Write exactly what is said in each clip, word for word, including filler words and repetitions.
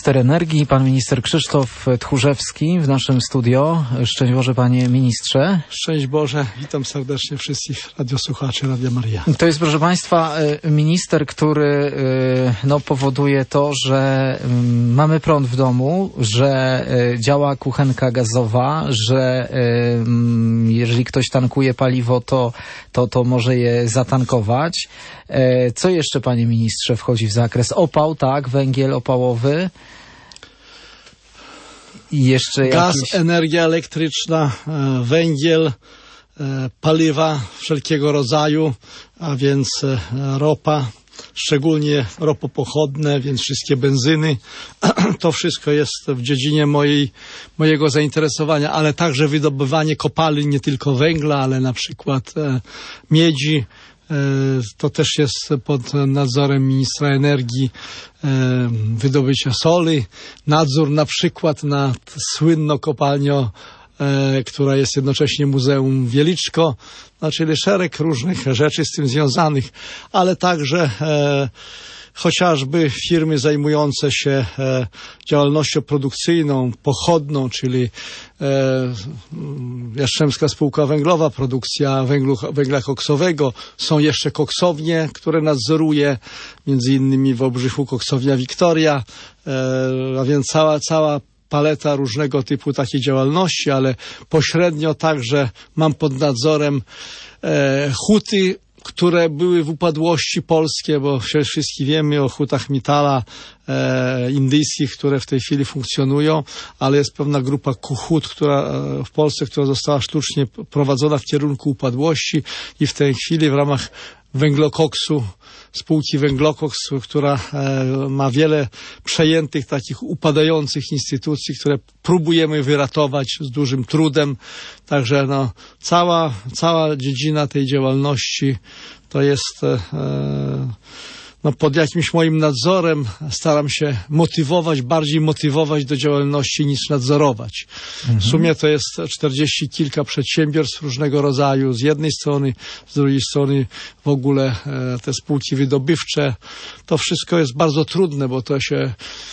minister energii, pan minister Krzysztof Tchórzewski w naszym studio. Szczęść Boże, panie ministrze. Szczęść Boże, witam serdecznie wszystkich radiosłuchaczy Radia Maryja. To jest, proszę państwa, minister, który no, powoduje to, że mamy prąd w domu, że działa kuchenka gazowa, że jeżeli ktoś tankuje paliwo, to, to, to może je zatankować. Co jeszcze, panie ministrze, wchodzi w zakres? Opał, tak, węgiel opałowy. I jeszcze Gaz, jakiś... energia elektryczna, węgiel, paliwa wszelkiego rodzaju, a więc ropa, szczególnie ropopochodne, więc wszystkie benzyny. To wszystko jest w dziedzinie mojej, mojego zainteresowania, ale także wydobywanie kopalin, nie tylko węgla, ale na przykład miedzi. To też jest pod nadzorem ministra energii, wydobycie soli, nadzór na przykład nad słynną kopalnią, która jest jednocześnie Muzeum Wieliczko, no, czyli szereg różnych rzeczy z tym związanych, ale także e, chociażby firmy zajmujące się e, działalnością produkcyjną, pochodną, czyli e, Jastrzębska Spółka Węglowa, produkcja węglu, węgla koksowego. Są jeszcze koksownie, które nadzoruje, między innymi w Obrzychu koksownia Wiktoria, e, a więc cała, cała paleta różnego typu takiej działalności, ale pośrednio także mam pod nadzorem e, huty, które były w upadłości polskie, bo wszyscy wiemy o hutach Mittala e, indyjskich, które w tej chwili funkcjonują, ale jest pewna grupa hut, która e, w Polsce, która została sztucznie prowadzona w kierunku upadłości i w tej chwili w ramach węglokoksu, spółki Węglokoks, która e, ma wiele przejętych takich upadających instytucji, które próbujemy wyratować z dużym trudem. Także no, cała, cała dziedzina tej działalności to jest e, no, pod jakimś moim nadzorem. Staram się motywować, bardziej motywować do działalności niż nadzorować. Mhm. W sumie to jest czterdzieści kilka przedsiębiorstw różnego rodzaju z jednej strony, z drugiej strony w ogóle e, te spółki wydobywcze. To wszystko jest bardzo trudne, bo to się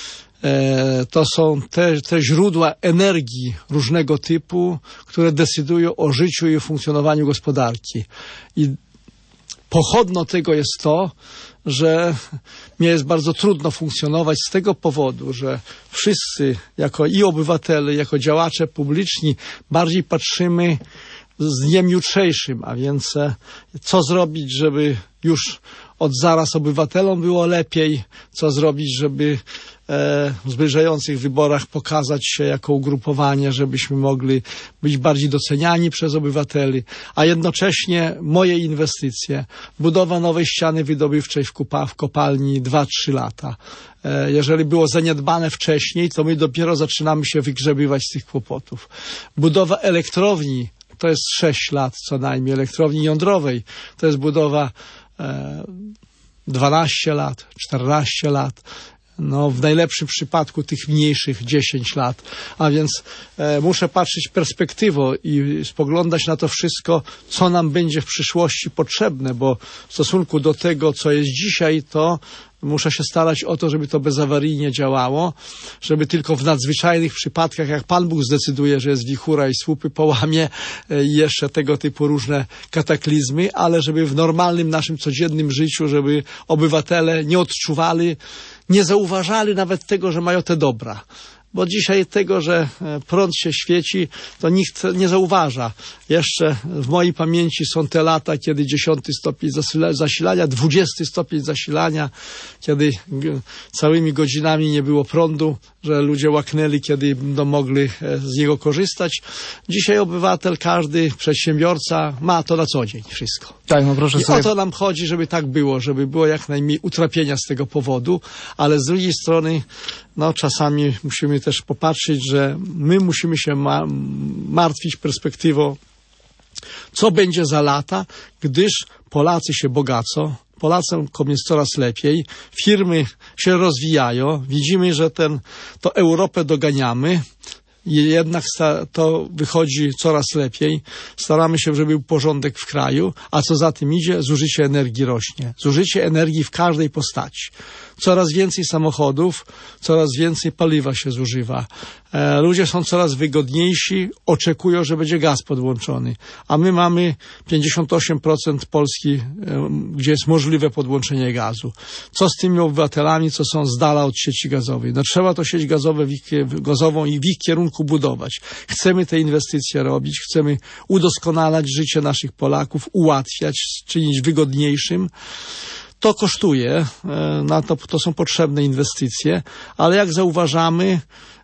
e, to są te, te źródła energii różnego typu, które decydują o życiu i o funkcjonowaniu gospodarki. I pochodną tego jest to, że mnie jest bardzo trudno funkcjonować z tego powodu, że wszyscy, jako i obywatele, jako działacze publiczni, bardziej patrzymy z dniem jutrzejszym, a więc co zrobić, żeby już od zaraz obywatelom było lepiej, co zrobić, żeby w zbliżających wyborach pokazać się jako ugrupowanie, żebyśmy mogli być bardziej doceniani przez obywateli, a jednocześnie moje inwestycje, budowa nowej ściany wydobywczej w, kupa, w kopalni dwa trzy lata. Jeżeli było zaniedbane wcześniej, to my dopiero zaczynamy się wygrzebywać z tych kłopotów. Budowa elektrowni to jest sześć lat co najmniej, elektrowni jądrowej to jest budowa e, dwanaście lat, czternaście lat. No, w najlepszym przypadku tych mniejszych dziesięć lat. A więc e, muszę patrzeć perspektywą i spoglądać na to wszystko, co nam będzie w przyszłości potrzebne, bo w stosunku do tego, co jest dzisiaj, to muszę się starać o to, żeby to bezawaryjnie działało, żeby tylko w nadzwyczajnych przypadkach, jak Pan Bóg zdecyduje, że jest wichura i słupy połamie i jeszcze tego typu różne kataklizmy, ale żeby w normalnym naszym codziennym życiu, żeby obywatele nie odczuwali, nie zauważali nawet tego, że mają te dobra. Bo dzisiaj tego, że prąd się świeci, to nikt nie zauważa. Jeszcze w mojej pamięci są te lata, kiedy dziesiąty stopień zasilania, dwudziesty stopień zasilania, kiedy całymi godzinami nie było prądu, że ludzie łaknęli, kiedy będą mogli z niego korzystać. Dzisiaj obywatel, każdy przedsiębiorca ma to na co dzień wszystko. Tak, no proszę I sobie... o to nam chodzi, żeby tak było, żeby było jak najmniej utrapienia z tego powodu, ale z drugiej strony no czasami musimy też popatrzeć, że my musimy się ma- martwić perspektywą, co będzie za lata, gdyż Polacy się bogacą, Polakom jest coraz lepiej, firmy się rozwijają, widzimy, że ten, to Europę doganiamy, i jednak to wychodzi coraz lepiej. Staramy się, żeby był porządek w kraju, a co za tym idzie, zużycie energii rośnie. Zużycie energii w każdej postaci. Coraz więcej samochodów, coraz więcej paliwa się zużywa. E, ludzie są coraz wygodniejsi, oczekują, że będzie gaz podłączony. A my mamy pięćdziesiąt osiem procent Polski, e, gdzie jest możliwe podłączenie gazu. Co z tymi obywatelami, co są z dala od sieci gazowej? No trzeba to sieć gazowe, gazową i w ich kierunku budować. Chcemy te inwestycje robić, chcemy udoskonalać życie naszych Polaków, ułatwiać, czynić wygodniejszym. To kosztuje, na to, to są potrzebne inwestycje, ale jak zauważamy,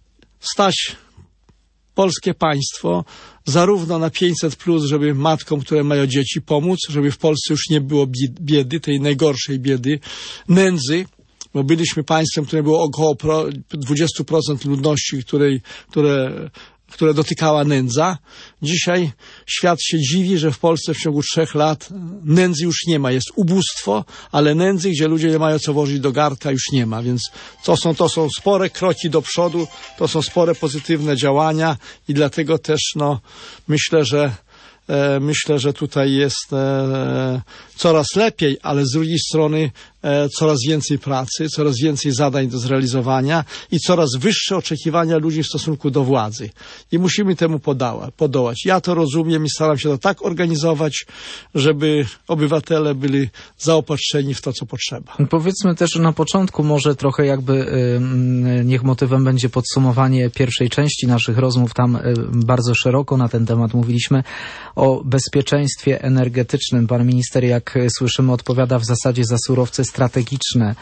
stać polskie państwo zarówno na pięćset plus, żeby matkom, które mają dzieci, pomóc, żeby w Polsce już nie było biedy, tej najgorszej biedy, nędzy, bo byliśmy państwem, które było około dwadzieścia procent ludności, której, które, które dotykała nędza. Dzisiaj świat się dziwi, że w Polsce w ciągu trzech lat nędzy już nie ma. Jest ubóstwo, ale nędzy, gdzie ludzie nie mają co włożyć do garnka, już nie ma. Więc to są, to są spore kroki do przodu, to są spore pozytywne działania i dlatego też no, myślę, że e, myślę, że tutaj jest e, coraz lepiej, ale z drugiej strony e, coraz więcej pracy, coraz więcej zadań do zrealizowania i coraz wyższe oczekiwania ludzi w stosunku do władzy. I musimy temu podała, podołać. Ja to rozumiem i staram się to tak organizować, żeby obywatele byli zaopatrzeni w to, co potrzeba. Powiedzmy też na początku może trochę jakby y, niech motywem będzie podsumowanie pierwszej części naszych rozmów. Tam y, bardzo szeroko na ten temat mówiliśmy o bezpieczeństwie energetycznym. Pan minister, jak słyszymy, odpowiada w zasadzie za surowce strategiczne,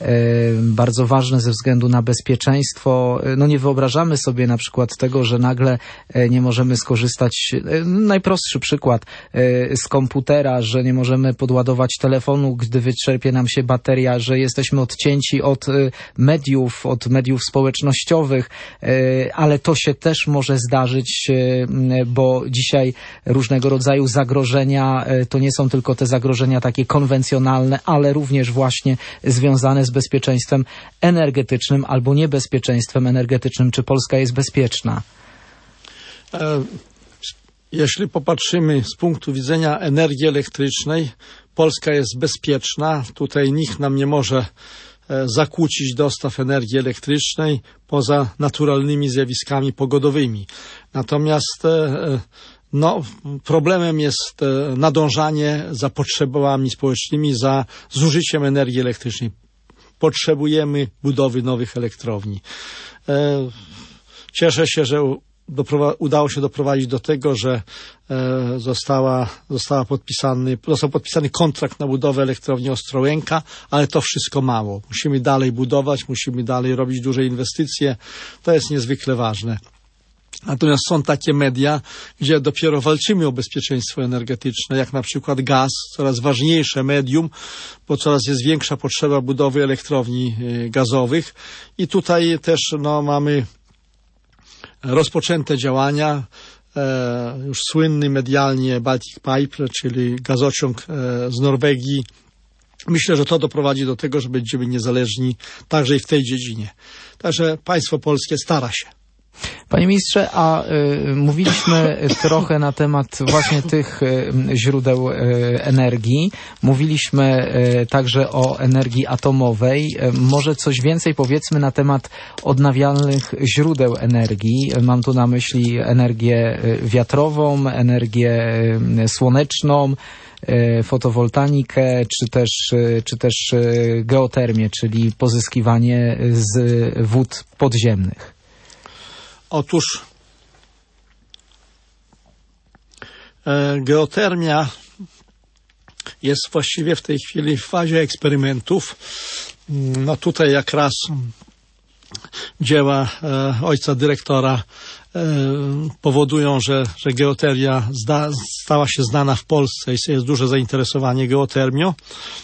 bardzo ważne ze względu na bezpieczeństwo. No nie wyobrażamy sobie na przykład tego, że nagle nie możemy skorzystać, najprostszy przykład, z komputera, że nie możemy podładować telefonu, gdy wyczerpie nam się bateria, że jesteśmy odcięci od mediów, od mediów społecznościowych, ale to się też może zdarzyć, bo dzisiaj różnego rodzaju zagrożenia to nie są tylko te zagrożenia takie konwencjonalne, ale również właśnie związane z bezpieczeństwem energetycznym albo niebezpieczeństwem energetycznym. Czy Polska jest bezpieczna? Jeśli popatrzymy z punktu widzenia energii elektrycznej, Polska jest bezpieczna. Tutaj nikt nam nie może zakłócić dostaw energii elektrycznej poza naturalnymi zjawiskami pogodowymi. Natomiast no, problemem jest nadążanie za potrzebami społecznymi, za zużyciem energii elektrycznej. Potrzebujemy budowy nowych elektrowni. Cieszę się, że udało się doprowadzić do tego, że została, została podpisany, został podpisany kontrakt na budowę elektrowni Ostrołęka, ale to wszystko mało. Musimy dalej budować, musimy dalej robić duże inwestycje. To jest niezwykle ważne. Natomiast są takie media, gdzie dopiero walczymy o bezpieczeństwo energetyczne, jak na przykład gaz, coraz ważniejsze medium, bo coraz jest większa potrzeba budowy elektrowni gazowych i tutaj też no, mamy rozpoczęte działania, e, już słynny medialnie Baltic Pipe, czyli gazociąg e, z Norwegii. Myślę, że to doprowadzi do tego, że będziemy niezależni także i w tej dziedzinie. Także państwo polskie stara się. Panie ministrze, a y, mówiliśmy trochę na temat właśnie tych y, źródeł y, energii. Mówiliśmy y, także o energii atomowej. Y, może coś więcej powiedzmy na temat odnawialnych źródeł energii. Mam tu na myśli energię wiatrową, energię y, słoneczną, y, fotowoltaikę, czy też, y, czy też y, geotermię, czyli pozyskiwanie z wód podziemnych. Otóż e, geotermia jest właściwie w tej chwili w fazie eksperymentów. No tutaj jak raz dzieła e, ojca dyrektora e, powodują, że, że geotermia zda, stała się znana w Polsce i jest duże zainteresowanie geotermią.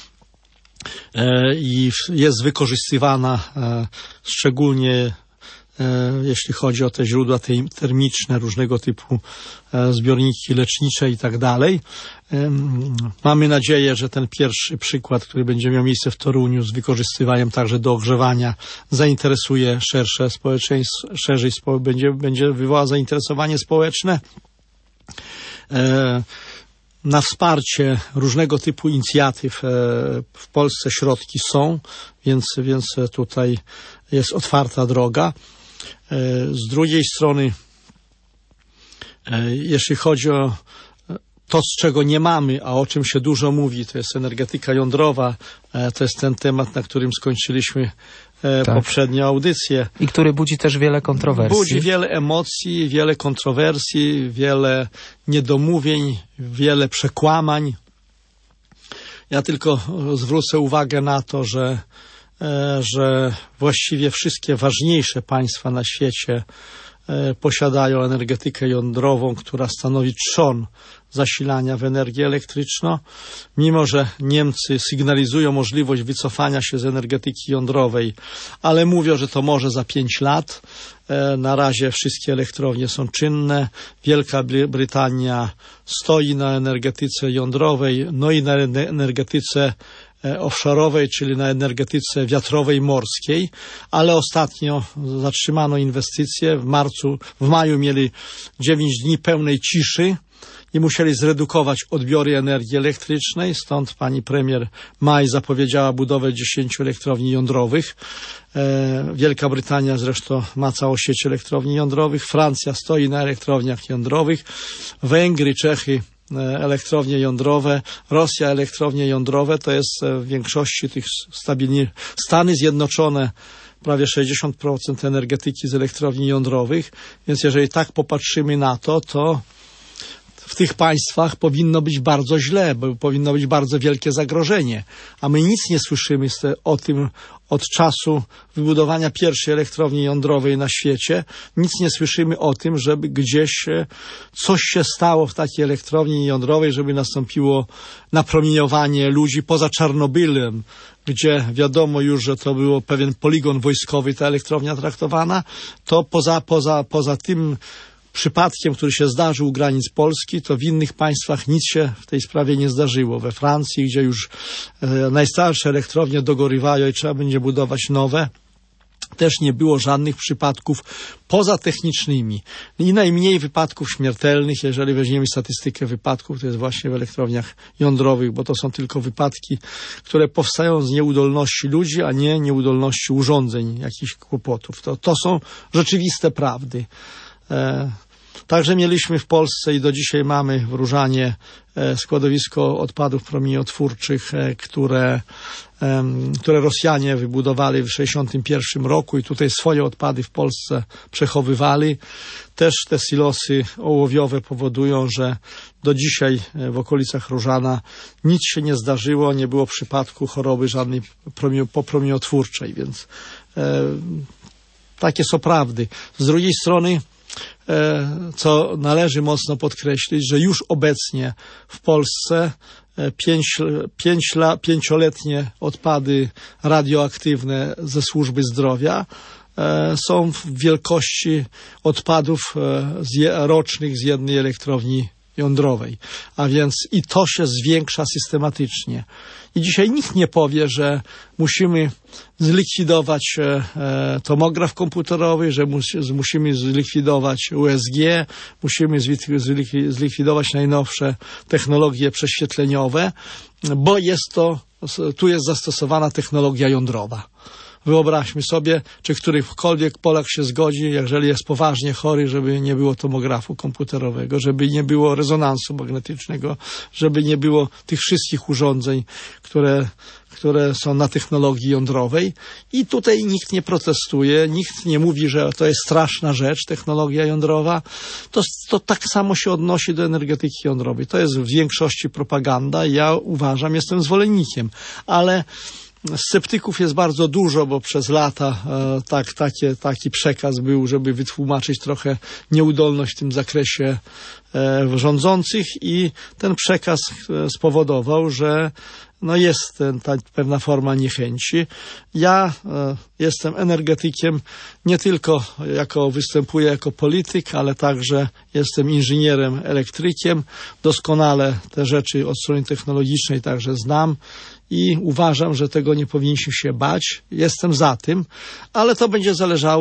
E, I jest wykorzystywana e, szczególnie jeśli chodzi o te źródła termiczne, różnego typu zbiorniki lecznicze i tak dalej. Mamy nadzieję, że ten pierwszy przykład, który będzie miał miejsce w Toruniu z wykorzystywaniem także do ogrzewania, zainteresuje szersze społeczeństwo, szerzej będzie, będzie wywoła zainteresowanie społeczne. na wsparcie różnego typu inicjatyw w Polsce środki są, więc, więc tutaj jest otwarta droga. Z drugiej strony, jeśli chodzi o to, z czego nie mamy, a o czym się dużo mówi, to jest energetyka jądrowa, to jest ten temat, na którym skończyliśmy tak. poprzednią audycję. I który budzi też wiele kontrowersji. Budzi wiele emocji, wiele kontrowersji, wiele niedomówień, wiele przekłamań. Ja tylko zwrócę uwagę na to, że, że właściwie wszystkie ważniejsze państwa na świecie posiadają energetykę jądrową, która stanowi trzon zasilania w energię elektryczną. Mimo że Niemcy sygnalizują możliwość wycofania się z energetyki jądrowej, ale mówią, że to może za pięć lat. Na razie wszystkie elektrownie są czynne. Wielka Brytania stoi na energetyce jądrowej, no i na energetyce offshore'owej, czyli na energetyce wiatrowej morskiej, ale ostatnio zatrzymano inwestycje. W marcu, w maju mieli dziewięć dni pełnej ciszy i musieli zredukować odbiory energii elektrycznej. Stąd pani premier May zapowiedziała budowę dziesięciu elektrowni jądrowych. Wielka Brytania zresztą ma całą sieć elektrowni jądrowych. Francja stoi na elektrowniach jądrowych. Węgry, Czechy elektrownie jądrowe, Rosja elektrownie jądrowe, to jest w większości tych stabilnie Stany Zjednoczone prawie sześćdziesiąt procent energetyki z elektrowni jądrowych, więc jeżeli tak popatrzymy na to, to w tych państwach powinno być bardzo źle, bo powinno być bardzo wielkie zagrożenie, a my nic nie słyszymy o tym od czasu wybudowania pierwszej elektrowni jądrowej na świecie. Nic nie słyszymy o tym, żeby gdzieś coś się stało w takiej elektrowni jądrowej, żeby nastąpiło napromieniowanie ludzi poza Czarnobylem, gdzie wiadomo już, że to był pewien poligon wojskowy, ta elektrownia traktowana, to poza, poza, poza tym przypadkiem, który się zdarzył u granic Polski, to w innych państwach nic się w tej sprawie nie zdarzyło. We Francji, gdzie już e, najstarsze elektrownie dogorywają i trzeba będzie budować nowe, też nie było żadnych przypadków pozatechnicznymi. I najmniej wypadków śmiertelnych, jeżeli weźmiemy statystykę wypadków, to jest właśnie w elektrowniach jądrowych, bo to są tylko wypadki, które powstają z nieudolności ludzi, a nie nieudolności urządzeń, jakichś kłopotów. To, to są rzeczywiste prawdy. E, Także mieliśmy w Polsce i do dzisiaj mamy w Różanie składowisko odpadów promieniotwórczych, które, które Rosjanie wybudowali w tysiąc dziewięćset sześćdziesiątym pierwszym roku i tutaj swoje odpady w Polsce przechowywali. Też te silosy ołowiowe powodują, że do dzisiaj w okolicach Różana nic się nie zdarzyło, nie było przypadku choroby żadnej popromieniotwórczej, więc e, takie są prawdy. Z drugiej strony, co należy mocno podkreślić, że już obecnie w Polsce pięć, pięć, pięcioletnie odpady radioaktywne ze służby zdrowia są w wielkości odpadów rocznych z jednej elektrowni jądrowej, a więc i to się zwiększa systematycznie. I dzisiaj nikt nie powie, że musimy zlikwidować e, tomograf komputerowy, że mus, musimy zlikwidować U S G, musimy zlikwidować najnowsze technologie prześwietleniowe, bo jest to, tu jest zastosowana technologia jądrowa. Wyobraźmy sobie, czy którykolwiek Polak się zgodzi, jeżeli jest poważnie chory, żeby nie było tomografu komputerowego, żeby nie było rezonansu magnetycznego, żeby nie było tych wszystkich urządzeń, które, które są na technologii jądrowej. I tutaj nikt nie protestuje, nikt nie mówi, że to jest straszna rzecz, technologia jądrowa. To, to tak samo się odnosi do energetyki jądrowej. To jest w większości propaganda. Ja uważam, jestem zwolennikiem, ale sceptyków jest bardzo dużo, bo przez lata e, tak, takie, taki przekaz był, żeby wytłumaczyć trochę nieudolność w tym zakresie e, rządzących i ten przekaz e, spowodował, że no jest ten, ta pewna forma niechęci. Ja e, jestem energetykiem nie tylko jako występuję jako polityk, ale także jestem inżynierem, elektrykiem. Doskonale te rzeczy od strony technologicznej także znam. I uważam, że tego nie powinniśmy się bać. Jestem za tym, ale to będzie zależało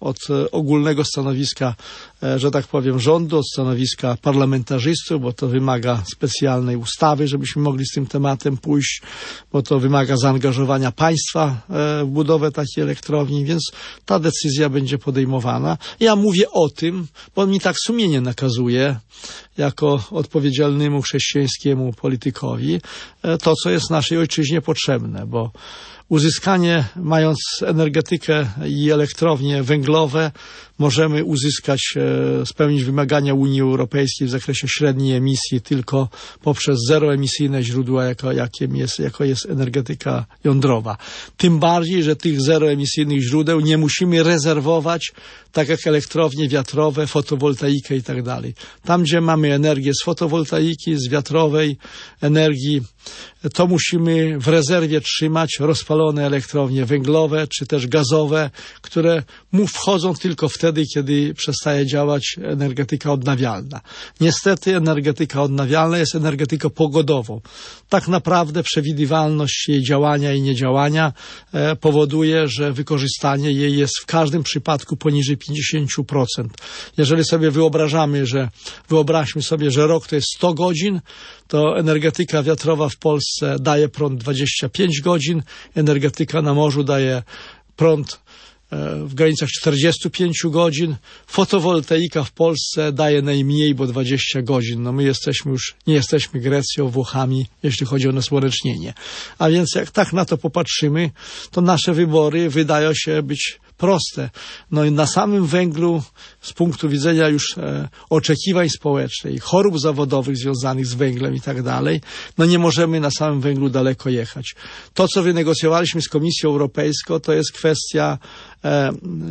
od ogólnego stanowiska, że tak powiem, rządu, od stanowiska parlamentarzystów, bo to wymaga specjalnej ustawy, żebyśmy mogli z tym tematem pójść, bo to wymaga zaangażowania państwa w budowę takiej elektrowni, więc ta decyzja będzie podejmowana. Ja mówię o tym, bo mi tak sumienie nakazuje, jako odpowiedzialnemu chrześcijańskiemu politykowi, to, co jest naszej ojczyźnie potrzebne, bo uzyskanie, mając energetykę i elektrownie węglowe, możemy uzyskać, spełnić wymagania Unii Europejskiej w zakresie średniej emisji tylko poprzez zeroemisyjne źródła, jako, jakim jest, jako jest energetyka jądrowa. Tym bardziej, że tych zeroemisyjnych źródeł nie musimy rezerwować, tak jak elektrownie wiatrowe, fotowoltaikę i tak dalej. Tam, gdzie mamy energię z fotowoltaiki, z wiatrowej energii, to musimy w rezerwie trzymać rozpalone elektrownie węglowe, czy też gazowe, które mu wchodzą tylko wtedy, kiedy przestaje działać energetyka odnawialna. Niestety energetyka odnawialna jest energetyką pogodową. Tak naprawdę przewidywalność jej działania i niedziałania e, powoduje, że wykorzystanie jej jest w każdym przypadku poniżej pięćdziesiąt procent. Jeżeli sobie wyobrażamy, że wyobraźmy sobie, że rok to jest sto godzin, to energetyka wiatrowa w Polsce daje prąd dwadzieścia pięć godzin, energetyka na morzu daje prąd w granicach czterdzieści pięć godzin, fotowoltaika w Polsce daje najmniej, bo dwadzieścia godzin. No my jesteśmy już, nie jesteśmy Grecją, Włochami, jeśli chodzi o nasłonecznienie. A więc jak tak na to popatrzymy, to nasze wybory wydają się być proste. No i na samym węglu, z punktu widzenia już e, oczekiwań społecznych, chorób zawodowych związanych z węglem i tak dalej, no nie możemy na samym węglu daleko jechać. To, co wynegocjowaliśmy z Komisją Europejską, to jest kwestia e,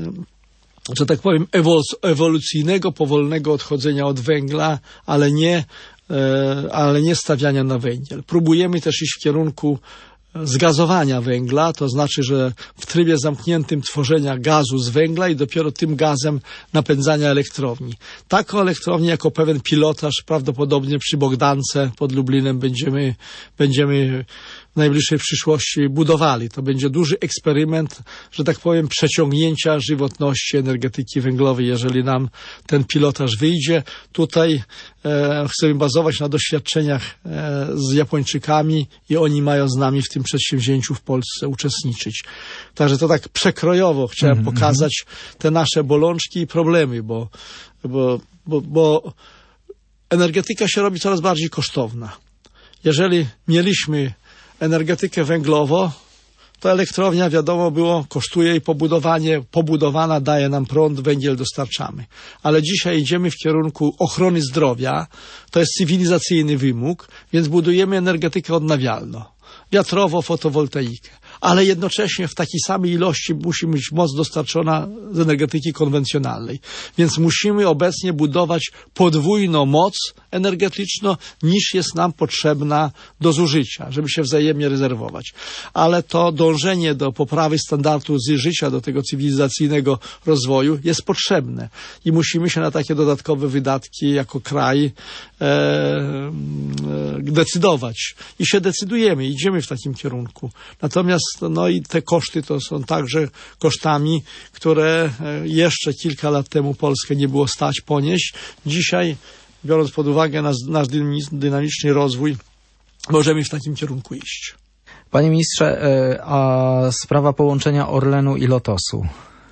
że tak powiem, ewolucyjnego, powolnego odchodzenia od węgla, ale nie, e, ale nie stawiania na węgiel. Próbujemy też iść w kierunku zgazowania węgla, to znaczy, że w trybie zamkniętym tworzenia gazu z węgla i dopiero tym gazem napędzania elektrowni. Taką elektrownię jako pewien pilotaż prawdopodobnie przy Bogdance pod Lublinem będziemy, będziemy w najbliższej przyszłości budowali. To będzie duży eksperyment, że tak powiem, przeciągnięcia żywotności energetyki węglowej, jeżeli nam ten pilotaż wyjdzie. Tutaj e, chcemy bazować na doświadczeniach e, z Japończykami i oni mają z nami w tym przedsięwzięciu w Polsce uczestniczyć. Także to tak przekrojowo chciałem mm-hmm. pokazać te nasze bolączki i problemy, bo, bo, bo, bo energetyka się robi coraz bardziej kosztowna. Jeżeli mieliśmy energetykę węglową, to elektrownia, wiadomo było, kosztuje jej pobudowanie, pobudowana daje nam prąd, węgiel dostarczamy. Ale dzisiaj idziemy w kierunku ochrony zdrowia, to jest cywilizacyjny wymóg, więc budujemy energetykę odnawialną, wiatrowo, fotowoltaikę. Ale jednocześnie w takiej samej ilości musi być moc dostarczona z energetyki konwencjonalnej. Więc musimy obecnie budować podwójną moc energetyczną, niż jest nam potrzebna do zużycia, żeby się wzajemnie rezerwować. Ale to dążenie do poprawy standardu życia, do tego cywilizacyjnego rozwoju jest potrzebne. I musimy się na takie dodatkowe wydatki jako kraj e, e, decydować. I się decydujemy, idziemy w takim kierunku. Natomiast no i te koszty to są także kosztami, które jeszcze kilka lat temu Polskę nie było stać ponieść. Dzisiaj, biorąc pod uwagę nasz, nasz dynamiczny rozwój, możemy w takim kierunku iść. Panie ministrze, a sprawa połączenia Orlenu i Lotosu?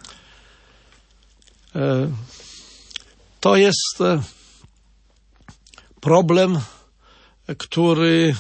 To jest problem, który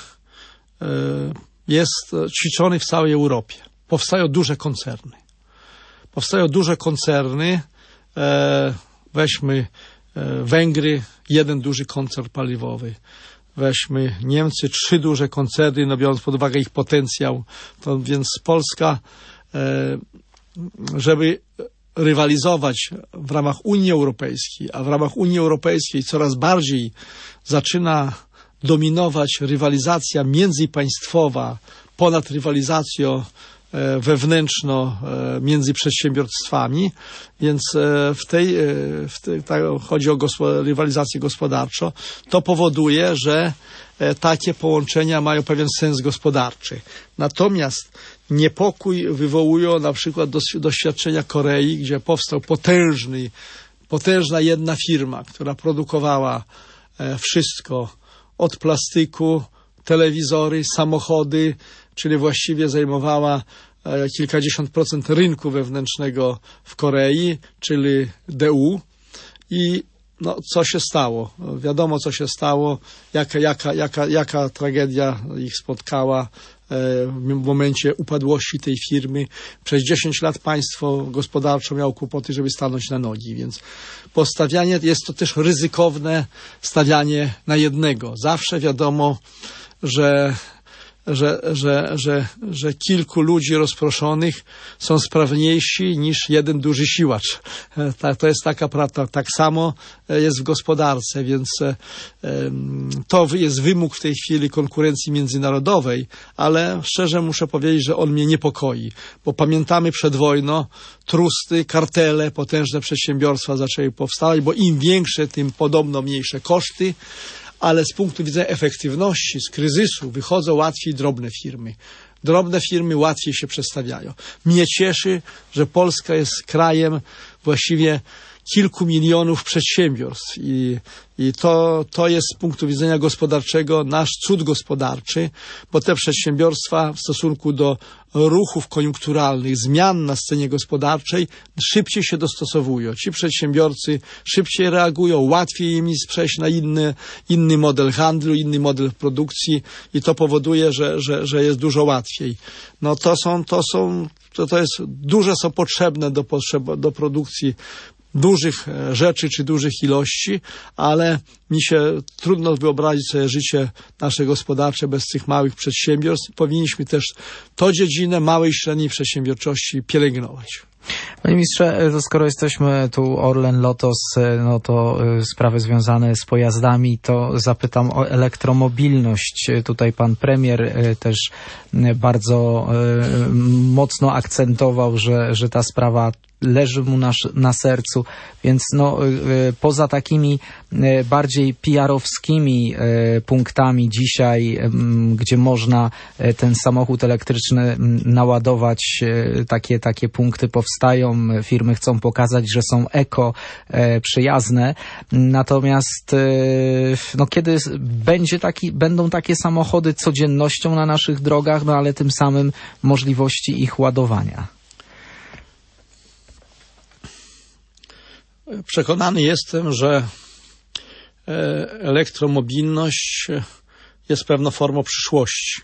jest ćwiczony w całej Europie. Powstają duże koncerny. Powstają duże koncerny. E, weźmy e, Węgry, jeden duży koncern paliwowy. Weźmy Niemcy, trzy duże koncerny, no biorąc pod uwagę ich potencjał. To więc Polska, e, żeby rywalizować w ramach Unii Europejskiej, a w ramach Unii Europejskiej coraz bardziej zaczyna dominować rywalizacja międzypaństwowa ponad rywalizacją wewnętrzno między przedsiębiorstwami, więc w tej, w tej tak, chodzi o gospo, rywalizację gospodarczą, to powoduje, że takie połączenia mają pewien sens gospodarczy. Natomiast niepokój wywołują na przykład doświadczenia Korei, gdzie powstał potężny, potężna jedna firma, która produkowała wszystko od plastyku, telewizory, samochody, czyli właściwie zajmowała kilkadziesiąt procent rynku wewnętrznego w Korei, czyli D U. I no, co się stało? Wiadomo, co się stało, jaka, jaka, jaka, jaka tragedia ich spotkała w momencie upadłości tej firmy. Przez dziesięć lat państwo gospodarczo miało kłopoty, żeby stanąć na nogi, więc postawianie jest to też ryzykowne stawianie na jednego. Zawsze wiadomo, że Że, że, że, że kilku ludzi rozproszonych są sprawniejsi niż jeden duży siłacz. To jest taka prawda. Tak samo jest w gospodarce, więc to jest wymóg w tej chwili konkurencji międzynarodowej, ale szczerze muszę powiedzieć, że on mnie niepokoi, bo pamiętamy przed wojną trusty, kartele, potężne przedsiębiorstwa zaczęły powstawać, bo im większe, tym podobno mniejsze koszty, ale z punktu widzenia efektywności, z kryzysu wychodzą łatwiej drobne firmy. Drobne firmy łatwiej się przestawiają. Mnie cieszy, że Polska jest krajem właściwie kilku milionów przedsiębiorstw i, i to, to jest z punktu widzenia gospodarczego nasz cud gospodarczy, bo te przedsiębiorstwa w stosunku do ruchów koniunkturalnych, zmian na scenie gospodarczej szybciej się dostosowują. Ci przedsiębiorcy szybciej reagują, łatwiej im jest przejść na inny, inny model handlu, inny model produkcji i to powoduje, że, że, że jest dużo łatwiej. No to są, to są, to, to jest, duże są potrzebne do, potrzeb, do produkcji dużych rzeczy czy dużych ilości, ale mi się trudno wyobrazić sobie życie nasze gospodarcze bez tych małych przedsiębiorstw. Powinniśmy też tę dziedzinę małej i średniej przedsiębiorczości pielęgnować. Panie ministrze, to skoro jesteśmy tu Orlen, Lotos, no to sprawy związane z pojazdami, to zapytam o elektromobilność. Tutaj pan premier też bardzo mocno akcentował, że, że ta sprawa leży mu na, na sercu, więc no, poza takimi bardziej P R-owskimi punktami dzisiaj, gdzie można ten samochód elektryczny naładować, takie, takie punkty powstają, firmy chcą pokazać, że są eko przyjazne, natomiast no, kiedy będzie taki, będą takie samochody codziennością na naszych drogach, no ale tym samym możliwości ich ładowania. Przekonany jestem, że elektromobilność jest pewną formą przyszłości.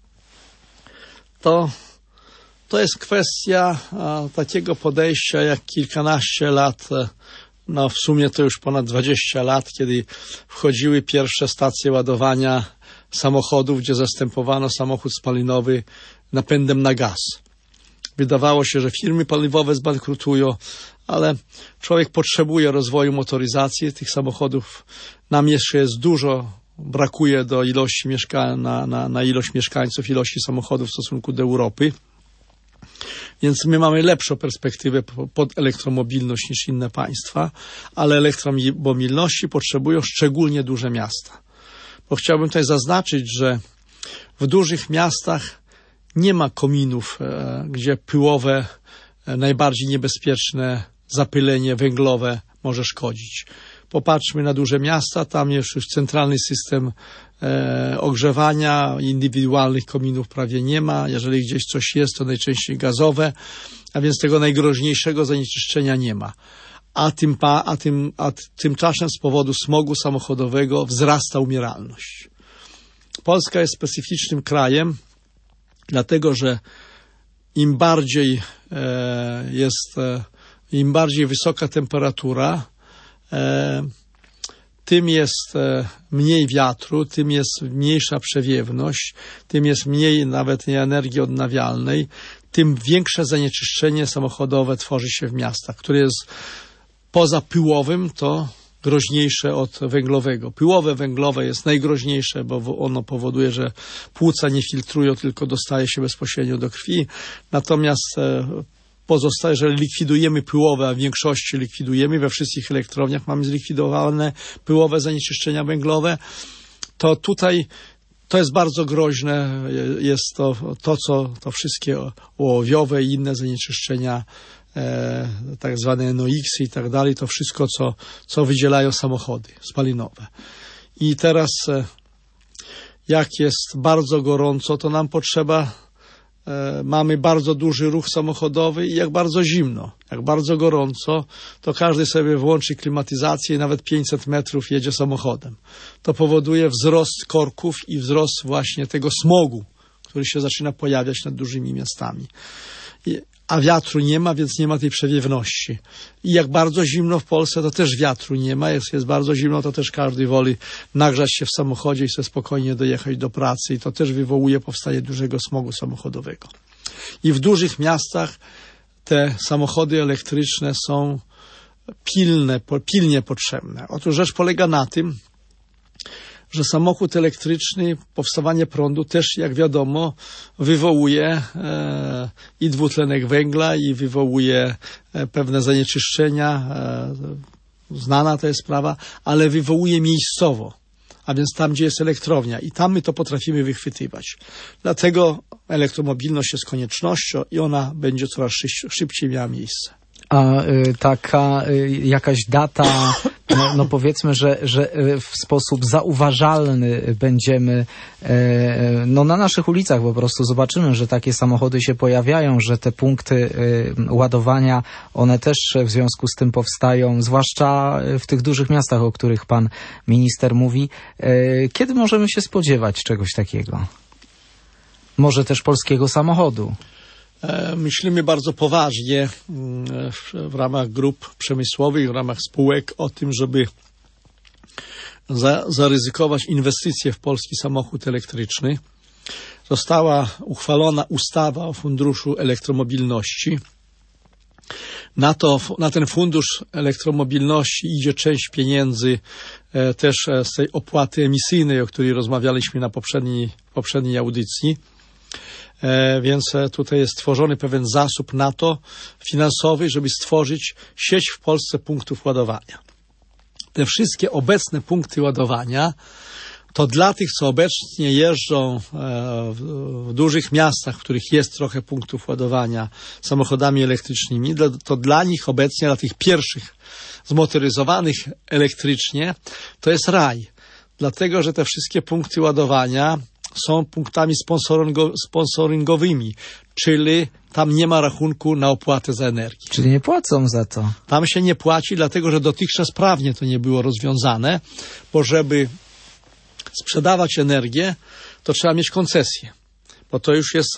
To, to jest kwestia a, takiego podejścia jak kilkanaście lat, no w sumie to już ponad dwadzieścia lat, kiedy wchodziły pierwsze stacje ładowania samochodów, gdzie zastępowano samochód spalinowy napędem na gaz. Wydawało się, że firmy paliwowe zbankrutują, ale człowiek potrzebuje rozwoju motoryzacji. Tych samochodów nam jeszcze jest dużo, brakuje do ilości mieszka- na, na, na ilość mieszkańców, ilości samochodów w stosunku do Europy. Więc my mamy lepszą perspektywę pod elektromobilność niż inne państwa, ale elektromobilności potrzebują szczególnie duże miasta. Bo chciałbym tutaj zaznaczyć, że w dużych miastach nie ma kominów, e, gdzie pyłowe, e, najbardziej niebezpieczne zapylenie węglowe może szkodzić. Popatrzmy na duże miasta, tam jest już centralny system e, ogrzewania, indywidualnych kominów prawie nie ma. Jeżeli gdzieś coś jest, to najczęściej gazowe, a więc tego najgroźniejszego zanieczyszczenia nie ma. A, tym, a, tym, a tymczasem z powodu smogu samochodowego wzrasta umieralność. Polska jest specyficznym krajem, dlatego że im bardziej e, jest, e, im bardziej wysoka temperatura, e, tym jest e, mniej wiatru, tym jest mniejsza przewiewność, tym jest mniej nawet energii odnawialnej, tym większe zanieczyszczenie samochodowe tworzy się w miastach, które jest poza pyłowym, to groźniejsze od węglowego. Pyłowe węglowe jest najgroźniejsze, bo ono powoduje, że płuca nie filtrują, tylko dostaje się bezpośrednio do krwi. Natomiast pozostaje, że likwidujemy pyłowe, a w większości likwidujemy, we wszystkich elektrowniach mamy zlikwidowane pyłowe zanieczyszczenia węglowe, to tutaj to jest bardzo groźne. Jest to, to co to wszystkie ołowiowe i inne zanieczyszczenia, e, tak zwane noxy i tak dalej, to wszystko, co, co wydzielają samochody spalinowe. I teraz, e, jak jest bardzo gorąco, to nam potrzeba, e, mamy bardzo duży ruch samochodowy i jak bardzo zimno, jak bardzo gorąco, to każdy sobie włączy klimatyzację i nawet pięćset metrów jedzie samochodem. To powoduje wzrost korków i wzrost właśnie tego smogu, który się zaczyna pojawiać nad dużymi miastami. I, a wiatru nie ma, więc nie ma tej przewiewności. I jak bardzo zimno w Polsce, to też wiatru nie ma. Jak jest bardzo zimno, to też każdy woli nagrzać się w samochodzie i sobie spokojnie dojechać do pracy. I to też wywołuje powstanie dużego smogu samochodowego. I w dużych miastach te samochody elektryczne są pilne, pilnie potrzebne. Otóż rzecz polega na tym, że samochód elektryczny, powstawanie prądu też, jak wiadomo, wywołuje e, i dwutlenek węgla, i wywołuje e, pewne zanieczyszczenia. E, znana to jest sprawa, ale wywołuje miejscowo, a więc tam, gdzie jest elektrownia. I tam my to potrafimy wychwytywać. Dlatego elektromobilność jest koniecznością i ona będzie coraz szybciej miała miejsce. A y, taka y, jakaś data, no, no powiedzmy, że, że w sposób zauważalny będziemy, y, no na naszych ulicach po prostu zobaczymy, że takie samochody się pojawiają, że te punkty y, ładowania, one też w związku z tym powstają, zwłaszcza w tych dużych miastach, o których pan minister mówi. Y, kiedy możemy się spodziewać czegoś takiego? Może też polskiego samochodu? Myślimy bardzo poważnie w ramach grup przemysłowych, w ramach spółek o tym, żeby za, zaryzykować inwestycje w polski samochód elektryczny. Została uchwalona ustawa o Funduszu Elektromobilności. Na, to, na ten Fundusz Elektromobilności idzie część pieniędzy e, też z tej opłaty emisyjnej, o której rozmawialiśmy na poprzedniej, poprzedniej audycji. E, więc tutaj jest stworzony pewien zasób na to finansowy, żeby stworzyć sieć w Polsce punktów ładowania. Te wszystkie obecne punkty ładowania to dla tych, co obecnie jeżdżą e, w, w dużych miastach, w których jest trochę punktów ładowania samochodami elektrycznymi, to, to dla nich obecnie, dla tych pierwszych zmotoryzowanych elektrycznie, to jest raj. Dlatego, że te wszystkie punkty ładowania są punktami sponsoringowymi, czyli tam nie ma rachunku na opłatę za energię. Czyli nie płacą za to. Tam się nie płaci, dlatego że dotychczas prawnie to nie było rozwiązane, bo żeby sprzedawać energię, to trzeba mieć koncesję, bo to już jest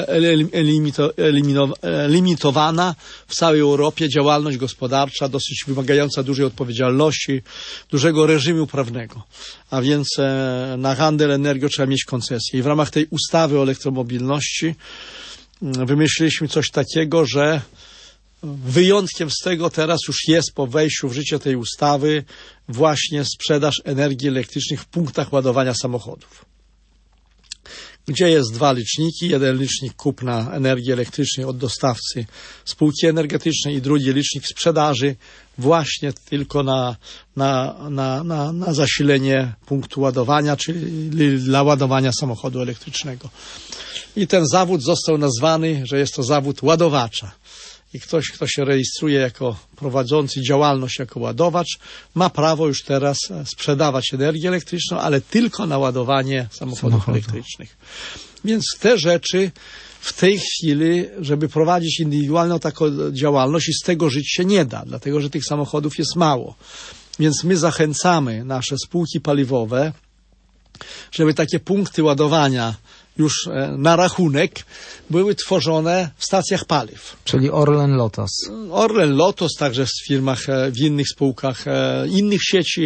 limitowana w całej Europie działalność gospodarcza, dosyć wymagająca dużej odpowiedzialności, dużego reżimu prawnego. A więc na handel energią trzeba mieć koncesję. I w ramach tej ustawy o elektromobilności wymyśliliśmy coś takiego, że wyjątkiem z tego teraz już jest po wejściu w życie tej ustawy właśnie sprzedaż energii elektrycznej w punktach ładowania samochodów, gdzie jest dwa liczniki, jeden licznik kupna energii elektrycznej od dostawcy spółki energetycznej i drugi licznik sprzedaży właśnie tylko na, na, na, na, na zasilenie punktu ładowania, czyli dla ładowania samochodu elektrycznego. I ten zawód został nazwany, że jest to zawód ładowacza. I ktoś, kto się rejestruje jako prowadzący działalność jako ładowacz, ma prawo już teraz sprzedawać energię elektryczną, ale tylko na ładowanie samochodów Samochodu. elektrycznych. Więc te rzeczy w tej chwili, żeby prowadzić indywidualną taką działalność, i z tego żyć się nie da, dlatego że tych samochodów jest mało. Więc my zachęcamy nasze spółki paliwowe, żeby takie punkty ładowania już na rachunek były tworzone w stacjach paliw. Czyli Orlen, Lotos. Orlen, Lotos, także w firmach, w innych spółkach, innych sieci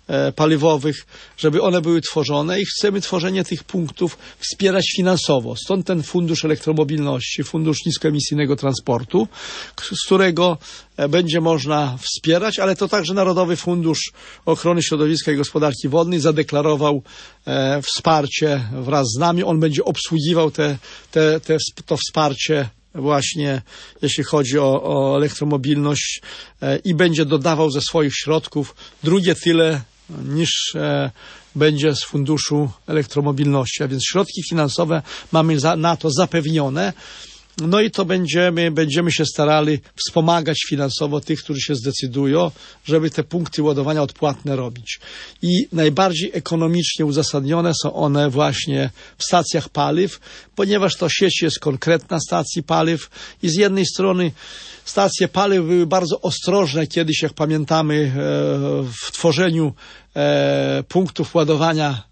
paliwowych, żeby one były tworzone i chcemy tworzenie tych punktów wspierać finansowo. Stąd ten Fundusz Elektromobilności, Fundusz Niskoemisyjnego Transportu, z którego będzie można wspierać, ale to także Narodowy Fundusz Ochrony Środowiska i Gospodarki Wodnej zadeklarował e, wsparcie wraz z nami. On będzie obsługiwał te, te, te, to wsparcie właśnie jeśli chodzi o, o elektromobilność e, i będzie dodawał ze swoich środków drugie tyle niż e, będzie z Funduszu Elektromobilności, a więc środki finansowe mamy za, na to zapewnione. No i to będziemy, będziemy się starali wspomagać finansowo tych, którzy się zdecydują, żeby te punkty ładowania odpłatne robić. I najbardziej ekonomicznie uzasadnione są one właśnie w stacjach paliw, ponieważ to sieć jest konkretna stacji paliw i z jednej strony stacje paliw były bardzo ostrożne kiedyś, jak pamiętamy, w tworzeniu punktów ładowania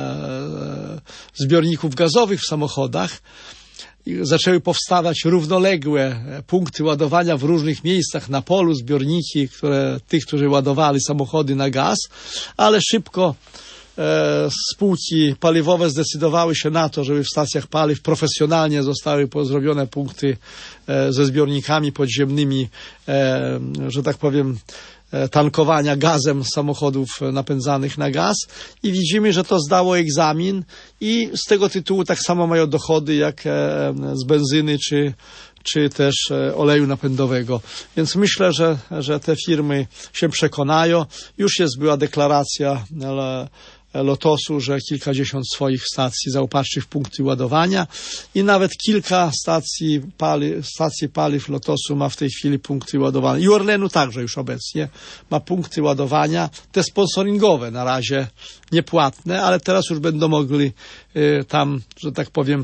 zbiorników gazowych w samochodach. Zaczęły powstawać równoległe punkty ładowania w różnych miejscach na polu, zbiorniki, które, tych, którzy ładowali samochody na gaz, ale szybko e, spółki paliwowe zdecydowały się na to, żeby w stacjach paliw profesjonalnie zostały zrobione punkty e, ze zbiornikami podziemnymi, e, że tak powiem, tankowania gazem samochodów napędzanych na gaz i widzimy, że to zdało egzamin i z tego tytułu tak samo mają dochody jak z benzyny czy, czy też oleju napędowego. Więc myślę, że, że te firmy się przekonają. Już jest była deklaracja ale Lotosu, że kilkadziesiąt swoich stacji zaopatrzył w punkty ładowania i nawet kilka stacji paliw, stacji paliw Lotosu ma w tej chwili punkty ładowania. I Orlenu także już obecnie ma punkty ładowania, te sponsoringowe na razie niepłatne, ale teraz już będą mogli y, tam, że tak powiem,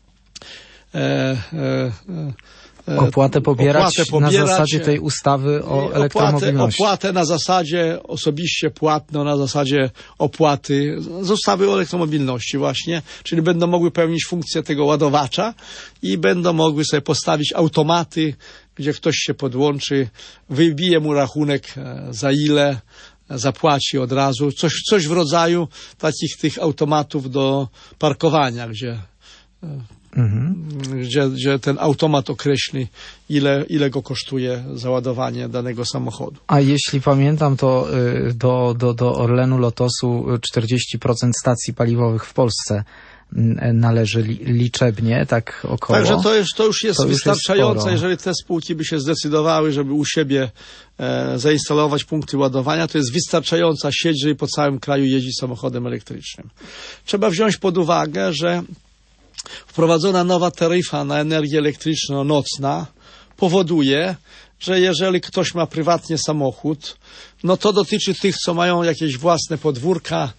e, e, Opłatę pobierać, opłatę pobierać na zasadzie tej ustawy o elektromobilności. Opłatę, opłatę na zasadzie osobiście płatną, na zasadzie opłaty z ustawy o elektromobilności właśnie, czyli będą mogły pełnić funkcję tego ładowacza i będą mogły sobie postawić automaty, gdzie ktoś się podłączy, wybije mu rachunek za ile, zapłaci od razu. Coś, coś w rodzaju takich tych automatów do parkowania, gdzie Mhm. Gdzie, gdzie ten automat określi, ile, ile go kosztuje załadowanie danego samochodu. A jeśli pamiętam, to do, do, do Orlenu, Lotosu czterdzieści procent stacji paliwowych w Polsce należy li, liczebnie, tak około. Także to, jest, to już jest to wystarczające, już jest jeżeli te spółki by się zdecydowały, żeby u siebie e, zainstalować punkty ładowania, to jest wystarczająca sieć, żeby po całym kraju jeździć samochodem elektrycznym. Trzeba wziąć pod uwagę, że wprowadzona nowa taryfa na energię elektryczną nocna powoduje, że jeżeli ktoś ma prywatnie samochód, no to dotyczy tych, co mają jakieś własne podwórka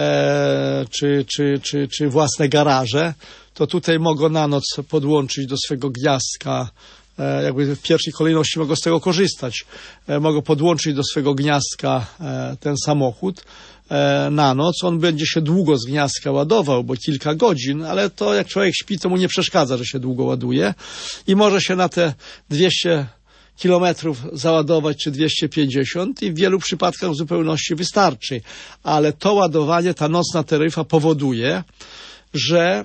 e, czy, czy, czy, czy własne garaże, to tutaj mogą na noc podłączyć do swego gniazdka, e, jakby w pierwszej kolejności mogą z tego korzystać, e, mogą podłączyć do swego gniazdka e, ten samochód na noc. On będzie się długo z gniazdka ładował, bo kilka godzin, ale to jak człowiek śpi, to mu nie przeszkadza, że się długo ładuje i może się na te dwieście kilometrów załadować, czy dwieście pięćdziesiąt i w wielu przypadkach w zupełności wystarczy. Ale to ładowanie, ta nocna taryfa powoduje, że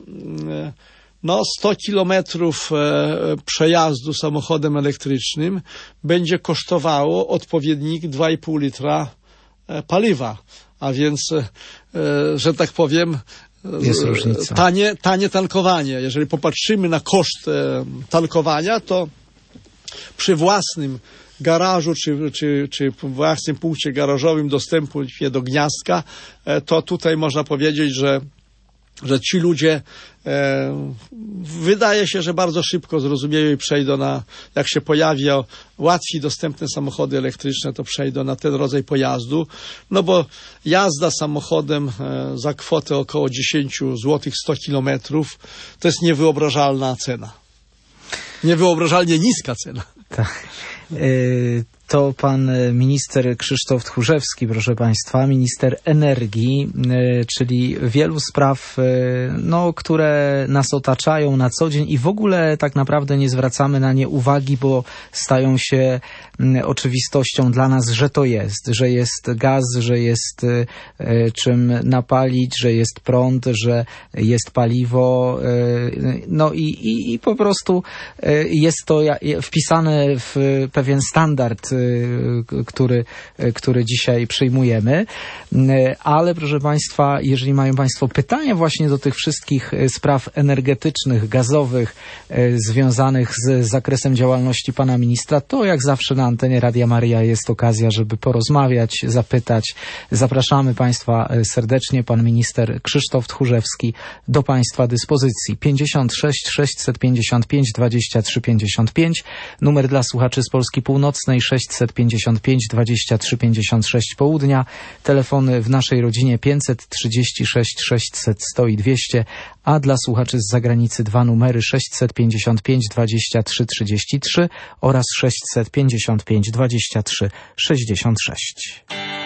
no sto kilometrów przejazdu samochodem elektrycznym będzie kosztowało odpowiednik dwa i pół litra paliwa. A więc, e, że tak powiem, jest różnica. Tanie, tanie tankowanie. Jeżeli popatrzymy na koszt e, tankowania, to przy własnym garażu, czy, czy, czy własnym punkcie garażowym dostępu do gniazdka, e, to tutaj można powiedzieć, że że ci ludzie e, wydaje się, że bardzo szybko zrozumieją i przejdą na, jak się pojawia łatwiej dostępne samochody elektryczne, to przejdą na ten rodzaj pojazdu, no bo jazda samochodem e, za kwotę około dziesięć złotych sto kilometrów to jest niewyobrażalna cena. Niewyobrażalnie niska cena. Tak. Yy, To pan minister Krzysztof Tchórzewski, proszę państwa, minister energii, czyli wielu spraw, no, które nas otaczają na co dzień i w ogóle tak naprawdę nie zwracamy na nie uwagi, bo stają się oczywistością dla nas, że to jest, że jest gaz, że jest czym napalić, że jest prąd, że jest paliwo, no i, i, i po prostu jest to wpisane w pewien standard, który, który dzisiaj przyjmujemy. Ale proszę państwa, jeżeli mają państwo pytania właśnie do tych wszystkich spraw energetycznych, gazowych, związanych z zakresem działalności pana ministra, to jak zawsze na antenie Radia Maryja jest okazja, żeby porozmawiać, zapytać. Zapraszamy państwa serdecznie. Pan minister Krzysztof Tchórzewski do państwa dyspozycji. pięćdziesiąt sześć sześćset pięćdziesiąt pięć dwadzieścia trzy pięćdziesiąt pięć. Numer dla słuchaczy z Polski Północnej sześćset pięćdziesiąt pięć dwadzieścia trzy pięćdziesiąt sześć południa. Telefony w naszej rodzinie pięćset trzydzieści sześć sześćset sto i dwieście, a dla słuchaczy z zagranicy dwa numery sześćset pięćdziesiąt pięć dwadzieścia trzy trzydzieści trzy oraz sześćset pięćdziesiąt pięć dwadzieścia trzy sześćdziesiąt sześć.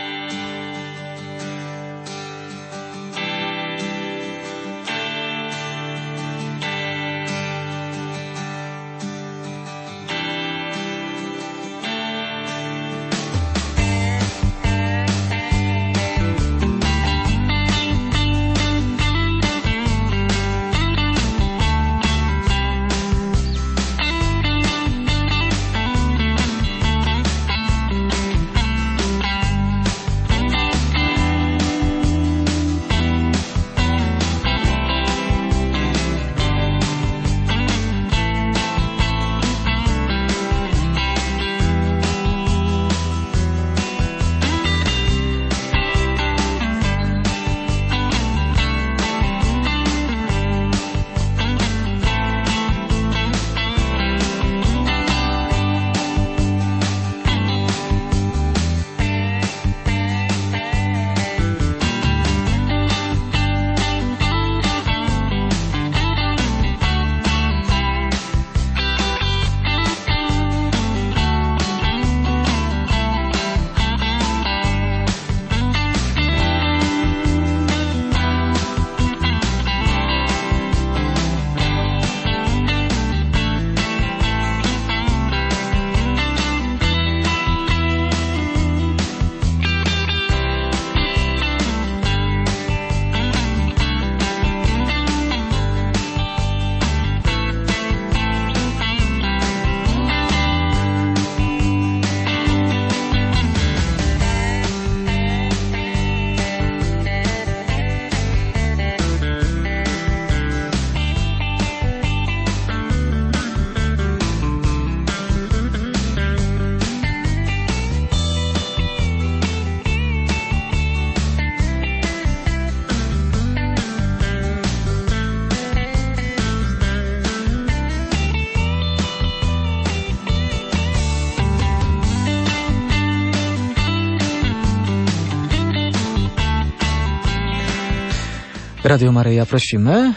Radio Maryja, prosimy.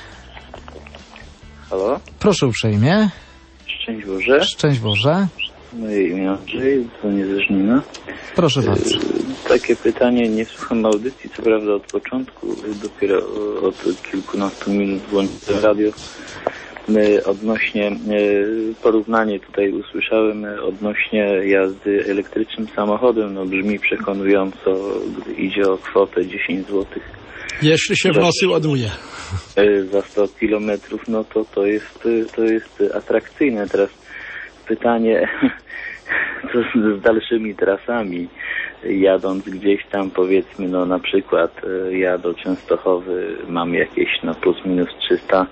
Halo? Proszę uprzejmie. Szczęść Boże. Szczęść Boże. Moje imię Andrzej, dzwonię ze Żnina. Proszę bardzo. E, takie pytanie, nie słucham audycji, co prawda od początku, dopiero od kilkunastu minut włączyłem radio. My odnośnie, e, porównanie tutaj usłyszałem odnośnie jazdy elektrycznym samochodem, no brzmi przekonująco, gdy idzie o kwotę dziesięć złotych. Jeśli się w nocy ładuje. Za sto kilometrów, no to to jest, to jest atrakcyjne. Teraz pytanie, co z dalszymi trasami, jadąc gdzieś tam, powiedzmy, no na przykład ja do Częstochowy mam jakieś no plus minus trzysta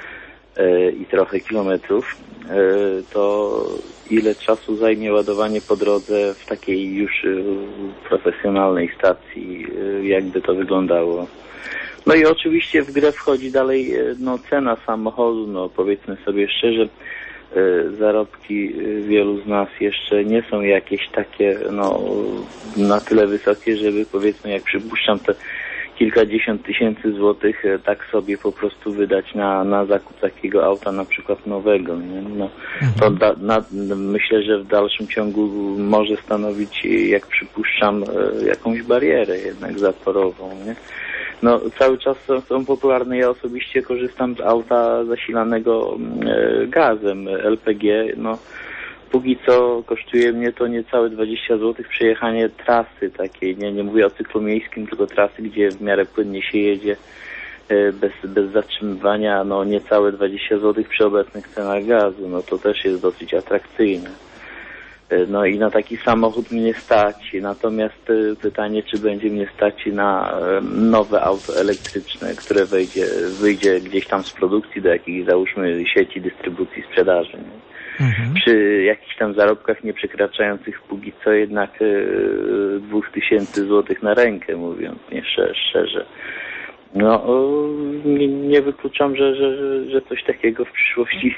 i trochę kilometrów, to ile czasu zajmie ładowanie po drodze w takiej już profesjonalnej stacji, jakby to wyglądało? No i oczywiście w grę wchodzi dalej no, cena samochodu, no powiedzmy sobie szczerze, zarobki wielu z nas jeszcze nie są jakieś takie no na tyle wysokie, żeby powiedzmy, jak przypuszczam, te kilkadziesiąt tysięcy złotych tak sobie po prostu wydać na, na zakup takiego auta, na przykład nowego. Nie? No, to da, na, myślę, że w dalszym ciągu może stanowić, jak przypuszczam, jakąś barierę jednak zatorową. Nie? No, cały czas są, są popularne. Ja osobiście korzystam z auta zasilanego e, gazem L P G. No, póki co kosztuje mnie to niecałe dwadzieścia złotych przejechanie trasy takiej. Nie, nie mówię o cyklu miejskim, tylko trasy, gdzie w miarę płynnie się jedzie e, bez, bez zatrzymywania. No, niecałe dwadzieścia złotych przy obecnych cenach gazu. No, to też jest dosyć atrakcyjne. No i na taki samochód mnie stać. Natomiast pytanie, czy będzie mnie stać na nowe auto elektryczne, które wejdzie, wyjdzie gdzieś tam z produkcji do jakiejś, załóżmy, sieci dystrybucji sprzedaży. Mhm. Przy jakichś tam zarobkach nie przekraczających póki co jednak dwóch tysięcy złotych na rękę, mówiąc nie szczerze. No, nie, nie wykluczam, że, że, że coś takiego w przyszłości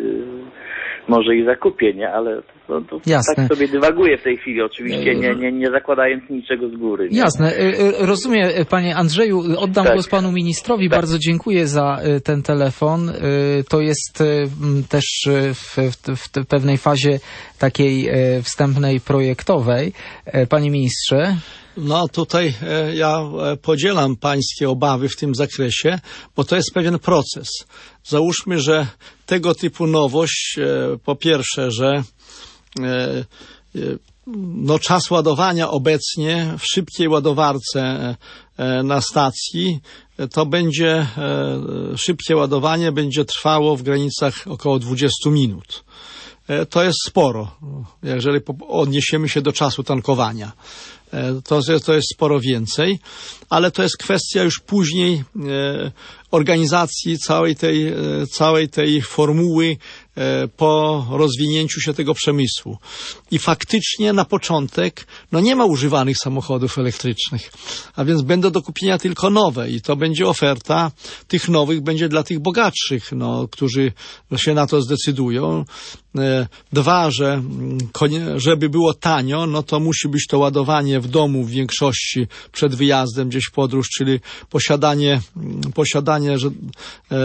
może i zakupię, nie? Ale to, to tak sobie dywaguję w tej chwili, oczywiście, nie, nie, nie zakładając niczego z góry. Nie? Jasne. Rozumiem, panie Andrzeju. Oddam tak. głos panu ministrowi. Tak. Bardzo dziękuję za ten telefon. To jest też w, w, w pewnej fazie takiej wstępnej projektowej. Panie ministrze. No tutaj e, ja podzielam pańskie obawy w tym zakresie, bo to jest pewien proces. Załóżmy, że tego typu nowość, e, po pierwsze, że e, no, czas ładowania obecnie w szybkiej ładowarce e, na stacji, to będzie e, szybkie ładowanie będzie trwało w granicach około dwadzieścia minut. E, to jest sporo, jeżeli odniesiemy się do czasu tankowania. To, to jest sporo więcej, ale to jest kwestia już później e, organizacji całej tej, e, całej tej formuły e, po rozwinięciu się tego przemysłu. I faktycznie na początek no nie ma używanych samochodów elektrycznych, a więc będą do kupienia tylko nowe i to będzie oferta tych nowych, będzie dla tych bogatszych, no, którzy się na to zdecydują. E, dwa, że żeby było tanio, no to musi być to ładowanie w domu w większości przed wyjazdem gdzieś w podróż, czyli posiadanie, posiadanie że, e,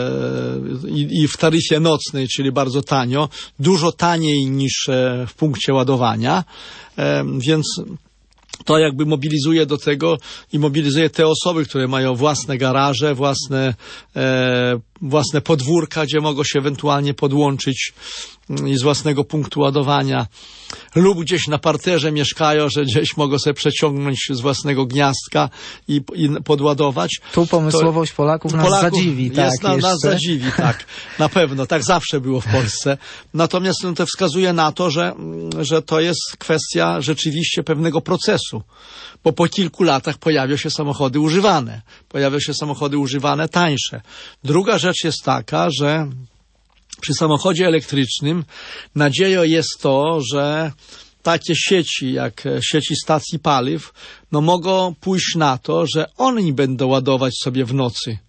i, i w taryfie nocnej, czyli bardzo tanio, dużo taniej niż e, w punkcie ładowania, e, więc to jakby mobilizuje do tego i mobilizuje te osoby, które mają własne garaże, własne, e, własne podwórka, gdzie mogą się ewentualnie podłączyć i z własnego punktu ładowania, lub gdzieś na parterze mieszkają, że gdzieś mogą sobie przeciągnąć z własnego gniazdka i, i podładować. Tu pomysłowość to, Polaków nas Polaków zadziwi. Tak, jest na, nas zadziwi, tak. Na pewno, tak zawsze było w Polsce. Natomiast no, to wskazuje na to, że, że to jest kwestia rzeczywiście pewnego procesu. Bo po kilku latach pojawią się samochody używane. Pojawią się samochody używane tańsze. Druga rzecz jest taka, że przy samochodzie elektrycznym nadzieją jest to, że takie sieci jak sieci stacji paliw no mogą pójść na to, że oni będą ładować sobie w nocy,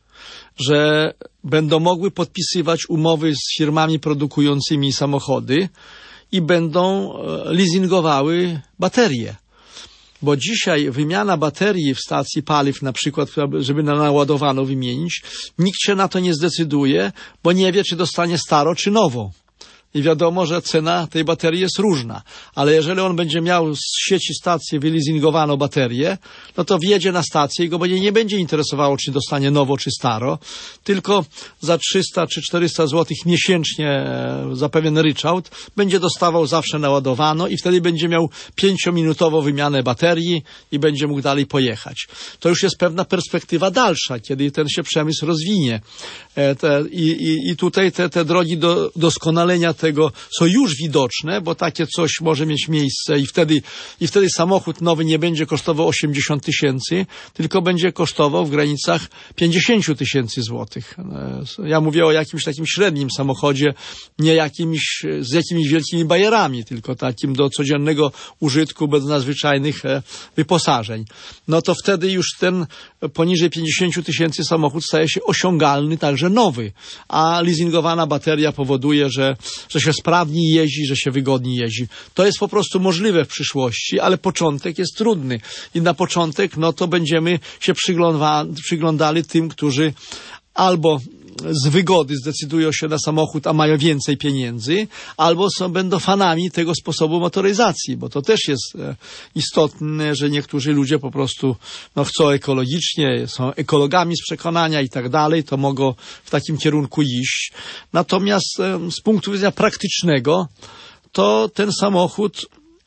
że będą mogły podpisywać umowy z firmami produkującymi samochody i będą leasingowały baterie. Bo dzisiaj wymiana baterii w stacji paliw, na przykład, żeby na naładowano wymienić, nikt się na to nie zdecyduje, bo nie wie, czy dostanie staro, czy nowo. I wiadomo, że cena tej baterii jest różna. Ale jeżeli on będzie miał z sieci stacji wyleasingowano baterię, no to wjedzie na stację i go będzie nie będzie interesowało, czy dostanie nowo, czy staro, tylko za trzysta czy czterysta złotych miesięcznie za pewien ryczałt będzie dostawał zawsze naładowano i wtedy będzie miał pięciominutową wymianę baterii i będzie mógł dalej pojechać. To już jest pewna perspektywa dalsza, kiedy ten się przemysł rozwinie. E, te, i, i, I tutaj te, te drogi do doskonalenia tego są już widoczne, bo takie coś może mieć miejsce i wtedy, i wtedy samochód nowy nie będzie kosztował osiemdziesiąt tysięcy, tylko będzie kosztował w granicach pięćdziesiąt tysięcy złotych. Ja mówię o jakimś takim średnim samochodzie, nie jakimś, z jakimiś wielkimi bajerami, tylko takim do codziennego użytku, bez nadzwyczajnych wyposażeń. No to wtedy już ten poniżej pięćdziesiąt tysięcy samochód staje się osiągalny, także nowy, a leasingowana bateria powoduje, że że się sprawniej jeździ, że się wygodniej jeździ. To jest po prostu możliwe w przyszłości, ale początek jest trudny. I na początek, no to będziemy się przygląda, przyglądali tym, którzy albo z wygody zdecydują się na samochód, a mają więcej pieniędzy, albo są, będą fanami tego sposobu motoryzacji, bo to też jest e, istotne, że niektórzy ludzie po prostu no, chcą ekologicznie, są ekologami z przekonania i tak dalej, to mogą w takim kierunku iść. Natomiast e, z punktu widzenia praktycznego, to ten samochód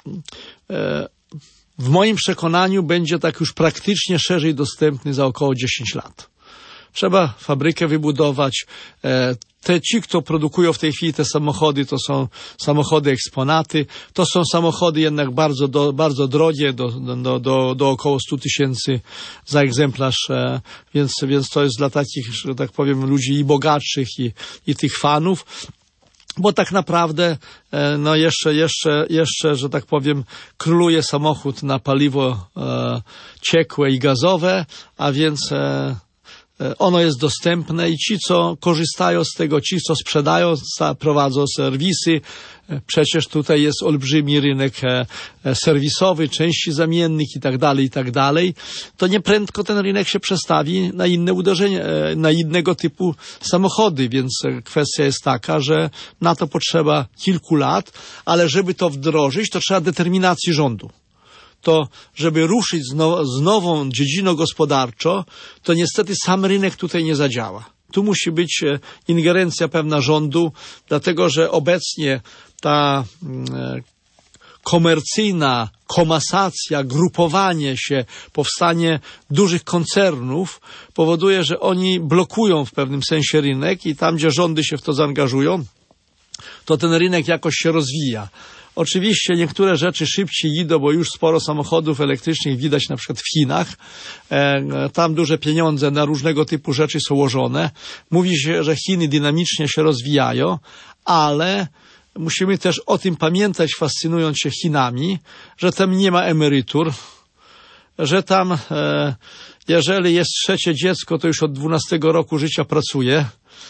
e, w moim przekonaniu będzie tak już praktycznie szerzej dostępny za około dziesięć lat. Trzeba fabrykę wybudować. Te ci, kto produkują w tej chwili te samochody, to są samochody eksponaty. To są samochody jednak bardzo, do, bardzo drogie, do, do, do, do około stu tysięcy za egzemplarz, więc, więc to jest dla takich, że tak powiem, ludzi i bogatszych, i, i tych fanów. Bo tak naprawdę, no jeszcze, jeszcze, jeszcze, że tak powiem, króluje samochód na paliwo e, ciekłe i gazowe, a więc e, ono jest dostępne i ci, co korzystają z tego, ci, co sprzedają, prowadzą serwisy. Przecież tutaj jest olbrzymi rynek serwisowy, części zamiennych i tak dalej, i tak dalej. To nieprędko ten rynek się przestawi na inne uderzenie, na innego typu samochody, więc kwestia jest taka, że na to potrzeba kilku lat, ale żeby to wdrożyć, to trzeba determinacji rządu. To, żeby ruszyć z, now, z nową dziedziną gospodarczą, to niestety sam rynek tutaj nie zadziała. Tu musi być ingerencja pewna rządu, dlatego że obecnie ta e, komercyjna komasacja, grupowanie się, powstanie dużych koncernów powoduje, że oni blokują w pewnym sensie rynek i tam, gdzie rządy się w to zaangażują, to ten rynek jakoś się rozwija. Oczywiście niektóre rzeczy szybciej idą, bo już sporo samochodów elektrycznych widać na przykład w Chinach. E, tam duże pieniądze na różnego typu rzeczy są łożone. Mówi się, że Chiny dynamicznie się rozwijają, ale musimy też o tym pamiętać, fascynując się Chinami, że tam nie ma emerytur, że tam e, jeżeli jest trzecie dziecko, to już od dwunastego roku życia pracuje,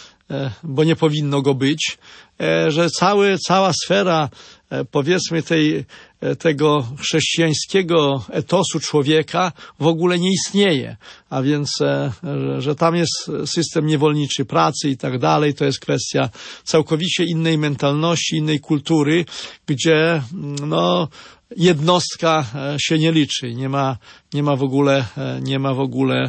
bo nie powinno go być, że cały, cała sfera, powiedzmy, tej, tego chrześcijańskiego etosu człowieka w ogóle nie istnieje. A więc, że tam jest system niewolniczy pracy i tak dalej, to jest kwestia całkowicie innej mentalności, innej kultury, gdzie, no, jednostka się nie liczy, nie ma, nie ma w ogóle, nie ma w ogóle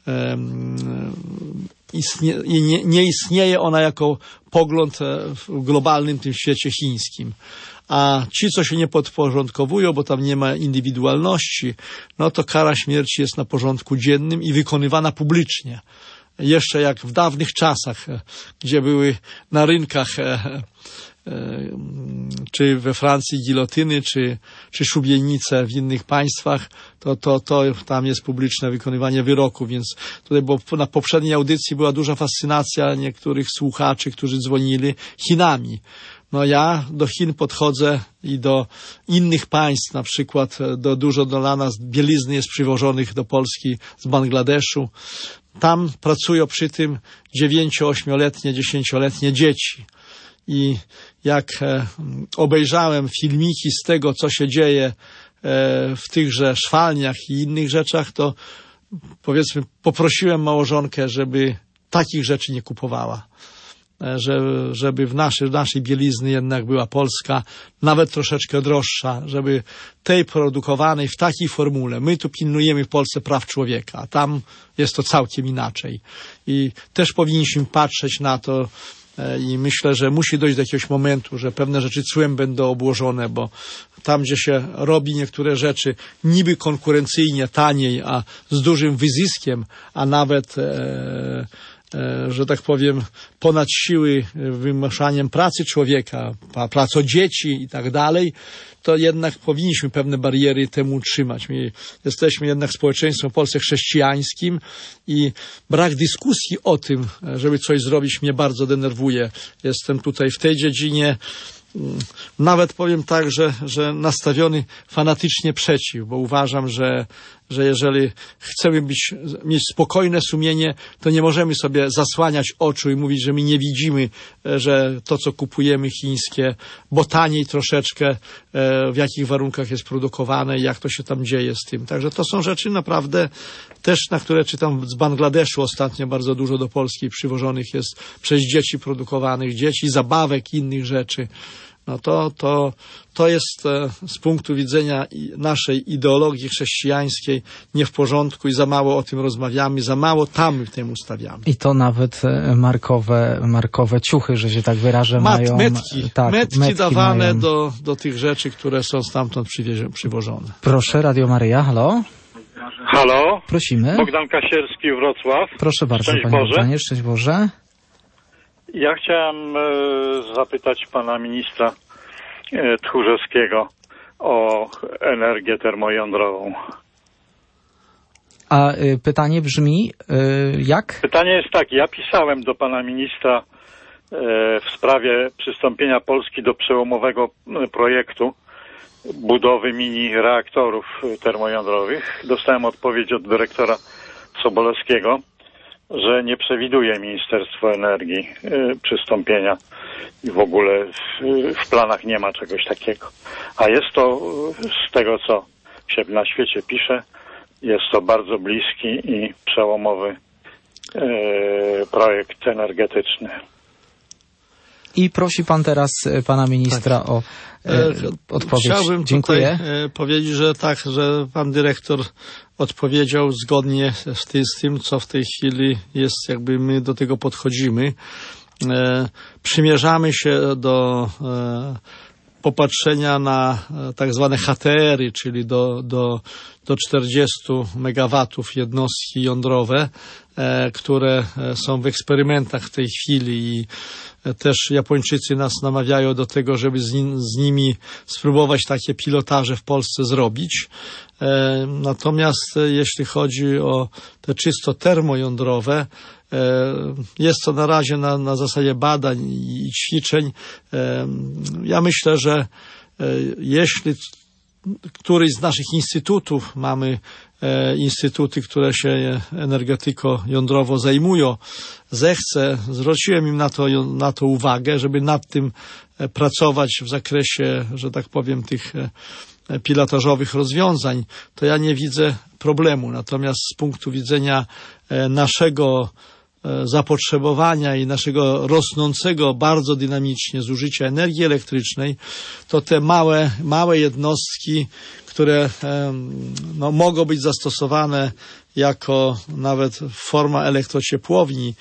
um, Istnie, nie, nie istnieje ona jako pogląd w globalnym tym świecie chińskim. A ci, co się nie podporządkowują, bo tam nie ma indywidualności, no to kara śmierci jest na porządku dziennym i wykonywana publicznie. Jeszcze jak w dawnych czasach, gdzie były na rynkach czy we Francji gilotyny, czy, czy szubienice w innych państwach, to, to, to tam jest publiczne wykonywanie wyroku, więc tutaj, bo na poprzedniej audycji była duża fascynacja niektórych słuchaczy, którzy dzwonili Chinami. No ja do Chin podchodzę i do innych państw, na przykład do, dużo do nas bielizny jest przywożonych do Polski z Bangladeszu. Tam pracują przy tym dziewięcio-, ośmioletnie, dziesięcioletnie dzieci. I jak e, obejrzałem filmiki z tego, co się dzieje e, w tychże szwalniach i innych rzeczach, to powiedzmy poprosiłem małżonkę, żeby takich rzeczy nie kupowała. E, że, żeby w naszej, w naszej bielizny jednak była polska, nawet troszeczkę droższa, żeby tej produkowanej w takiej formule. My tu pilnujemy w Polsce praw człowieka, a tam jest to całkiem inaczej. I też powinniśmy patrzeć na to, i myślę, że musi dojść do jakiegoś momentu, że pewne rzeczy cłem będą obłożone, bo tam, gdzie się robi niektóre rzeczy niby konkurencyjnie, taniej, a z dużym wyzyskiem, a nawet, e, e, że tak powiem, ponad siły wymuszaniem pracy człowieka, pracą dzieci i tak dalej, to jednak powinniśmy pewne bariery temu utrzymać. My jesteśmy jednak społeczeństwem w Polsce chrześcijańskim i brak dyskusji o tym, żeby coś zrobić, mnie bardzo denerwuje. Jestem tutaj w tej dziedzinie nawet powiem tak, że, że nastawiony fanatycznie przeciw, bo uważam, że że jeżeli chcemy być, mieć spokojne sumienie, to nie możemy sobie zasłaniać oczu i mówić, że my nie widzimy, że to, co kupujemy chińskie, bo taniej troszeczkę, w jakich warunkach jest produkowane i jak to się tam dzieje z tym. Także to są rzeczy naprawdę też, na które czytam z Bangladeszu ostatnio bardzo dużo do Polski przywożonych jest przez dzieci produkowanych, dzieci, zabawek, innych rzeczy. No to, to, to jest e, z punktu widzenia naszej ideologii chrześcijańskiej nie w porządku i za mało o tym rozmawiamy, za mało tam temu stawiamy. I to nawet markowe, markowe ciuchy, że się tak wyrażę, Mat, mają... Metki, tak, metki, metki dawane mają. do, do tych rzeczy, które są stamtąd przywiezie, przywożone. Proszę, Radio Maryja, halo? Halo? Prosimy. Bogdan Kasierski, Wrocław. Proszę bardzo, Szczęść panie Boże. Bogdanie, szczęść Boże. Ja chciałem e, zapytać pana ministra e, Tchórzewskiego o energię termojądrową. A y, pytanie brzmi, y, jak? Pytanie jest takie, ja pisałem do pana ministra e, w sprawie przystąpienia Polski do przełomowego e, projektu budowy mini reaktorów termojądrowych. Dostałem odpowiedź od dyrektora Sobolewskiego, że nie przewiduje Ministerstwo Energii y, przystąpienia i w ogóle w, w planach nie ma czegoś takiego. A jest to, z tego co się na świecie pisze, jest to bardzo bliski i przełomowy y, projekt energetyczny. I prosi pan teraz y, pana ministra tak. o y, odpowiedź. Chciałbym Dziękuję. Tutaj powiedzieć, że tak, że pan dyrektor odpowiedział zgodnie z tym, z tym, co w tej chwili jest, jakby my do tego podchodzimy. E, przymierzamy się do e, popatrzenia na e, tak zwane H T R-y, czyli do, do, do czterdziestu megawatów jednostki jądrowe, e, które są w eksperymentach w tej chwili i też Japończycy nas namawiają do tego, żeby z, nim, z nimi spróbować takie pilotaże w Polsce zrobić. E, natomiast e, jeśli chodzi o te czysto termojądrowe, e, jest to na razie na, na zasadzie badań i, i ćwiczeń. E, ja myślę, że e, jeśli któryś z naszych instytutów, mamy e, instytuty, które się energetyką jądrowo zajmują, zechce, zwróciłem im na to, na to uwagę, żeby nad tym e, pracować w zakresie, że tak powiem, tych e, pilotażowych rozwiązań, to ja nie widzę problemu. Natomiast z punktu widzenia e, naszego zapotrzebowania i naszego rosnącego bardzo dynamicznie zużycia energii elektrycznej, to te małe, małe jednostki, które no, mogą być zastosowane jako nawet forma elektrociepłowni,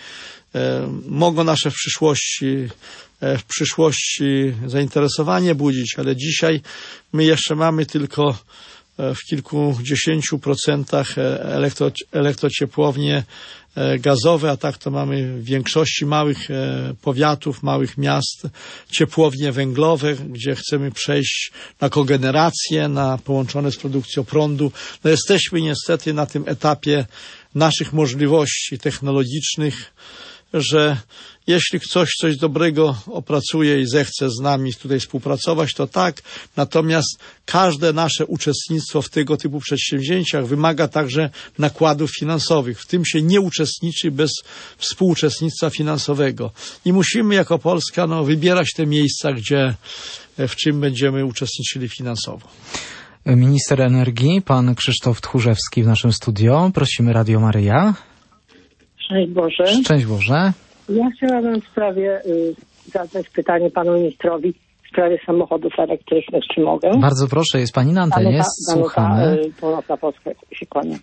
mogą nasze w przyszłości w przyszłości zainteresowanie budzić, ale dzisiaj my jeszcze mamy tylko w kilkudziesięciu procentach elektro, elektrociepłownie gazowe, a tak to mamy w większości małych powiatów, małych miast, ciepłownie węglowe, gdzie chcemy przejść na kogenerację, na połączone z produkcją prądu. No jesteśmy niestety na tym etapie naszych możliwości technologicznych, że jeśli ktoś coś dobrego opracuje i zechce z nami tutaj współpracować, to tak. Natomiast każde nasze uczestnictwo w tego typu przedsięwzięciach wymaga także nakładów finansowych. W tym się nie uczestniczy bez współuczestnictwa finansowego. I musimy jako Polska no, wybierać te miejsca, gdzie, w czym będziemy uczestniczyli finansowo. Minister energii, pan Krzysztof Tchórzewski w naszym studio. Prosimy Radio Maryja. Szczęść Boże. Szczęść Boże. Ja chciałabym w sprawie y, zadać pytanie panu ministrowi w sprawie samochodów elektrycznych, czy mogę? Bardzo proszę, jest pani na antenie, Danuta, słuchamy. Danuta, y, Północna Polska się kłania.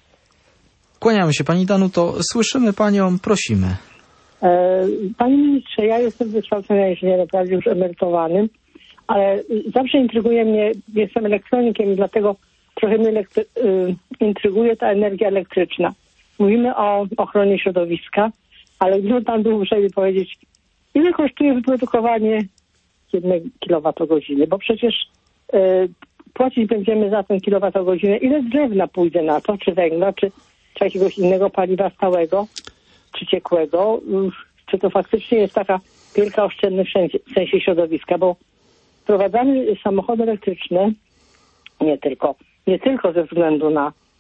Kłaniamy się pani Danuto, słyszymy panią, prosimy. E, panie ministrze, ja jestem wykształcony inżynierem, prawie już emerytowanym, ale zawsze intryguje mnie, jestem elektronikiem i dlatego trochę mnie elektry- y, intryguje ta energia elektryczna. Mówimy o ochronie środowiska, ale gdyby pan był uprzejmy powiedzieć, ile kosztuje wyprodukowanie jednej kilowatogodziny, bo przecież y, płacić będziemy za tę kilowatogodzinę, ile drewna pójdzie na to, czy węgla, czy, czy jakiegoś innego paliwa stałego, czy ciekłego, y, czy to faktycznie jest taka wielka oszczędność w sensie środowiska, bo wprowadzamy samochody elektryczne nie tylko, nie tylko ze względu na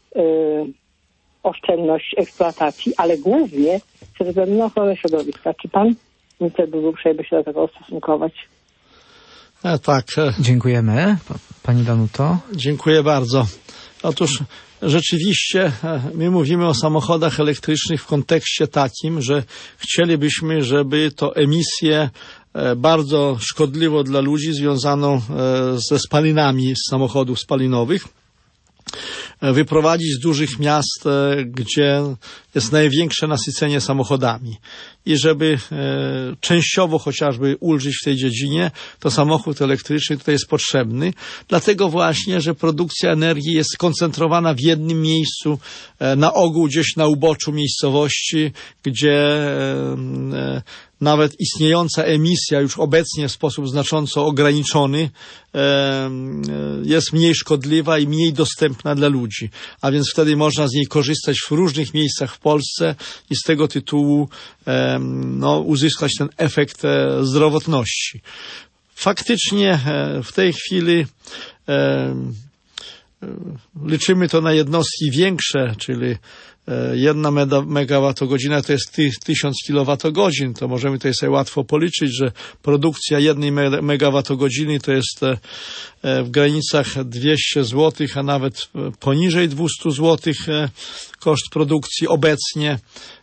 y, oszczędność eksploatacji, ale głównie ze względu na ochronę środowiska. Czy pan minister byłby uprzejmy się do tego ustosunkować? E, tak. E, Dziękujemy. Pani Danuto. Dziękuję bardzo. Otóż rzeczywiście my mówimy o samochodach elektrycznych w kontekście takim, że chcielibyśmy, żeby to emisję bardzo szkodliwą dla ludzi związaną ze spalinami z samochodów spalinowych wyprowadzić z dużych miast, gdzie jest największe nasycenie samochodami. I żeby e, częściowo chociażby ulżyć w tej dziedzinie, to samochód elektryczny tutaj jest potrzebny. Dlatego właśnie, że produkcja energii jest skoncentrowana w jednym miejscu, e, na ogół gdzieś na uboczu miejscowości, gdzie e, e, nawet istniejąca emisja już obecnie w sposób znacząco ograniczony e, jest mniej szkodliwa i mniej dostępna dla ludzi. A więc wtedy można z niej korzystać w różnych miejscach w Polsce i z tego tytułu e, no, uzyskać ten efekt e, zdrowotności. Faktycznie e, w tej chwili e, liczymy to na jednostki większe, czyli jedna megawattogodzina to jest tysiąc kilowatogodzin, to możemy tutaj sobie łatwo policzyć, że produkcja jednej megawattogodziny to jest w granicach dwieście złotych, a nawet poniżej dwieście złotych koszt produkcji obecnie.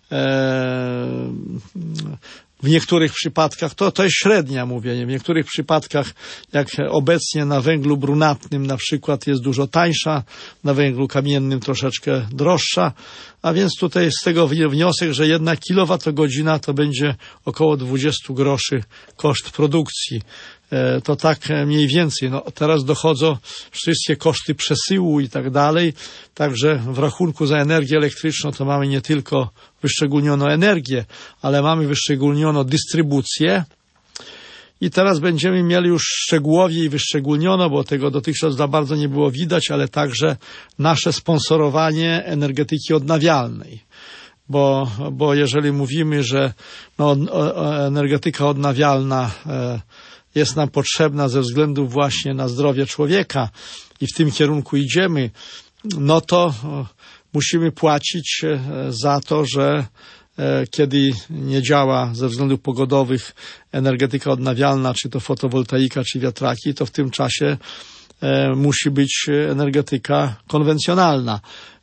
W niektórych przypadkach, to, to jest średnia, mówię, w niektórych przypadkach, jak obecnie na węglu brunatnym na przykład jest dużo tańsza, na węglu kamiennym troszeczkę droższa, a więc tutaj z tego wniosek, że jedna kilowatogodzina to będzie około dwadzieścia groszy koszt produkcji. To tak mniej więcej. No, teraz dochodzą wszystkie koszty przesyłu i tak dalej. Także w rachunku za energię elektryczną to mamy nie tylko wyszczególnioną energię, ale mamy wyszczególnioną dystrybucję. I teraz będziemy mieli już szczegółowiej wyszczególniono, bo tego dotychczas za bardzo nie było widać, ale także nasze sponsorowanie energetyki odnawialnej. Bo, bo jeżeli mówimy, że no, energetyka odnawialna e, jest nam potrzebna ze względu właśnie na zdrowie człowieka i w tym kierunku idziemy, no to musimy płacić za to, że kiedy nie działa ze względów pogodowych energetyka odnawialna, czy to fotowoltaika, czy wiatraki, to w tym czasie musi być energetyka konwencjonalna.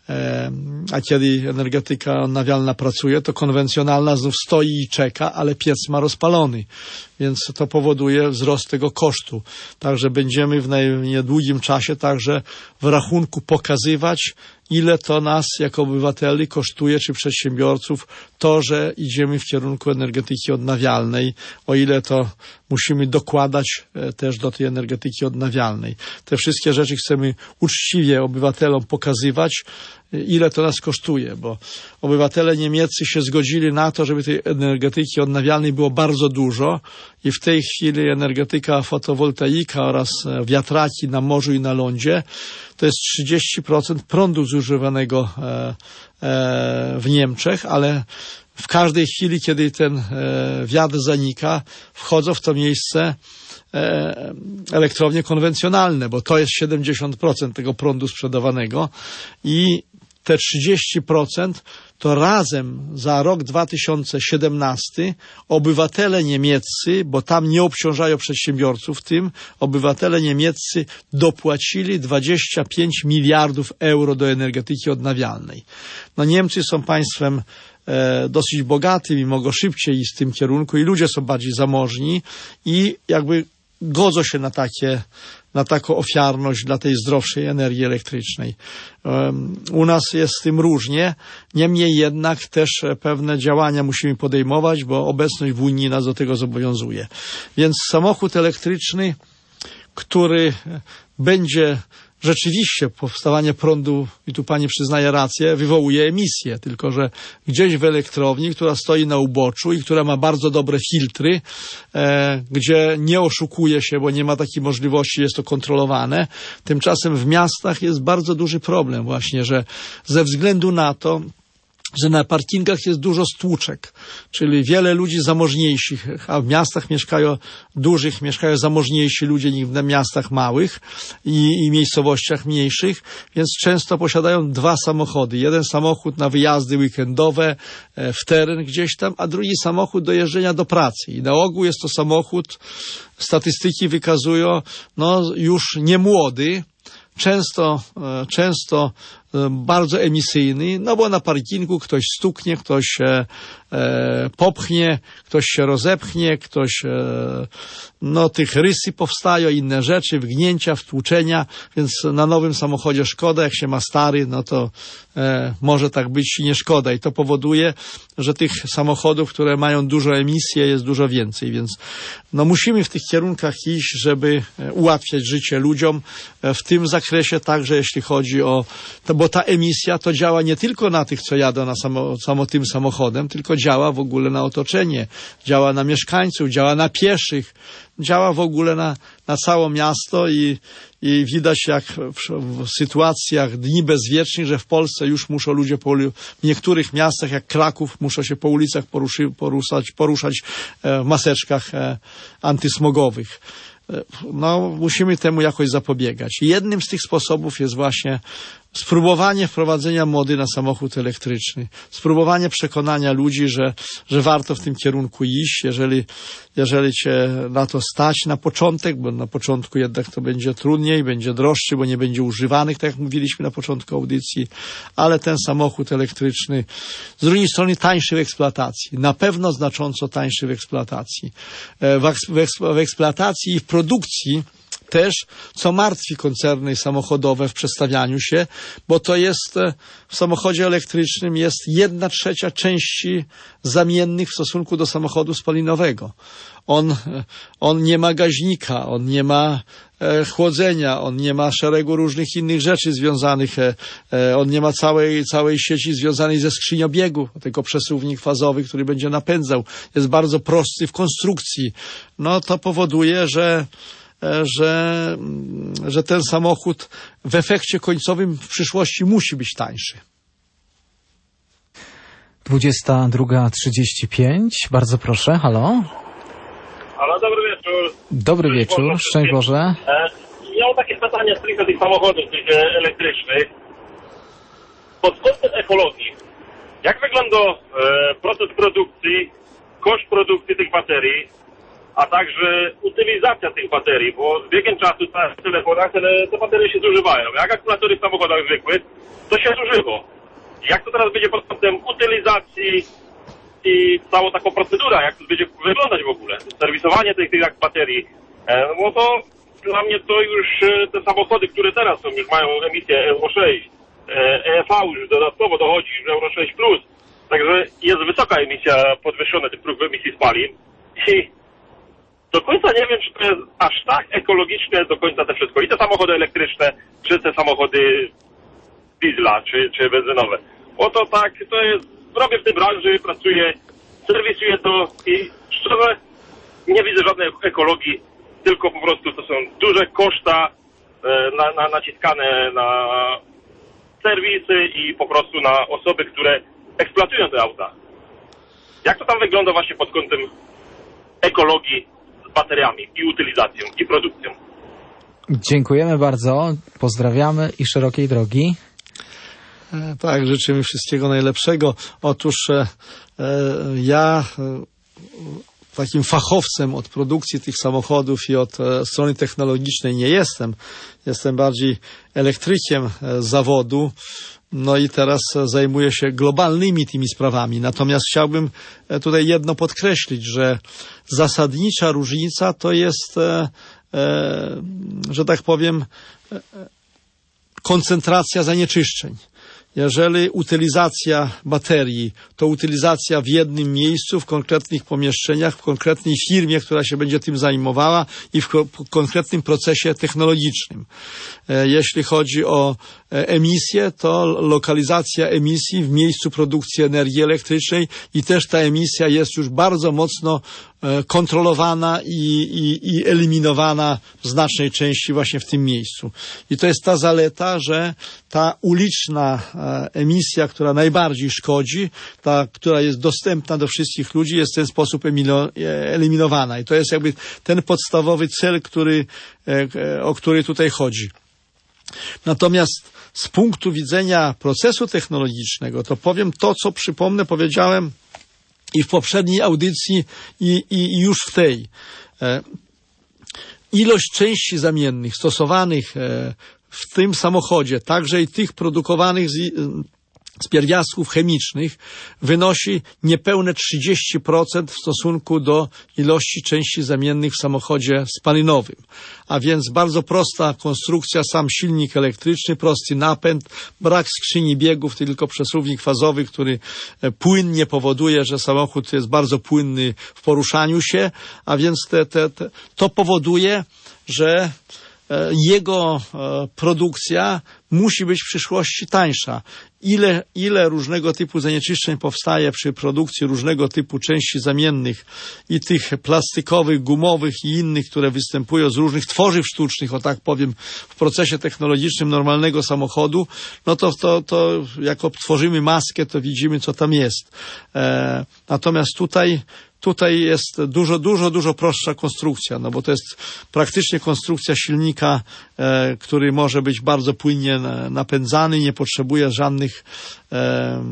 A kiedy energetyka odnawialna pracuje, to konwencjonalna znów stoi i czeka, ale piec ma rozpalony, więc to powoduje wzrost tego kosztu. Także będziemy w niedługim czasie także w rachunku pokazywać, ile to nas jako obywateli kosztuje, czy przedsiębiorców, to, że idziemy w kierunku energetyki odnawialnej, o ile to musimy dokładać też do tej energetyki odnawialnej. Te wszystkie rzeczy chcemy uczciwie obywatelom pokazywać, ile to nas kosztuje, bo obywatele niemieccy się zgodzili na to, żeby tej energetyki odnawialnej było bardzo dużo i w tej chwili energetyka fotowoltaika oraz wiatraki na morzu i na lądzie to jest trzydzieści procent prądu zużywanego w Niemczech, ale w każdej chwili, kiedy ten wiatr zanika, wchodzą w to miejsce elektrownie konwencjonalne, bo to jest siedemdziesiąt procent tego prądu sprzedawanego i te trzydzieści procent to razem za rok dwa tysiące siedemnasty obywatele niemieccy, bo tam nie obciążają przedsiębiorców tym, obywatele niemieccy dopłacili dwadzieścia pięć miliardów euro do energetyki odnawialnej. No Niemcy są państwem e, dosyć bogatym i mogą szybciej iść w tym kierunku i ludzie są bardziej zamożni i jakby godzą się na takie na taką ofiarność dla tej zdrowszej energii elektrycznej. U nas jest z tym różnie, niemniej jednak też pewne działania musimy podejmować, bo obecność w Unii nas do tego zobowiązuje. Więc samochód elektryczny, który będzie rzeczywiście powstawanie prądu, i tu pani przyznaje rację, wywołuje emisję, tylko że gdzieś w elektrowni, która stoi na uboczu i która ma bardzo dobre filtry, e, gdzie nie oszukuje się, bo nie ma takiej możliwości, jest to kontrolowane. Tymczasem w miastach jest bardzo duży problem właśnie, że ze względu na to, że na parkingach jest dużo stłuczek, czyli wiele ludzi zamożniejszych, a w miastach mieszkają dużych, mieszkają zamożniejsi ludzie niż w miastach małych i, i miejscowościach mniejszych, więc często posiadają dwa samochody. Jeden samochód na wyjazdy weekendowe w teren gdzieś tam, a drugi samochód do jeżdżenia do pracy. I na ogół jest to samochód, statystyki wykazują, no już nie młody, często, często bardzo emisyjny, no bo na parkingu ktoś stuknie, ktoś e, e, popchnie, ktoś się rozepchnie, ktoś, e, no tych rysy powstają, inne rzeczy, wgnięcia, wtłuczenia, więc na nowym samochodzie szkoda, jak się ma stary, no to e, może tak być i nie szkoda i to powoduje, że tych samochodów, które mają dużo emisji, jest dużo więcej, więc no musimy w tych kierunkach iść, żeby ułatwiać życie ludziom w tym zakresie także, jeśli chodzi o to, bo ta emisja to działa nie tylko na tych, co jadą na samo, samo tym samochodem, tylko działa w ogóle na otoczenie, działa na mieszkańców, działa na pieszych, działa w ogóle na, na całe miasto i, i widać jak w, w sytuacjach dni bezwiecznych, że w Polsce już muszą ludzie po, w niektórych miastach jak Kraków muszą się po ulicach poruszy, poruszać, poruszać w maseczkach e, antysmogowych. No, musimy temu jakoś zapobiegać. Jednym z tych sposobów jest właśnie spróbowanie wprowadzenia mody na samochód elektryczny. Spróbowanie przekonania ludzi, że, że warto w tym kierunku iść, jeżeli, jeżeli cię na to stać na początek, bo na początku jednak to będzie trudniej, będzie droższy, bo nie będzie używanych, tak jak mówiliśmy na początku audycji, ale ten samochód elektryczny z drugiej strony tańszy w eksploatacji, na pewno znacząco tańszy w eksploatacji. W, w, w eksploatacji i w produkcji też, co martwi koncerny samochodowe w przestawianiu się, bo to jest w samochodzie elektrycznym jest jedna trzecia części zamiennych w stosunku do samochodu spalinowego. On, on nie ma gaźnika, on nie ma e, chłodzenia, on nie ma szeregu różnych innych rzeczy związanych, e, e, on nie ma całej, całej sieci związanej ze skrzynią tylko przesuwnik fazowy, który będzie napędzał. Jest bardzo prosty w konstrukcji. No to powoduje, że Że, że ten samochód w efekcie końcowym w przyszłości musi być tańszy. dwudziesta druga trzydzieści pięć. Bardzo proszę. Halo? Halo, dobry wieczór. Dobry Cześć wieczór. Boże, Szczęść Boże. Ja mam takie pytanie stricte tych samochodów tych elektrycznych. Pod kątem ekologii, jak wygląda e, proces produkcji, koszt produkcji tych baterii, a także utylizacja tych baterii, bo z biegiem czasu w telefonach te, te baterie się zużywają. Jak akumulatory w samochodach zwykłych, to się zużyło. Jak to teraz będzie pod kątem utylizacji i całą taką procedurę, jak to będzie wyglądać w ogóle? Serwisowanie tych, tych baterii. E, no to dla mnie to już te samochody, które teraz są, już mają emisję Euro sześć, E F V już dodatkowo dochodzi, już Euro sześć plus. Także jest wysoka emisja, podwyższony ten próg emisji spalin. I do końca nie wiem, czy to jest aż tak ekologiczne do końca te wszystko. I te samochody elektryczne, czy te samochody diesla, czy, czy benzynowe. Oto tak, to jest, robię w tej branży, pracuję, serwisuję to i szczerze nie widzę żadnej ekologii, tylko po prostu to są duże koszta e, na, na, naciskane na serwisy i po prostu na osoby, które eksploatują te auta. Jak to tam wygląda właśnie pod kątem ekologii z bateriami i utylizacją i produkcją? Dziękujemy bardzo, pozdrawiamy i szerokiej drogi. E, tak, życzymy wszystkiego najlepszego. Otóż e, ja e, takim fachowcem od produkcji tych samochodów i od e, strony technologicznej nie jestem. Jestem bardziej elektrykiem e, zawodu. No i teraz zajmuję się globalnymi tymi sprawami. Natomiast chciałbym tutaj jedno podkreślić, że zasadnicza różnica to jest, e, e, że tak powiem, e, koncentracja zanieczyszczeń. Jeżeli utylizacja baterii to utylizacja w jednym miejscu, w konkretnych pomieszczeniach, w konkretnej firmie, która się będzie tym zajmowała i w konkretnym procesie technologicznym. Jeśli chodzi o emisje, to lokalizacja emisji w miejscu produkcji energii elektrycznej i też ta emisja jest już bardzo mocno kontrolowana i, i, i eliminowana w znacznej części właśnie w tym miejscu. I to jest ta zaleta, że ta uliczna emisja, która najbardziej szkodzi, ta, która jest dostępna do wszystkich ludzi, jest w ten sposób eliminowana. I to jest jakby ten podstawowy cel, który, o który tutaj chodzi. Natomiast z punktu widzenia procesu technologicznego, to powiem to, co przypomnę, powiedziałem i w poprzedniej audycji i, i, i już w tej. E, ilość części zamiennych stosowanych e, w tym samochodzie, także i tych produkowanych z, z pierwiastków chemicznych, wynosi niespełna trzydzieści procent w stosunku do ilości części zamiennych w samochodzie spalinowym. A więc bardzo prosta konstrukcja, sam silnik elektryczny, prosty napęd, brak skrzyni biegów, tylko przesuwnik fazowy, który płynnie powoduje, że samochód jest bardzo płynny w poruszaniu się, a więc te, te, te, to powoduje, że jego produkcja musi być w przyszłości tańsza. Ile, ile różnego typu zanieczyszczeń powstaje przy produkcji różnego typu części zamiennych i tych plastikowych, gumowych i innych, które występują z różnych tworzyw sztucznych, o tak powiem, w procesie technologicznym normalnego samochodu, no to, to, to jak obtworzymy maskę, to widzimy, co tam jest. E, natomiast tutaj Tutaj jest dużo, dużo, dużo prostsza konstrukcja, no bo to jest praktycznie konstrukcja silnika, e, który może być bardzo płynnie napędzany, nie potrzebuje żadnych, e,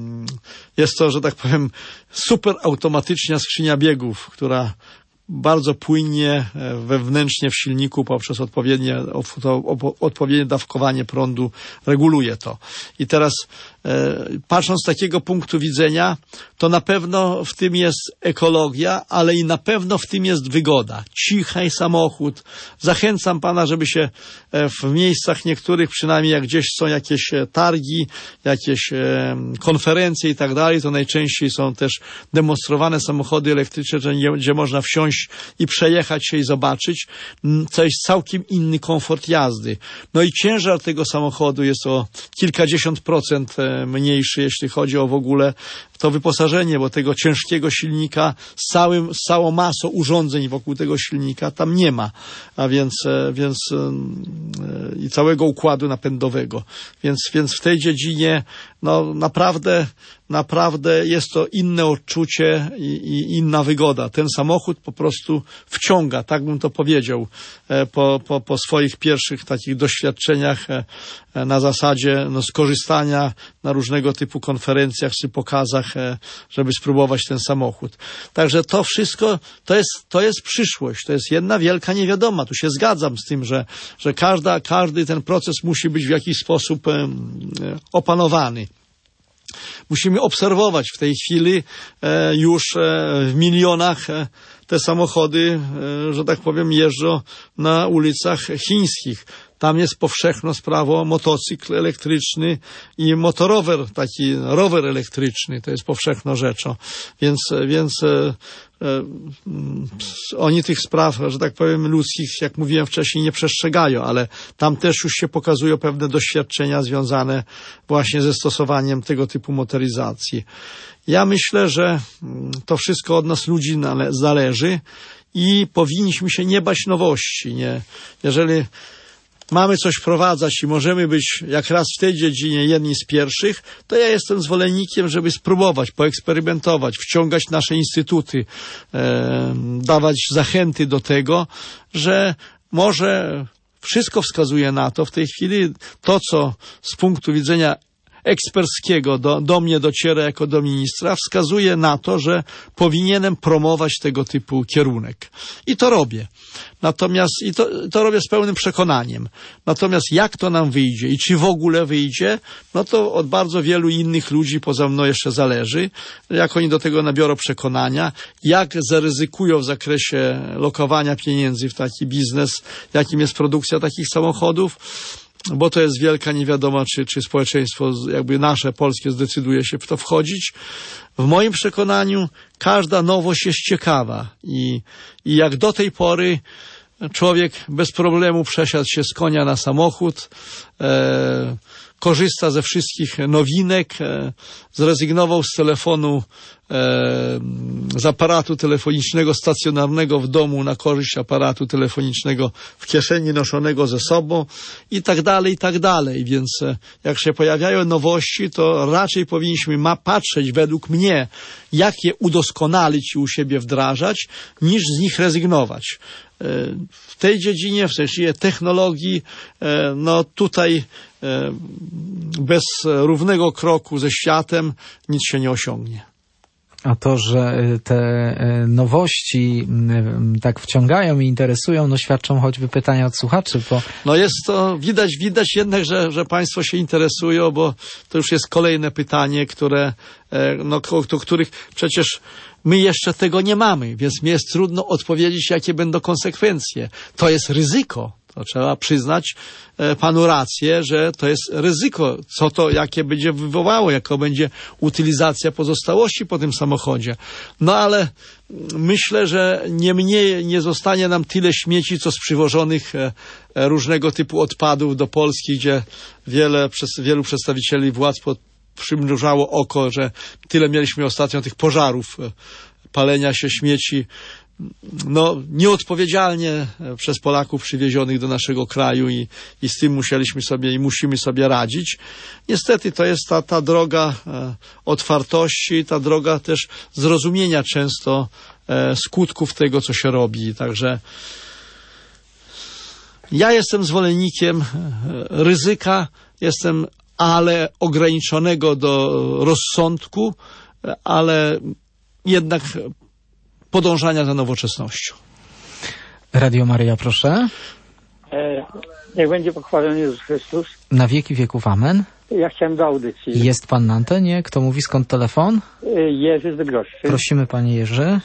jest to, że tak powiem, super automatyczna skrzynia biegów, która bardzo płynnie wewnętrznie w silniku poprzez odpowiednie, odpowiednie dawkowanie prądu reguluje to. I teraz patrząc z takiego punktu widzenia, to na pewno w tym jest ekologia, ale i na pewno w tym jest wygoda. Cichy samochód. Zachęcam pana, żeby się w miejscach niektórych, przynajmniej jak gdzieś są jakieś targi, jakieś konferencje i tak dalej, to najczęściej są też demonstrowane samochody elektryczne, gdzie można wsiąść i przejechać się i zobaczyć. To jest całkiem inny komfort jazdy. No i ciężar tego samochodu jest o kilkadziesiąt procent mniejszy, jeśli chodzi o w ogóle to wyposażenie, bo tego ciężkiego silnika z, całym, z całą masą urządzeń wokół tego silnika tam nie ma, a więc, więc i całego układu napędowego. Więc, więc w tej dziedzinie no naprawdę, naprawdę jest to inne odczucie i, i inna wygoda. Ten samochód po prostu wciąga, tak bym to powiedział, po, po, po swoich pierwszych takich doświadczeniach na zasadzie no, skorzystania na różnego typu konferencjach czy pokazach, żeby spróbować ten samochód. Także to wszystko, to jest, to jest przyszłość, to jest jedna wielka niewiadoma. Tu się zgadzam z tym, że, że każda, każdy ten proces musi być w jakiś sposób e, opanowany. Musimy obserwować w tej chwili e, już e, w milionach e, te samochody, e, że tak powiem, jeżdżą na ulicach chińskich. Tam jest powszechną sprawą motocykl elektryczny i motorower, taki rower elektryczny, to jest powszechną rzeczą. Więc, więc e, e, oni tych spraw, że tak powiem, ludzkich, jak mówiłem wcześniej, nie przestrzegają, ale tam też już się pokazują pewne doświadczenia związane właśnie ze stosowaniem tego typu motoryzacji. Ja myślę, że to wszystko od nas ludzi nale- zależy i powinniśmy się nie bać nowości. Nie? Jeżeli mamy coś wprowadzać i możemy być jak raz w tej dziedzinie jedni z pierwszych, to ja jestem zwolennikiem, żeby spróbować, poeksperymentować, wciągać nasze instytuty, e, dawać zachęty do tego, że może wszystko wskazuje na to w tej chwili, to co z punktu widzenia eksperckiego do, do mnie dociera jako do ministra, wskazuje na to, że powinienem promować tego typu kierunek. I to robię. Natomiast, i to, to robię z pełnym przekonaniem. Natomiast jak to nam wyjdzie i czy w ogóle wyjdzie, no to od bardzo wielu innych ludzi poza mną jeszcze zależy, jak oni do tego nabiorą przekonania, jak zaryzykują w zakresie lokowania pieniędzy w taki biznes, jakim jest produkcja takich samochodów, bo to jest wielka niewiadoma, czy, czy społeczeństwo jakby nasze, polskie, zdecyduje się w to wchodzić. W moim przekonaniu każda nowość jest ciekawa i, i jak do tej pory człowiek bez problemu przesiadł się z konia na samochód, e, korzysta ze wszystkich nowinek, e, zrezygnował z telefonu, e, z aparatu telefonicznego stacjonarnego w domu na korzyść aparatu telefonicznego w kieszeni noszonego ze sobą i tak dalej, i tak dalej. Więc e, jak się pojawiają nowości, to raczej powinniśmy ma patrzeć według mnie, jak je udoskonalić i u siebie wdrażać, niż z nich rezygnować. W tej dziedzinie, w sensie technologii, no tutaj bez równego kroku ze światem nic się nie osiągnie. A to, że te nowości tak wciągają i interesują, no świadczą choćby pytania od słuchaczy, bo... No jest to, widać, widać jednak, że, że Państwo się interesują, bo to już jest kolejne pytanie, które, no, do których przecież my jeszcze tego nie mamy, więc mi jest trudno odpowiedzieć, jakie będą konsekwencje. To jest ryzyko. To trzeba przyznać e, panu rację, że to jest ryzyko, co to, jakie będzie wywołało, jaka będzie utylizacja pozostałości po tym samochodzie. No ale myślę, że nie mniej nie zostanie nam tyle śmieci, co z przywożonych e, e, różnego typu odpadów do Polski, gdzie wiele, przez, wielu przedstawicieli władz pod, przymrużało oko, że tyle mieliśmy ostatnio tych pożarów, e, palenia się śmieci, no, nieodpowiedzialnie przez Polaków przywiezionych do naszego kraju i, i z tym musieliśmy sobie i musimy sobie radzić. Niestety to jest ta, ta droga e, otwartości, ta droga też zrozumienia często e, skutków tego, co się robi. Także ja jestem zwolennikiem ryzyka, jestem ale ograniczonego do rozsądku, ale jednak podążania za nowoczesnością. Radio Maryja, proszę. E, niech będzie pochwalony Jezus Chrystus. Na wieki wieków, amen. Ja chciałem do audycji. Jest pan na antenie? Kto mówi, skąd telefon? E, Jerzy z Bydgoszczy. Prosimy, panie Jerzy. E,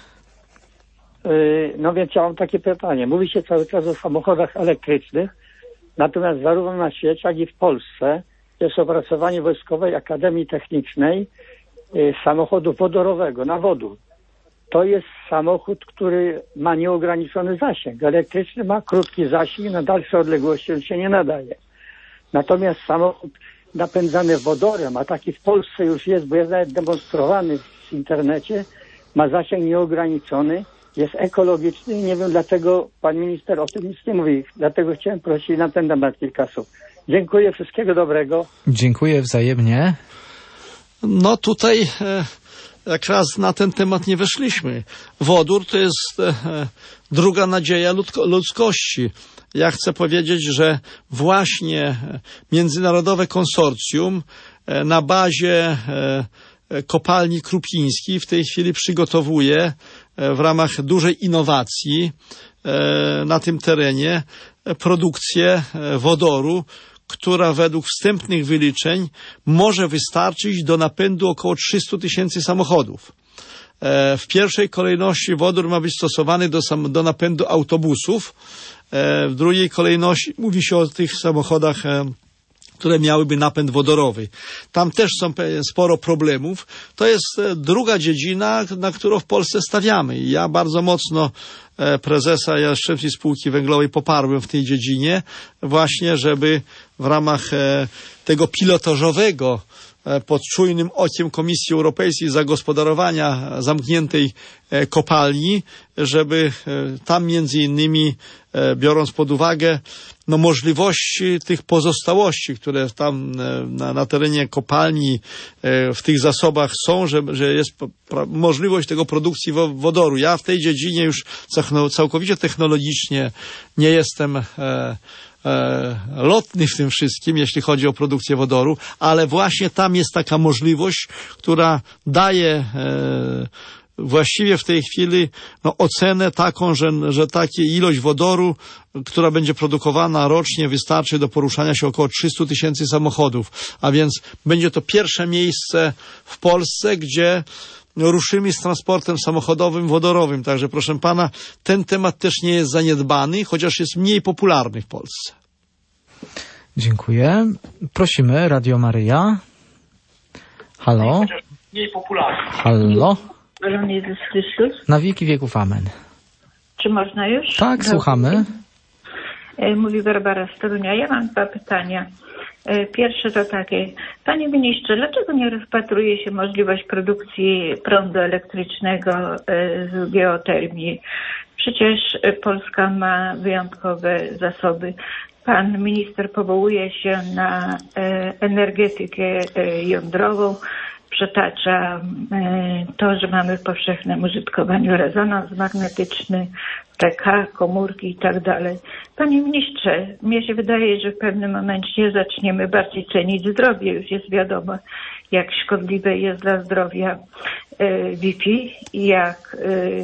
no więc ja mam takie pytanie. Mówi się cały czas o samochodach elektrycznych, natomiast zarówno na świecie, jak i w Polsce jest opracowanie Wojskowej Akademii Technicznej e, samochodu wodorowego, na wodór. To jest samochód, który ma nieograniczony zasięg. Elektryczny ma krótki zasięg, na dalsze odległości on się nie nadaje. Natomiast samochód napędzany wodorem, a taki w Polsce już jest, bo jest nawet demonstrowany w internecie, ma zasięg nieograniczony, jest ekologiczny i nie wiem, dlaczego pan minister o tym nic nie mówi. Dlatego chciałem prosić na ten temat kilka słów. Dziękuję, wszystkiego dobrego. Dziękuję wzajemnie. No tutaj... E... Jak raz na ten temat nie weszliśmy. Wodór to jest e, druga nadzieja ludzko- ludzkości. Ja chcę powiedzieć, że właśnie międzynarodowe konsorcjum e, na bazie e, kopalni Krupińskiej w tej chwili przygotowuje e, w ramach dużej innowacji e, na tym terenie e, produkcję e, wodoru, która według wstępnych wyliczeń może wystarczyć do napędu około trzysta tysięcy samochodów. E, w pierwszej kolejności wodór ma być stosowany do, sam, do napędu autobusów. E, w drugiej kolejności mówi się o tych samochodach, e, które miałyby napęd wodorowy. Tam też są sporo problemów. To jest e, druga dziedzina, na którą w Polsce stawiamy. I ja bardzo mocno prezesa Jastrzębskiej Spółki Węglowej poparłem w tej dziedzinie właśnie, żeby w ramach tego pilotażowego pod czujnym okiem Komisji Europejskiej zagospodarowania zamkniętej kopalni, żeby tam między innymi biorąc pod uwagę no, możliwości tych pozostałości, które tam na, na terenie kopalni w tych zasobach są, że, że jest pra, możliwość tego produkcji wodoru. Ja w tej dziedzinie już całkowicie technologicznie nie jestem e, e, lotny w tym wszystkim, jeśli chodzi o produkcję wodoru, ale właśnie tam jest taka możliwość, która daje e, właściwie w tej chwili no, ocenę taką, że, że taka ilość wodoru, która będzie produkowana rocznie, wystarczy do poruszania się około trzysta tysięcy samochodów. A więc będzie to pierwsze miejsce w Polsce, gdzie ruszymy z transportem samochodowym wodorowym. Także proszę pana, ten temat też nie jest zaniedbany, chociaż jest mniej popularny w Polsce. Dziękuję. Prosimy, Radio Maryja. Halo? Mniej popularny. Halo? Chwalony Jezus Chrystus. Na wieki wieków, amen. Czy można już? Tak, Dobrze. słuchamy. Mówi Barbara z Torunia. Ja mam dwa pytania. Pierwsze to takie. Panie ministrze, dlaczego nie rozpatruje się możliwość produkcji prądu elektrycznego z geotermii? Przecież Polska ma wyjątkowe zasoby. Pan minister powołuje się na energetykę jądrową, przetacza to, że mamy w powszechnym użytkowaniu rezonans magnetyczny, P K, komórki i tak dalej. Panie ministrze, mnie się wydaje, że w pewnym momencie zaczniemy bardziej cenić zdrowie. Już jest wiadomo, jak szkodliwe jest dla zdrowia Wi-Fi i jak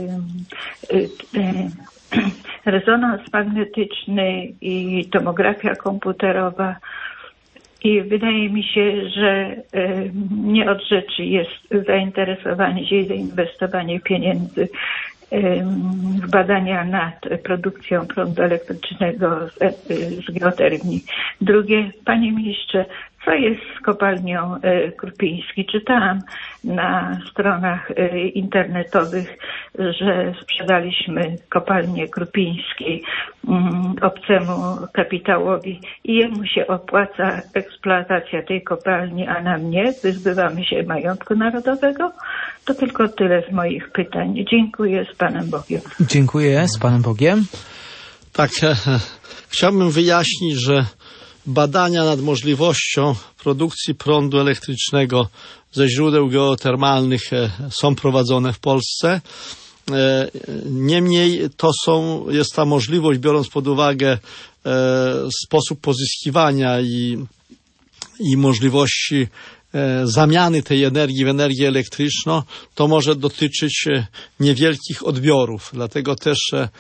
rezonans magnetyczny i tomografia komputerowa. I wydaje mi się, że nie od rzeczy jest zainteresowanie się i zainwestowanie pieniędzy w badania nad produkcją prądu elektrycznego z, z geotermii. Drugie, panie ministrze, co jest z kopalnią Krupiński? Czytałam na stronach internetowych, że sprzedaliśmy kopalnię Krupińskiej obcemu kapitałowi i jemu się opłaca eksploatacja tej kopalni, a nam nie. Wyzbywamy się majątku narodowego. To tylko tyle z moich pytań. Dziękuję, z Panem Bogiem. Dziękuję, z Panem Bogiem. Tak, chciałbym wyjaśnić, że badania nad możliwością produkcji prądu elektrycznego ze źródeł geotermalnych są prowadzone w Polsce. Niemniej to są, jest ta możliwość, biorąc pod uwagę sposób pozyskiwania i, i możliwości zamiany tej energii w energię elektryczną, to może dotyczyć niewielkich odbiorów. Dlatego też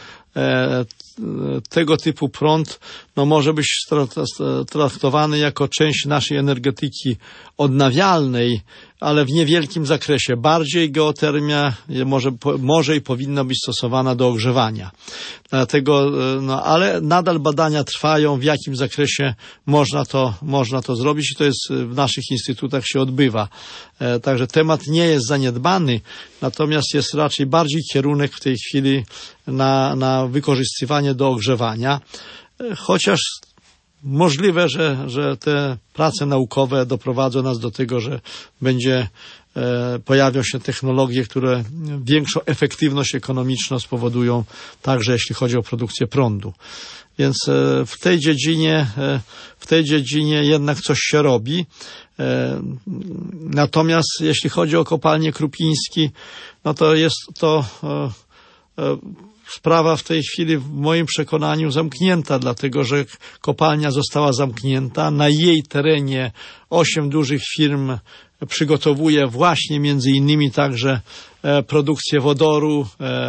tego typu prąd no, może być traktowany jako część naszej energetyki odnawialnej, ale w niewielkim zakresie. Bardziej geotermia może, może i powinna być stosowana do ogrzewania. Dlatego, no, ale nadal badania trwają, w jakim zakresie można to, można to zrobić i to jest w naszych instytutach się odbywa. Także temat nie jest zaniedbany, natomiast jest raczej bardziej kierunek w tej chwili na, na wykorzystywanie do ogrzewania, chociaż możliwe, że, że te prace naukowe doprowadzą nas do tego, że będzie e, pojawią się technologie, które większą efektywność ekonomiczną spowodują także jeśli chodzi o produkcję prądu. Więc e, w tej dziedzinie e, w tej dziedzinie jednak coś się robi. E, natomiast jeśli chodzi o kopalnię Krupiński, no to jest to e, e, sprawa w tej chwili w moim przekonaniu zamknięta, dlatego że kopalnia została zamknięta. Na jej terenie osiem dużych firm przygotowuje właśnie między innymi także produkcję wodoru,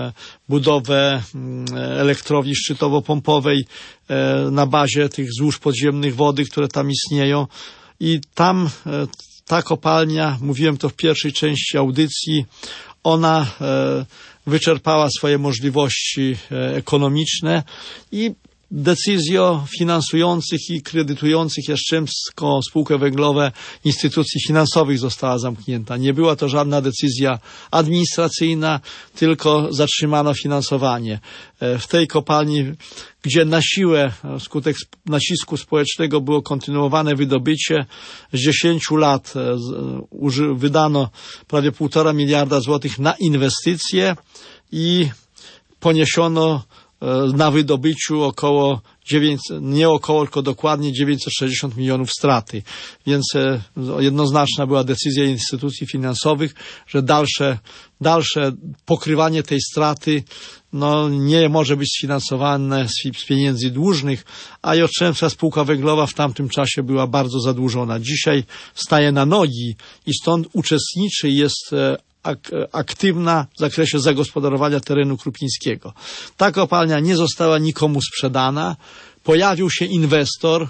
budowę elektrowni szczytowo-pompowej na bazie tych złóż podziemnych wody, które tam istnieją. I tam ta kopalnia, mówiłem to w pierwszej części audycji, ona wyczerpała swoje możliwości ekonomiczne i decyzją finansujących i kredytujących Jastrzębską Spółkę Węglową instytucji finansowych została zamknięta. Nie była to żadna decyzja administracyjna, tylko zatrzymano finansowanie. W tej kopalni, gdzie na siłę, wskutek nacisku społecznego było kontynuowane wydobycie, z dziesięciu lat wydano prawie półtora miliarda złotych na inwestycje i poniesiono na wydobyciu około dziewięćset, nie około, tylko dokładnie dziewięćset sześćdziesiąt milionów straty. Więc jednoznaczna była decyzja instytucji finansowych, że dalsze, dalsze pokrywanie tej straty no, nie może być sfinansowane z, z pieniędzy dłużnych, a Jastrzębska Spółka Węglowa w tamtym czasie była bardzo zadłużona. Dzisiaj staje na nogi i stąd uczestniczy jest aktywna w zakresie zagospodarowania terenu krupińskiego. Ta kopalnia nie została nikomu sprzedana. Pojawił się inwestor,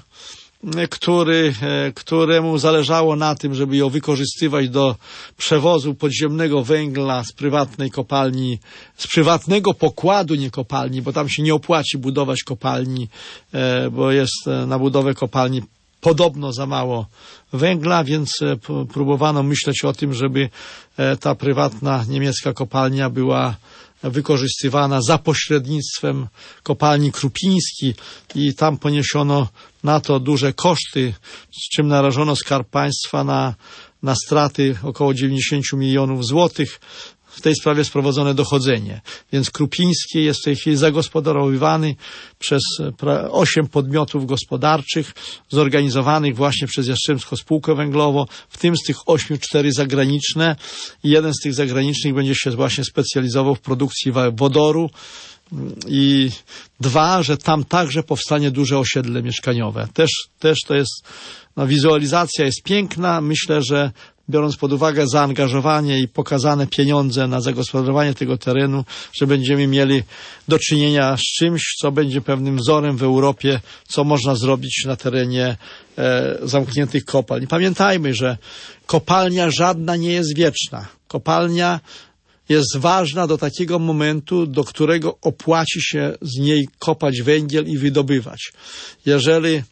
który, któremu zależało na tym, żeby ją wykorzystywać do przewozu podziemnego węgla z prywatnej kopalni, z prywatnego pokładu, nie kopalni, bo tam się nie opłaci budować kopalni, bo jest na budowę kopalni podobno za mało węgla, więc próbowano myśleć o tym, żeby ta prywatna niemiecka kopalnia była wykorzystywana za pośrednictwem kopalni Krupiński i tam poniesiono na to duże koszty, z czym narażono Skarb Państwa na, na straty około dziewięćdziesiąt milionów złotych. W tej sprawie jest prowadzone dochodzenie. Więc Krupiński jest w tej chwili zagospodarowywany przez osiem podmiotów gospodarczych zorganizowanych właśnie przez Jastrzębską Spółkę Węglową, w tym z tych ośmiu cztery zagraniczne. I jeden z tych zagranicznych będzie się właśnie specjalizował w produkcji wodoru. I dwa, że tam także powstanie duże osiedle mieszkaniowe. Też, też to jest, no, wizualizacja jest piękna. Myślę, że biorąc pod uwagę zaangażowanie i pokazane pieniądze na zagospodarowanie tego terenu, że będziemy mieli do czynienia z czymś, co będzie pewnym wzorem w Europie, co można zrobić na terenie e, zamkniętych kopalń. Pamiętajmy, że kopalnia żadna nie jest wieczna. Kopalnia jest ważna do takiego momentu, do którego opłaci się z niej kopać węgiel i wydobywać. Jeżeli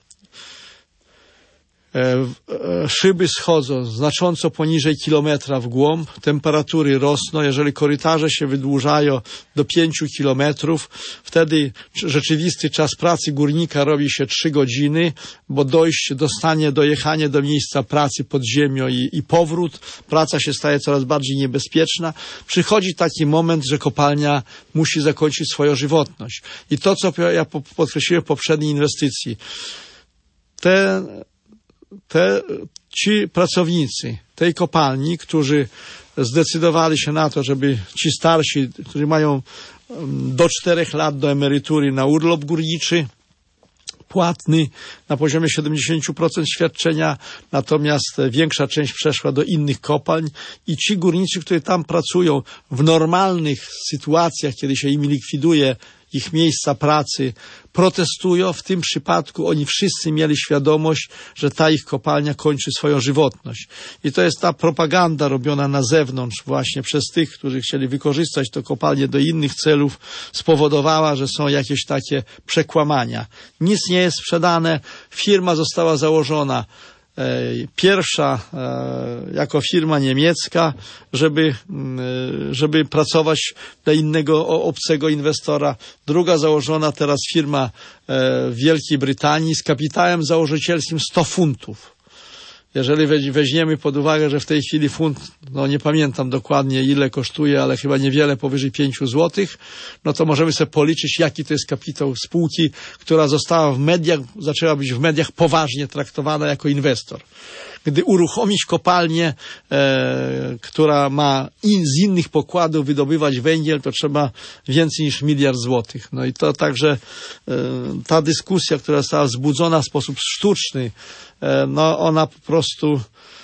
szyby schodzą znacząco poniżej kilometra w głąb, temperatury rosną, jeżeli korytarze się wydłużają do pięciu kilometrów, wtedy rzeczywisty czas pracy górnika robi się trzy godziny, bo dojście, dostanie, dojechanie do miejsca pracy pod ziemią i, i powrót, praca się staje coraz bardziej niebezpieczna. Przychodzi taki moment, że kopalnia musi zakończyć swoją żywotność. I to, co ja podkreśliłem w poprzedniej inwestycji, te Te, ci pracownicy tej kopalni, którzy zdecydowali się na to, żeby ci starsi, którzy mają do czterech lat do emerytury na urlop górniczy, płatny na poziomie siedemdziesiąt procent świadczenia, natomiast większa część przeszła do innych kopalń i ci górnicy, którzy tam pracują w normalnych sytuacjach, kiedy się im likwiduje ich miejsca pracy, protestują. W tym przypadku oni wszyscy mieli świadomość, że ta ich kopalnia kończy swoją żywotność. I to jest ta propaganda robiona na zewnątrz właśnie przez tych, którzy chcieli wykorzystać tę kopalnię do innych celów, spowodowała, że są jakieś takie przekłamania. Nic nie jest sprzedane. Firma została założona pierwsza jako firma niemiecka, żeby, żeby pracować dla innego obcego inwestora. Druga założona teraz firma w Wielkiej Brytanii z kapitałem założycielskim sto funtów. Jeżeli weźmiemy pod uwagę, że w tej chwili funt, no nie pamiętam dokładnie ile kosztuje, ale chyba niewiele powyżej pięciu złotych, no to możemy sobie policzyć, jaki to jest kapitał spółki, która została w mediach, zaczęła być w mediach poważnie traktowana jako inwestor. Gdy uruchomić kopalnię, e, która ma in, z innych pokładów wydobywać węgiel, to trzeba więcej niż miliard złotych. No i to także e, ta dyskusja, która została wzbudzona w sposób sztuczny, e, no ona po prostu,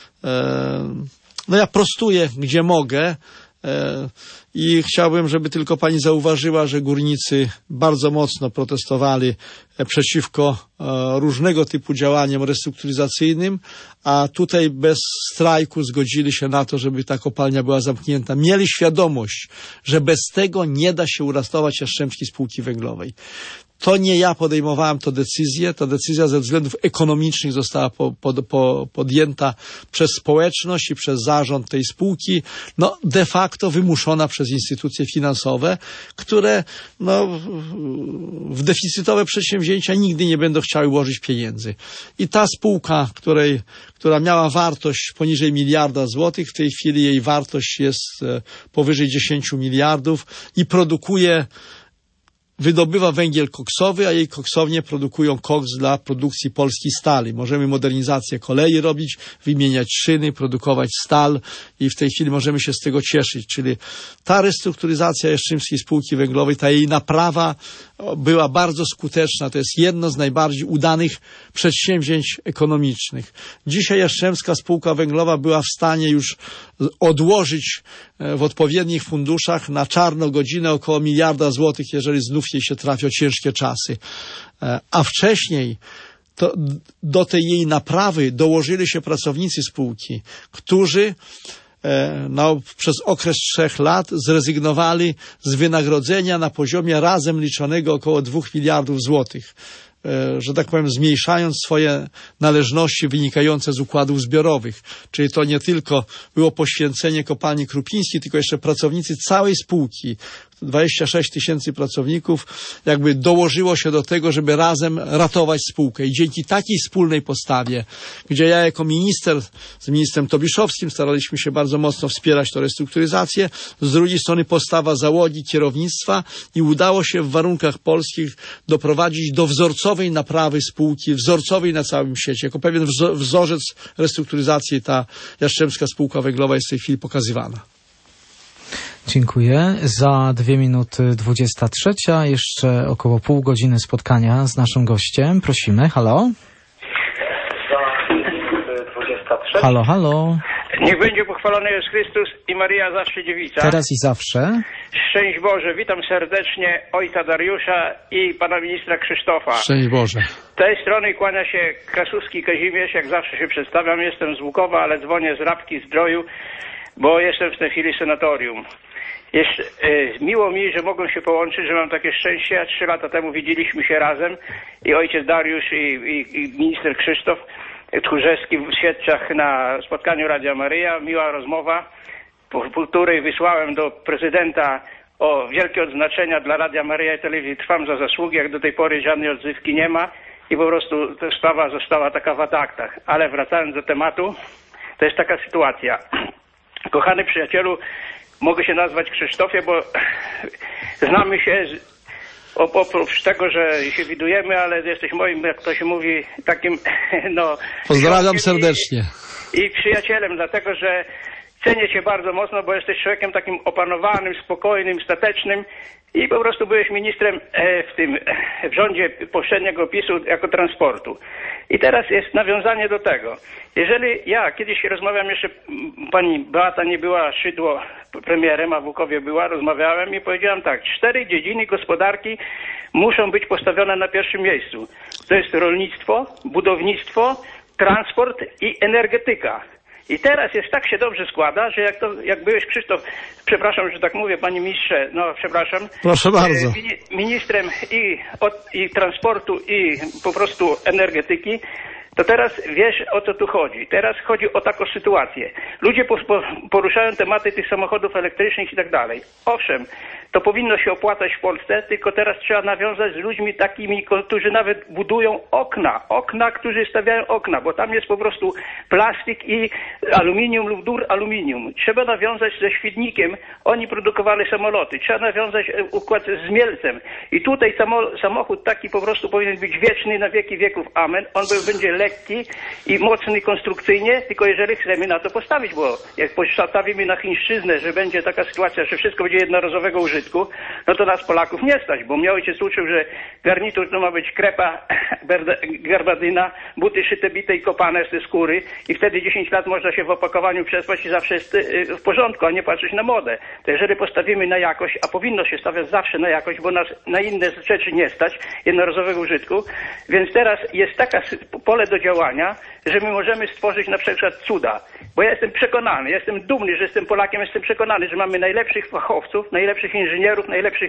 e, no ja prostuję gdzie mogę, e, i chciałbym, żeby tylko pani zauważyła, że górnicy bardzo mocno protestowali przeciwko różnego typu działaniom restrukturyzacyjnym, a tutaj bez strajku zgodzili się na to, żeby ta kopalnia była zamknięta. Mieli świadomość, że bez tego nie da się uratować Jastrzębskiej Spółki Węglowej. To nie ja podejmowałem tę decyzję. Ta decyzja ze względów ekonomicznych została po, po, po, podjęta przez społeczność i przez zarząd tej spółki, no de facto wymuszona przez instytucje finansowe, które no, w deficytowe przedsięwzięcia nigdy nie będą chciały łożyć pieniędzy. I ta spółka, której, która miała wartość poniżej miliarda złotych, w tej chwili jej wartość jest powyżej dziesięciu miliardów i produkuje wydobywa węgiel koksowy, a jej koksownie produkują koks dla produkcji polskiej stali. Możemy modernizację kolei robić, wymieniać szyny, produkować stal i w tej chwili możemy się z tego cieszyć. Czyli ta restrukturyzacja Jastrzębskiej Spółki Węglowej, ta jej naprawa była bardzo skuteczna. To jest jedno z najbardziej udanych przedsięwzięć ekonomicznych. Dzisiaj Jastrzębska Spółka Węglowa była w stanie już odłożyć w odpowiednich funduszach na czarną godzinę około miliarda złotych, jeżeli znów jej się trafią ciężkie czasy. A wcześniej to do tej jej naprawy dołożyli się pracownicy spółki, którzy no, przez okres trzech lat zrezygnowali z wynagrodzenia na poziomie razem liczonego około dwóch miliardów złotych. Że tak powiem, zmniejszając swoje należności wynikające z układów zbiorowych. Czyli to nie tylko było poświęcenie kopalni Krupińskiej, tylko jeszcze pracownicy całej spółki, dwadzieścia sześć tysięcy pracowników jakby dołożyło się do tego, żeby razem ratować spółkę. I dzięki takiej wspólnej postawie, gdzie ja jako minister z ministrem Tobiszowskim staraliśmy się bardzo mocno wspierać tę restrukturyzację, z drugiej strony postawa załogi, kierownictwa i udało się w warunkach polskich doprowadzić do wzorcowej naprawy spółki, wzorcowej na całym świecie. Jako pewien wzorzec restrukturyzacji ta Jastrzębska Spółka Węglowa jest w tej chwili pokazywana. Dziękuję. Za dwie minuty dwudziesta trzecia, jeszcze około pół godziny spotkania z naszym gościem. Prosimy. Halo? dwudziesta trzecia. Halo, halo. Niech będzie pochwalony Jezus Chrystus i Maryja zawsze dziewica. Teraz i zawsze. Szczęść Boże, witam serdecznie ojca Dariusza i pana ministra Krzysztofa. Szczęść Boże. Z tej strony kłania się Krasuski Kazimierz, jak zawsze się przedstawiam. Jestem z Łukowa, ale dzwonię z Rabki, Zdroju, bo jestem w tej chwili senatorium. Jest, e, miło mi, że mogłem się połączyć, że mam takie szczęście. Trzy lata temu widzieliśmy się razem i ojciec Dariusz i, i, i minister Krzysztof Tchórzewski w Świetczach na spotkaniu Radia Maryja. Miła rozmowa, po, po której wysłałem do prezydenta o wielkie odznaczenia dla Radia Maryja i Telewizji Trwam za zasługi. Jak do tej pory żadnej odzywki nie ma i po prostu ta sprawa została taka w aktach. Ale wracając do tematu, to jest taka sytuacja. Kochany przyjacielu, mogę się nazwać Krzysztofie, bo znamy się z, oprócz tego, że się widujemy, ale jesteś moim, jak to się mówi, takim, no... Pozdrawiam serdecznie. I, I przyjacielem, dlatego, że cenię cię bardzo mocno, bo jesteś człowiekiem takim opanowanym, spokojnym, statecznym i po prostu byłeś ministrem w tym, w rządzie poprzedniego PiSu jako transportu. I teraz jest nawiązanie do tego. Jeżeli ja kiedyś rozmawiam jeszcze, pani Beata nie była, Szydło premierem, a w Łukowie była, rozmawiałem i powiedziałem tak, cztery dziedziny gospodarki muszą być postawione na pierwszym miejscu. To jest rolnictwo, budownictwo, transport i energetyka. I teraz jest tak się dobrze składa, że jak to, jak byłeś, Krzysztof, przepraszam, że tak mówię, panie ministrze, no przepraszam. Proszę bardzo. Ministrem i, od, i transportu i po prostu energetyki, to teraz wiesz, o co tu chodzi. Teraz chodzi o taką sytuację. Ludzie po, po, poruszają tematy tych samochodów elektrycznych i tak dalej. Owszem, to powinno się opłacać w Polsce, tylko teraz trzeba nawiązać z ludźmi takimi, którzy nawet budują okna. Okna, którzy stawiają okna, bo tam jest po prostu plastik i aluminium lub dur aluminium. Trzeba nawiązać ze Świdnikiem. Oni produkowali samoloty. Trzeba nawiązać układ z Mielcem. I tutaj samochód taki po prostu powinien być wieczny na wieki wieków. Amen. On będzie lekki i mocny konstrukcyjnie, tylko jeżeli chcemy na to postawić, bo jak postawimy na chińszczyznę, że będzie taka sytuacja, że wszystko będzie jednorazowego użytku, no to nas Polaków nie stać, bo mnie ojciec uczył, że garnitur to ma być krepa, garbadyna, buty szyte, bite i kopane ze skóry i wtedy dziesięć lat można się w opakowaniu przespać i zawsze jest w porządku, a nie patrzeć na modę. To jeżeli postawimy na jakość, a powinno się stawiać zawsze na jakość, bo nas na inne rzeczy nie stać, jednorazowego użytku, więc teraz jest taka pole do działania, że my możemy stworzyć na przykład cuda. Bo ja jestem przekonany, ja jestem dumny, że jestem Polakiem, jestem przekonany, że mamy najlepszych fachowców, najlepszych inżynierów, najlepszych,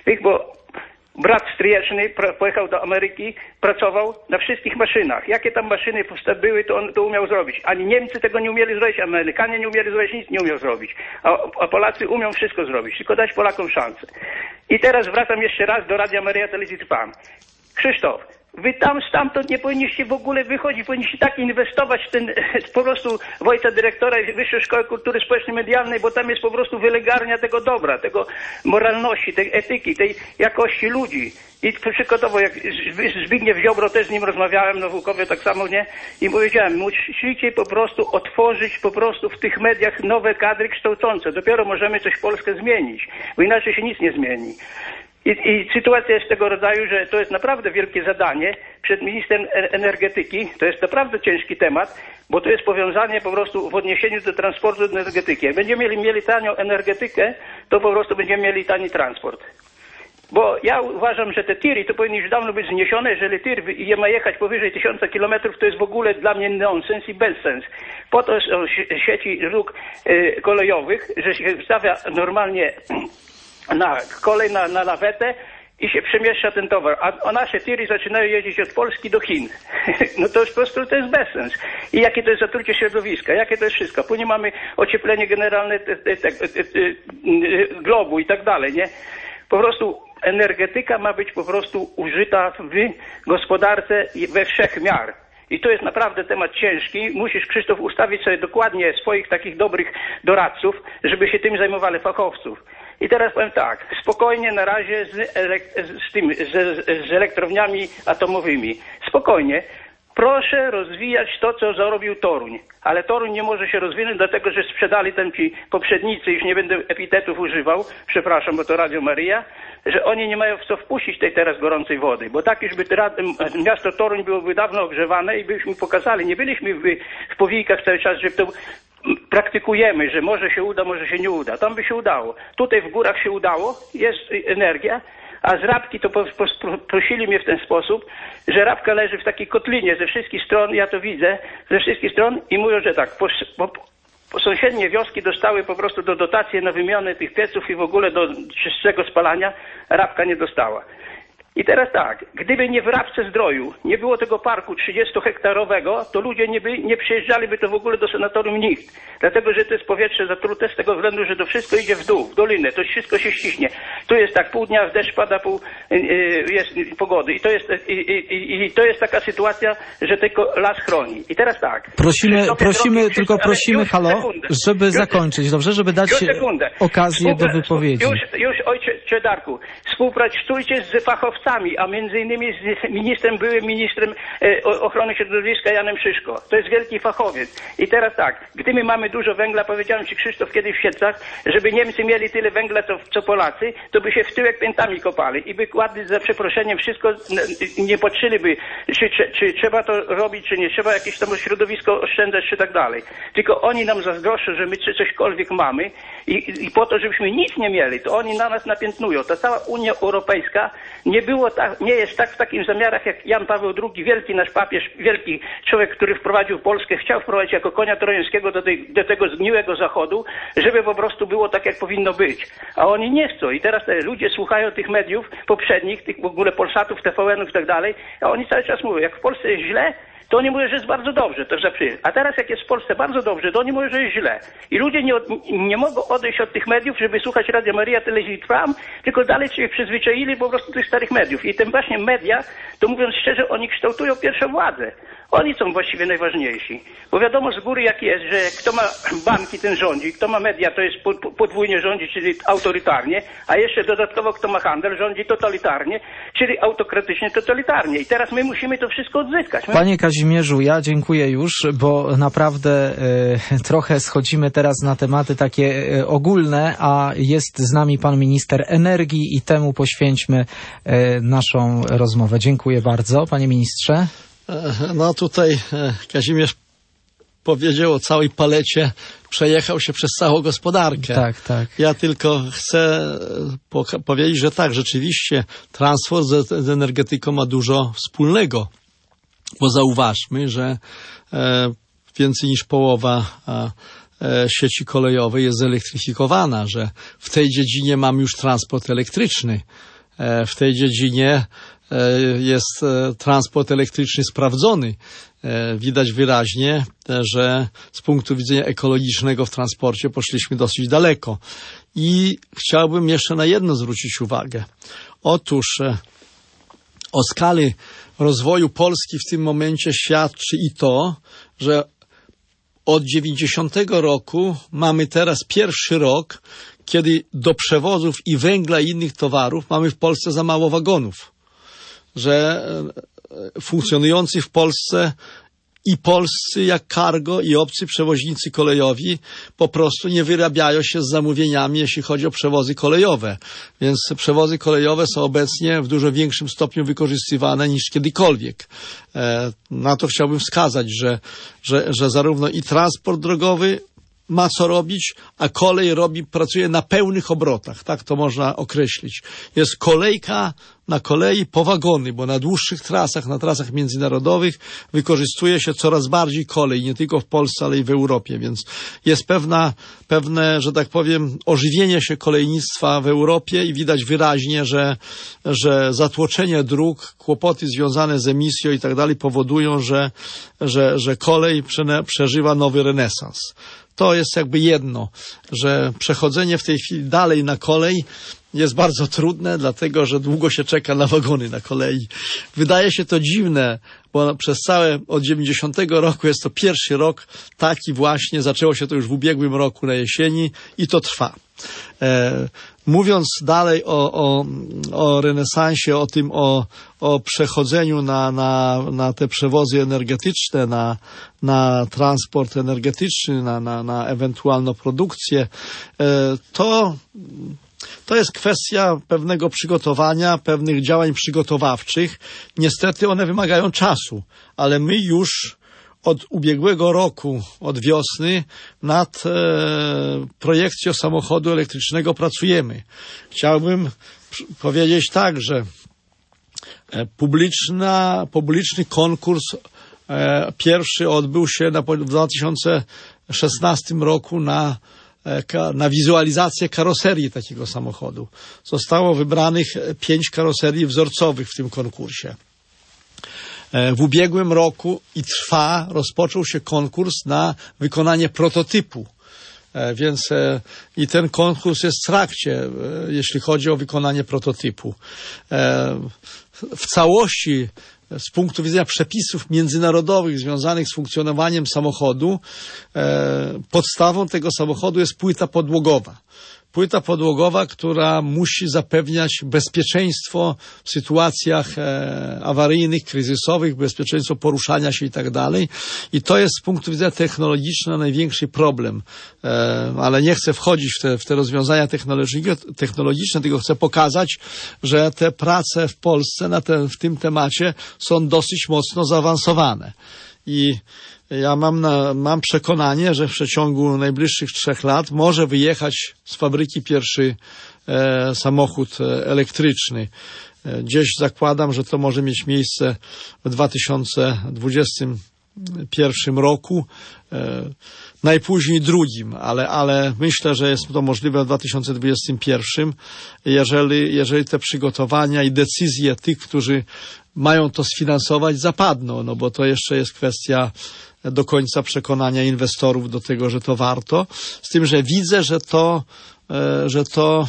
bo brat stryjeczny pojechał do Ameryki, pracował na wszystkich maszynach. Jakie tam maszyny były, to on to umiał zrobić. Ani Niemcy tego nie umieli zrobić, Amerykanie nie umieli zrobić, nic nie umiał zrobić. A, a Polacy umią wszystko zrobić, tylko dać Polakom szansę. I teraz wracam jeszcze raz do Radia Maryja Telewizji Trwam. Krzysztof, wy tam stamtąd nie powinniście w ogóle wychodzić, powinniście tak inwestować w ten, po prostu w ojca dyrektora Wyższej Szkoły Kultury Społecznej Medialnej, bo tam jest po prostu wylegarnia tego dobra, tego moralności, tej etyki, tej jakości ludzi. I przykładowo, jak Zbigniew Ziobro, też z nim rozmawiałem, no w Łukowie tak samo, nie? I powiedziałem, musicie po prostu otworzyć po prostu w tych mediach nowe kadry kształcące. Dopiero możemy coś w Polsce zmienić, bo inaczej się nic nie zmieni. I, I sytuacja jest tego rodzaju, że to jest naprawdę wielkie zadanie przed ministrem energetyki. To jest naprawdę ciężki temat, bo to jest powiązanie po prostu w odniesieniu do transportu do energetyki. Jak będziemy mieli, mieli tanią energetykę, to po prostu będziemy mieli tani transport. Bo ja uważam, że te tiry to powinny już dawno być zniesione. Jeżeli tir ma jechać powyżej tysiąca kilometrów, to jest w ogóle dla mnie nonsens i bezsens. Po to są sieci dróg y, kolejowych, że się wstawia normalnie na kolej, na, na lawetę i się przemieszcza ten towar, a, a nasze tiry zaczynają jeździć od Polski do Chin. No to jest po prostu to jest bezsens. I jakie to jest zatrucie środowiska, jakie to jest wszystko. Później mamy ocieplenie generalne te, te, te, te, te, te, globu i tak dalej, nie? Po prostu energetyka ma być po prostu użyta w gospodarce we wszech miar. I to jest naprawdę temat ciężki. Musisz, Krzysztof, ustawić sobie dokładnie swoich takich dobrych doradców, żeby się tym zajmowali fachowców. I teraz powiem tak, spokojnie na razie z, elek- z, tym, z, z elektrowniami atomowymi. Spokojnie. Proszę rozwijać to, co zarobił Toruń. Ale Toruń nie może się rozwinąć, dlatego że sprzedali tam ci poprzednicy, już nie będę epitetów używał, przepraszam, bo to Radio Maryja, że oni nie mają w co wpuścić tej teraz gorącej wody. Bo tak już by miasto Toruń byłoby dawno ogrzewane i byśmy pokazali, nie byliśmy w, w powijkach cały czas, że to praktykujemy, że może się uda, może się nie uda. Tam by się udało. Tutaj w górach się udało, jest energia, a z Rabki to po, po, prosili mnie w ten sposób, że Rabka leży w takiej kotlinie ze wszystkich stron, ja to widzę, ze wszystkich stron i mówią, że tak, po, po, po sąsiednie wioski dostały po prostu do dotacji na wymianę tych pieców i w ogóle do czystego spalania, Rabka nie dostała. I teraz tak, gdyby nie w Rabce Zdroju nie było tego parku trzydziestohektarowego, to ludzie nie, by, nie przyjeżdżaliby to w ogóle do sanatorium nikt. Dlatego, że to jest powietrze zatrute z tego względu, że to wszystko idzie w dół, w dolinę, to wszystko się ściśnie. Tu jest tak, pół dnia deszcz pada, pół yy, jest pogody. I to jest, i, i, i to jest taka sytuacja, że tylko las chroni. I teraz tak. Prosimy, prosimy drogi, tylko prosimy, już, halo, sekundę, żeby już, zakończyć, dobrze? Żeby dać okazję do wypowiedzi. Już, już ojcze Darku, współpracujcie z fachowcami, a między innymi z ministrem, byłym ministrem e, ochrony środowiska Janem Szyszko. To jest wielki fachowiec. I teraz tak, gdy my mamy dużo węgla, powiedziałem Ci, Krzysztof, kiedyś w Siedlcach, żeby Niemcy mieli tyle węgla, co, co Polacy, to by się w tyłek piętami kopali i by kładli za przeproszeniem wszystko, nie patrzyliby, czy, czy, czy trzeba to robić, czy nie trzeba, jakieś tam środowisko oszczędzać, czy tak dalej. Tylko oni nam zazdroszczą, że my cośkolwiek mamy i, i po to, żebyśmy nic nie mieli, to oni na nas napiętnują. Ta cała Unia Europejska nie było tak, nie jest tak w takich zamiarach jak Jan Paweł drugi, wielki nasz papież, wielki człowiek, który wprowadził Polskę, chciał wprowadzić jako konia trojańskiego do, tej, do tego zgniłego zachodu, żeby po prostu było tak, jak powinno być. A oni nie chcą. I teraz te ludzie słuchają tych mediów poprzednich, tych w ogóle Polsatów, T V N-ów i tak dalej, a oni cały czas mówią, jak w Polsce jest źle, to oni mówią, że jest bardzo dobrze, to zawsze. A teraz jak jest w Polsce bardzo dobrze, to oni mówią, że jest źle. I ludzie nie, od, nie mogą odejść od tych mediów, żeby słuchać Radia Maryja, Telewizji Trwam, tylko dalej się przyzwyczaili po prostu tych starych mediów. I tym właśnie media, to mówiąc szczerze, oni kształtują pierwszą władzę. Oni są właściwie najważniejsi. Bo wiadomo z góry jak jest, że kto ma banki, ten rządzi, kto ma media, to jest podwójnie rządzi, czyli autorytarnie, a jeszcze dodatkowo kto ma handel, rządzi totalitarnie, czyli autokratycznie, totalitarnie. I teraz my musimy to wszystko odzyskać. My... Panie Kazimierzu, ja dziękuję już, bo naprawdę e, trochę schodzimy teraz na tematy takie e, ogólne, a jest z nami pan minister energii i temu poświęćmy e, naszą rozmowę. Dziękuję bardzo, panie ministrze. No tutaj Kazimierz powiedział o całej palecie, przejechał się przez całą gospodarkę. Tak, tak. Ja tylko chcę powiedzieć, że tak, rzeczywiście transport z, z energetyką ma dużo wspólnego, bo zauważmy, że e, więcej niż połowa e, sieci kolejowej jest zelektryfikowana, że w tej dziedzinie mamy już transport elektryczny. E, w tej dziedzinie jest transport elektryczny sprawdzony. Widać wyraźnie, że z punktu widzenia ekologicznego w transporcie poszliśmy dosyć daleko. I chciałbym jeszcze na jedno zwrócić uwagę. Otóż o skali rozwoju Polski w tym momencie świadczy i to, że od dziewięćdziesiątego roku mamy teraz pierwszy rok, kiedy do przewozów i węgla i innych towarów mamy w Polsce za mało wagonów. Że funkcjonujący w Polsce i polscy jak cargo i obcy przewoźnicy kolejowi po prostu nie wyrabiają się z zamówieniami, jeśli chodzi o przewozy kolejowe. Więc przewozy kolejowe są obecnie w dużo większym stopniu wykorzystywane niż kiedykolwiek. Na to chciałbym wskazać, że, że, że zarówno i transport drogowy ma co robić, a kolej robi, pracuje na pełnych obrotach, tak to można określić. Jest kolejka na kolei po wagony, bo na dłuższych trasach, na trasach międzynarodowych wykorzystuje się coraz bardziej kolej, nie tylko w Polsce, ale i w Europie, więc jest pewna, pewne, że tak powiem, ożywienie się kolejnictwa w Europie i widać wyraźnie, że, że zatłoczenie dróg, kłopoty związane z emisją i tak dalej powodują, że, że, że kolej przeżywa nowy renesans. To jest jakby jedno, że przechodzenie w tej chwili dalej na kolej jest bardzo trudne, dlatego że długo się czeka na wagony na kolei. Wydaje się to dziwne, bo przez całe od dziewięćdziesiątego roku jest to pierwszy rok taki właśnie, zaczęło się to już w ubiegłym roku na jesieni i to trwa. E, mówiąc dalej o, o, o renesansie, o tym, o, o przechodzeniu na, na, na te przewozy energetyczne, na, na transport energetyczny, na, na, na ewentualną produkcję, e, to To jest kwestia pewnego przygotowania, pewnych działań przygotowawczych. Niestety one wymagają czasu, ale my już od ubiegłego roku, od wiosny, nad e, projekcją samochodu elektrycznego pracujemy. Chciałbym powiedzieć tak, że publiczna, publiczny konkurs e, pierwszy odbył się na, w dwa tysiące szesnastym roku na na wizualizację karoserii takiego samochodu. Zostało wybranych pięć karoserii wzorcowych w tym konkursie. W ubiegłym roku i trwa, rozpoczął się konkurs na wykonanie prototypu. Więc i ten konkurs jest w trakcie, jeśli chodzi o wykonanie prototypu. W całości z punktu widzenia przepisów międzynarodowych związanych z funkcjonowaniem samochodu, e, podstawą tego samochodu jest płyta podłogowa. Płyta podłogowa, która musi zapewniać bezpieczeństwo w sytuacjach e, awaryjnych, kryzysowych, bezpieczeństwo poruszania się i tak dalej. I to jest z punktu widzenia technologicznego największy problem. E, ale nie chcę wchodzić w te, w te rozwiązania technologiczne, tylko chcę pokazać, że te prace w Polsce na ten, w tym temacie są dosyć mocno zaawansowane. I ja mam, na, mam przekonanie, że w przeciągu najbliższych trzech lat może wyjechać z fabryki pierwszy e, samochód elektryczny. E, gdzieś zakładam, że to może mieć miejsce w dwa tysiące dwudziestym pierwszym roku, e, najpóźniej drugim, ale, ale myślę, że jest to możliwe w dwa tysiące dwudziestym pierwszym, jeżeli, jeżeli te przygotowania i decyzje tych, którzy mają to sfinansować, zapadną, no bo to jeszcze jest kwestia do końca przekonania inwestorów do tego, że to warto. Z tym, że widzę, że to, że to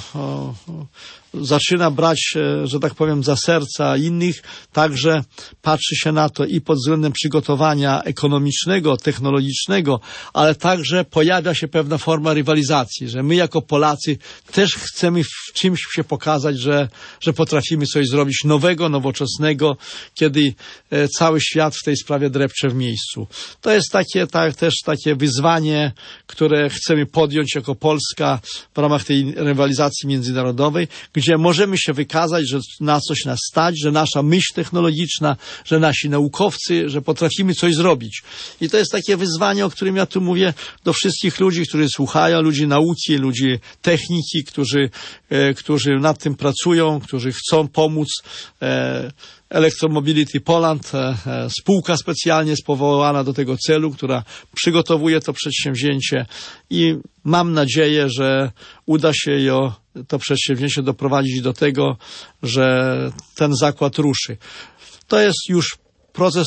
zaczyna brać, że tak powiem, za serca innych, także patrzy się na to i pod względem przygotowania ekonomicznego, technologicznego, ale także pojawia się pewna forma rywalizacji, że my jako Polacy też chcemy w czymś się pokazać, że, że potrafimy coś zrobić nowego, nowoczesnego, kiedy cały świat w tej sprawie drepcze w miejscu. To jest takie, tak, też takie wyzwanie, które chcemy podjąć jako Polska w ramach tej rywalizacji międzynarodowej, gdzie możemy się wykazać, że na coś nas stać, że nasza myśl technologiczna, że nasi naukowcy, że potrafimy coś zrobić. I to jest takie wyzwanie, o którym ja tu mówię do wszystkich ludzi, którzy słuchają, ludzi nauki, ludzi techniki, którzy, e, którzy nad tym pracują, którzy chcą pomóc. E, Electromobility Poland, spółka specjalnie jest powołana do tego celu, która przygotowuje to przedsięwzięcie i mam nadzieję, że uda się ją, to przedsięwzięcie doprowadzić do tego, że ten zakład ruszy. To jest już proces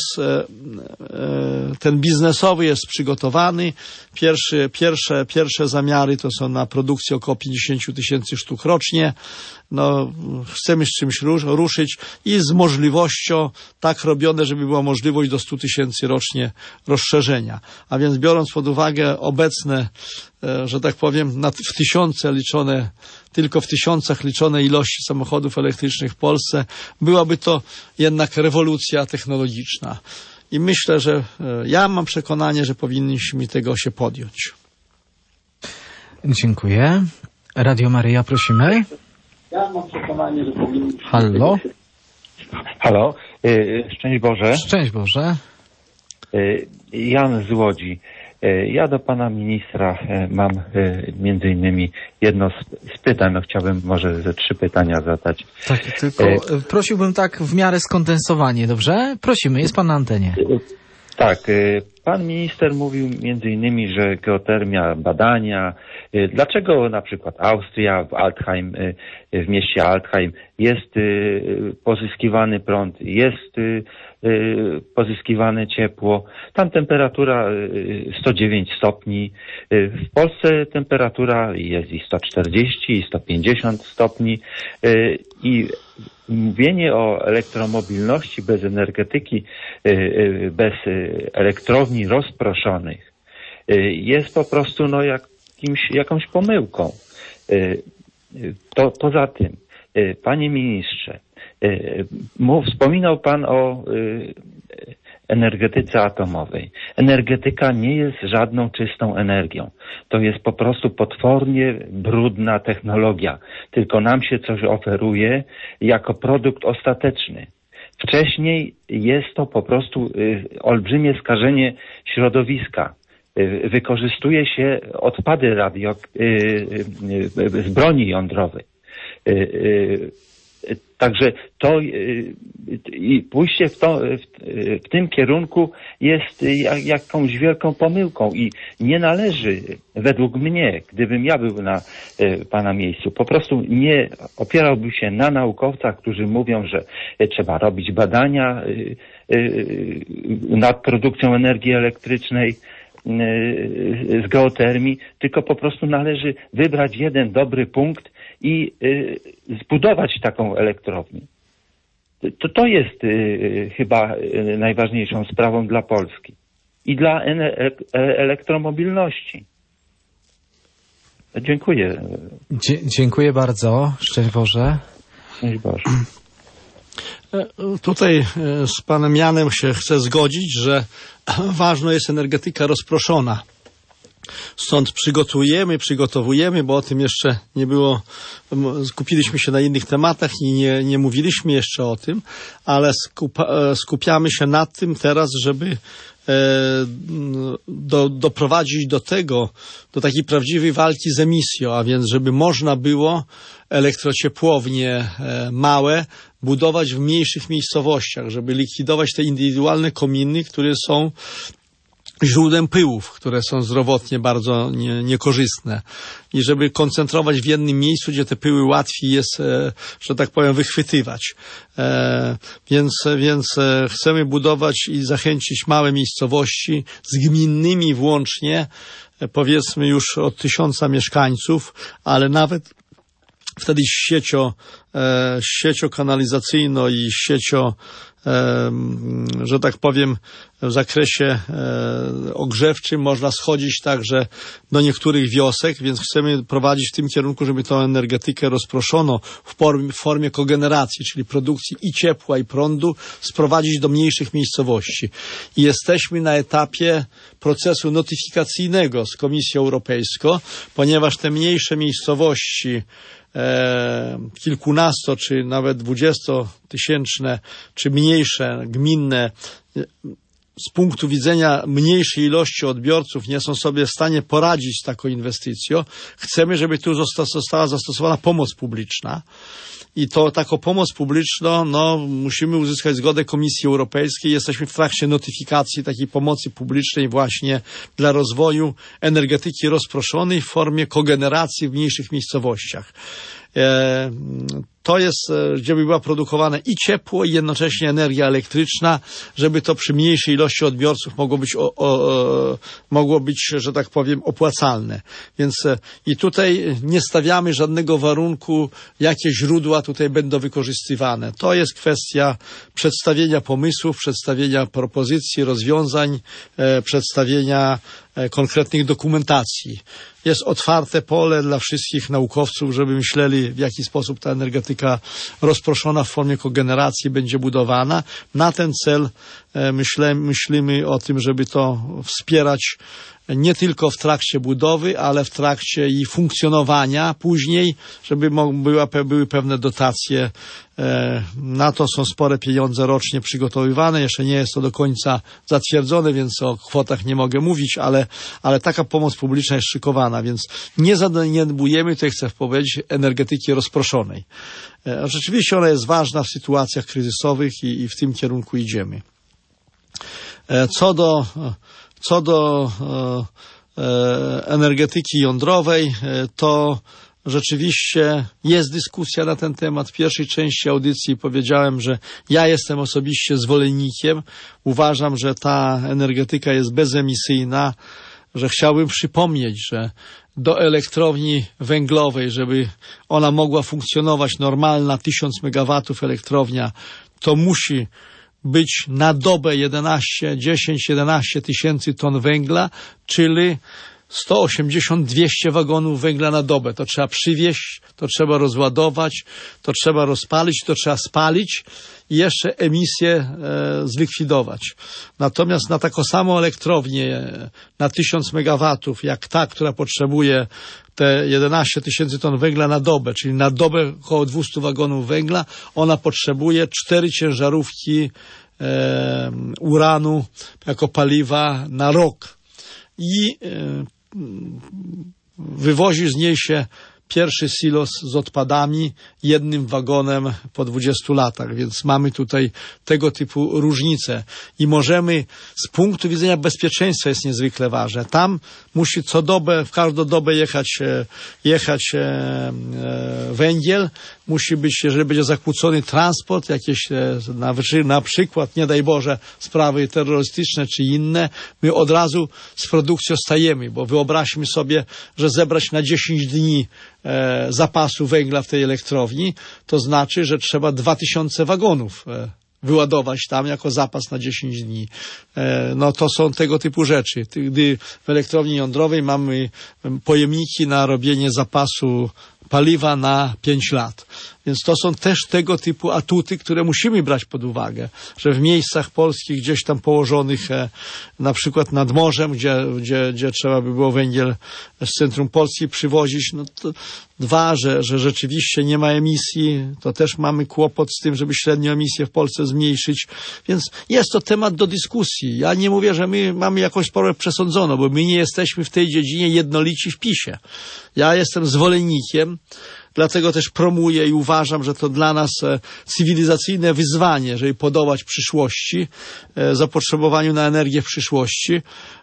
ten biznesowy jest przygotowany. Pierwsze, pierwsze, pierwsze zamiary to są na produkcję około pięćdziesiąt tysięcy sztuk rocznie. No, chcemy z czymś ruszyć i z możliwością tak robione, żeby była możliwość do stu tysięcy rocznie rozszerzenia. A więc biorąc pod uwagę obecne, że tak powiem, w tysiące liczone, tylko w tysiącach liczone ilości samochodów elektrycznych w Polsce, byłaby to jednak rewolucja technologiczna. I myślę, że ja mam przekonanie, że powinniśmy tego się podjąć. Dziękuję. Radio Maryja, prosimy. Ja mam przekonanie, że powinniśmy... Halo? Halo, szczęść Boże. Szczęść Boże. Jan z Łodzi. Ja do pana ministra mam między innymi jedno z pytań, no chciałbym może ze trzy pytania zadać. Tak, tylko prosiłbym tak w miarę skondensowanie, dobrze? Prosimy, jest pan na antenie. Tak, pan minister mówił między innymi, że geotermia, badania. Dlaczego na przykład Austria, w Altheim, w mieście Altheim jest pozyskiwany prąd, jest pozyskiwane ciepło, tam temperatura sto dziewięć stopni, w Polsce temperatura jest i sto czterdzieści, i sto pięćdziesiąt stopni i mówienie o elektromobilności bez energetyki, bez elektrowni rozproszonych jest po prostu no, jakimś, jakąś pomyłką. To, poza tym, panie ministrze, mów, wspominał pan o energetyce atomowej. Energetyka nie jest żadną czystą energią. To jest po prostu potwornie brudna technologia. Tylko nam się coś oferuje jako produkt ostateczny. Wcześniej jest to po prostu olbrzymie skażenie środowiska. Wykorzystuje się odpady radio, z broni jądrowej. Także to i pójście w, to, w, w tym kierunku jest jakąś wielką pomyłką i nie należy, według mnie, gdybym ja był na pana miejscu, po prostu nie opierałbym się na naukowcach, którzy mówią, że trzeba robić badania nad produkcją energii elektrycznej z geotermii, tylko po prostu należy wybrać jeden dobry punkt i y, zbudować taką elektrownię. To, to jest y, chyba y, najważniejszą sprawą dla Polski i dla e- e- elektromobilności. Dziękuję. Dzie- dziękuję bardzo. Szczęść Boże. Szczęść Boże. Tutaj z panem Janem się chcę zgodzić, że ważna jest energetyka rozproszona. Stąd przygotujemy, przygotowujemy, bo o tym jeszcze nie było, skupiliśmy się na innych tematach i nie, nie mówiliśmy jeszcze o tym, ale skupa, skupiamy się nad tym teraz, żeby do, doprowadzić do tego, do takiej prawdziwej walki z emisją, a więc żeby można było elektrociepłownie małe budować w mniejszych miejscowościach, żeby likwidować te indywidualne kominy, które są źródłem pyłów, które są zdrowotnie bardzo nie, niekorzystne i żeby koncentrować w jednym miejscu, gdzie te pyły łatwiej jest, e, że tak powiem, wychwytywać. E, więc, więc e, chcemy budować i zachęcić małe miejscowości z gminnymi włącznie, e, powiedzmy już od tysiąca mieszkańców, ale nawet wtedy siecią, e, siecią kanalizacyjną i siecią, e, że tak powiem, w zakresie e, ogrzewczym można schodzić także do niektórych wiosek, więc chcemy prowadzić w tym kierunku, żeby tę energetykę rozproszono w formie, w formie kogeneracji, czyli produkcji i ciepła, i prądu, sprowadzić do mniejszych miejscowości. I jesteśmy na etapie procesu notyfikacyjnego z Komisją Europejską, ponieważ te mniejsze miejscowości, e, kilkunasto czy nawet dwudziestotysięczne czy mniejsze, gminne, z punktu widzenia mniejszej ilości odbiorców nie są sobie w stanie poradzić z taką inwestycją. Chcemy, żeby tu została zastosowana pomoc publiczna. I to taką pomoc publiczną, no, musimy uzyskać zgodę Komisji Europejskiej. Jesteśmy w trakcie notyfikacji takiej pomocy publicznej właśnie dla rozwoju energetyki rozproszonej w formie kogeneracji w mniejszych miejscowościach. E, to jest, gdzie by była produkowane i ciepło, i jednocześnie energia elektryczna, żeby to przy mniejszej ilości odbiorców mogło być, o, o, mogło być, że tak powiem, opłacalne. Więc i tutaj nie stawiamy żadnego warunku, jakie źródła tutaj będą wykorzystywane. To jest kwestia przedstawienia pomysłów, przedstawienia propozycji, rozwiązań, e, przedstawienia e, konkretnych dokumentacji. Jest otwarte pole dla wszystkich naukowców, żeby myśleli, w jaki sposób ta energetyka rozproszona w formie kogeneracji będzie budowana. Na ten cel myślę, myślimy o tym, żeby to wspierać nie tylko w trakcie budowy, ale w trakcie i funkcjonowania później, żeby była, były pewne dotacje. Na to są spore pieniądze rocznie przygotowywane. Jeszcze nie jest to do końca zatwierdzone, więc o kwotach nie mogę mówić, ale, ale taka pomoc publiczna jest szykowana, więc nie zaniedbujemy, tutaj chcę powiedzieć, energetyki rozproszonej. Rzeczywiście ona jest ważna w sytuacjach kryzysowych i, i w tym kierunku idziemy. Co do, co do e, energetyki jądrowej, to rzeczywiście jest dyskusja na ten temat. W pierwszej części audycji powiedziałem, że ja jestem osobiście zwolennikiem. Uważam, że ta energetyka jest bezemisyjna, że chciałbym przypomnieć, że do elektrowni węglowej, żeby ona mogła funkcjonować, normalna tysiąc megawatów elektrownia, to musi być na dobę jedenaście, dziesięć, jedenaście tysięcy ton węgla, czyli sto osiemdziesiąt do dwustu wagonów węgla na dobę. To trzeba przywieźć, to trzeba rozładować, to trzeba rozpalić, to trzeba spalić i jeszcze emisję e, zlikwidować. Natomiast na taką samą elektrownię na tysiąc megawatów, jak ta, która potrzebuje te jedenaście tysięcy ton węgla na dobę, czyli na dobę około dwieście wagonów węgla, ona potrzebuje cztery ciężarówki e, uranu jako paliwa na rok. I e, wywozi z niej się pierwszy silos z odpadami jednym wagonem po dwudziestu latach, więc mamy tutaj tego typu różnice i możemy z punktu widzenia bezpieczeństwa jest niezwykle ważne. Tam musi co dobę, w każdą dobę jechać, jechać e, e, węgiel, musi być, jeżeli będzie zakłócony transport, jakieś e, na, na przykład, nie daj Boże, sprawy terrorystyczne czy inne, my od razu z produkcją stajemy, bo wyobraźmy sobie, że zebrać na dziesięć dni e, zapasu węgla w tej elektrowni, to znaczy, że trzeba dwa tysiące wagonów e, wyładować tam jako zapas na dziesięć dni. E, no to są tego typu rzeczy. Gdy w elektrowni jądrowej mamy pojemniki na robienie zapasu paliwa na pięć lat. Więc to są też tego typu atuty, które musimy brać pod uwagę, że w miejscach polskich gdzieś tam położonych e, na przykład nad morzem, gdzie, gdzie, gdzie trzeba by było węgiel z centrum Polski przywozić, no to dwa, że, że rzeczywiście nie ma emisji, to też mamy kłopot z tym, żeby średnią emisję w Polsce zmniejszyć, więc jest to temat do dyskusji. Ja nie mówię, że my mamy jakąś sprawę przesądzoną, bo my nie jesteśmy w tej dziedzinie jednolici w PiSie. Ja jestem zwolennikiem, dlatego też promuję i uważam, że to dla nas cywilizacyjne wyzwanie, żeby podołać przyszłości, zapotrzebowaniu na energię w przyszłości.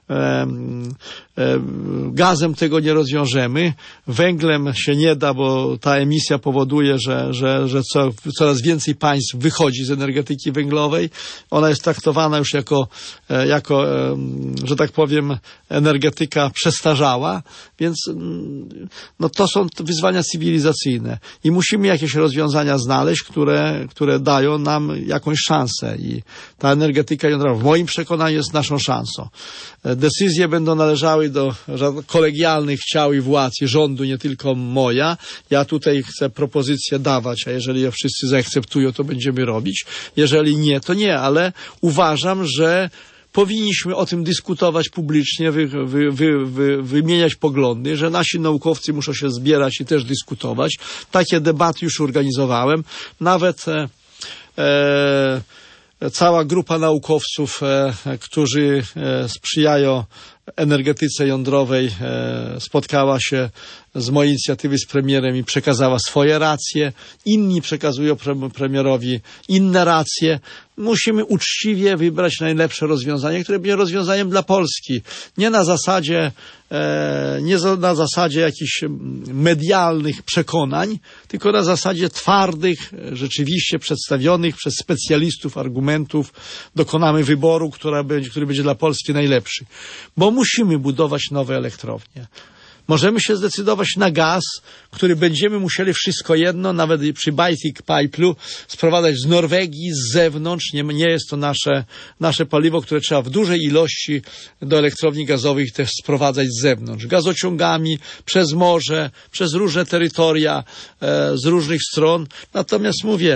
Gazem tego nie rozwiążemy, węglem się nie da, bo ta emisja powoduje, że, że, że co, coraz więcej państw wychodzi z energetyki węglowej. Ona jest traktowana już jako, jako, że tak powiem, energetyka przestarzała, więc no to są wyzwania cywilizacyjne i musimy jakieś rozwiązania znaleźć, które, które dają nam jakąś szansę i ta energetyka jądrowa w moim przekonaniu jest naszą szansą. Decyzje będą należały do kolegialnych ciał i władz i rządu, nie tylko moja. Ja tutaj chcę propozycje dawać, a jeżeli je wszyscy zaakceptują, to będziemy robić. Jeżeli nie, to nie, ale uważam, że powinniśmy o tym dyskutować publicznie, wy, wy, wy, wy, wymieniać poglądy, że nasi naukowcy muszą się zbierać i też dyskutować. Takie debaty już organizowałem. Nawet e, e, cała grupa naukowców, e, którzy e, sprzyjają energetyce jądrowej, e, spotkała się z mojej inicjatywy z premierem i przekazała swoje racje. Inni przekazują pre, premierowi inne racje. Musimy uczciwie wybrać najlepsze rozwiązanie, które będzie rozwiązaniem dla Polski. Nie na zasadzie, e, nie za, na zasadzie jakichś medialnych przekonań, tylko na zasadzie twardych, rzeczywiście przedstawionych przez specjalistów argumentów. Dokonamy wyboru, która będzie, który będzie dla Polski najlepszy. Bo musimy budować nowe elektrownie. Możemy się zdecydować na gaz, który będziemy musieli wszystko jedno, nawet przy Baltic Pipe'u, sprowadzać z Norwegii, z zewnątrz. Nie, nie jest to nasze, nasze paliwo, które trzeba w dużej ilości do elektrowni gazowych też sprowadzać z zewnątrz. Gazociągami, przez morze, przez różne terytoria, e, z różnych stron. Natomiast mówię,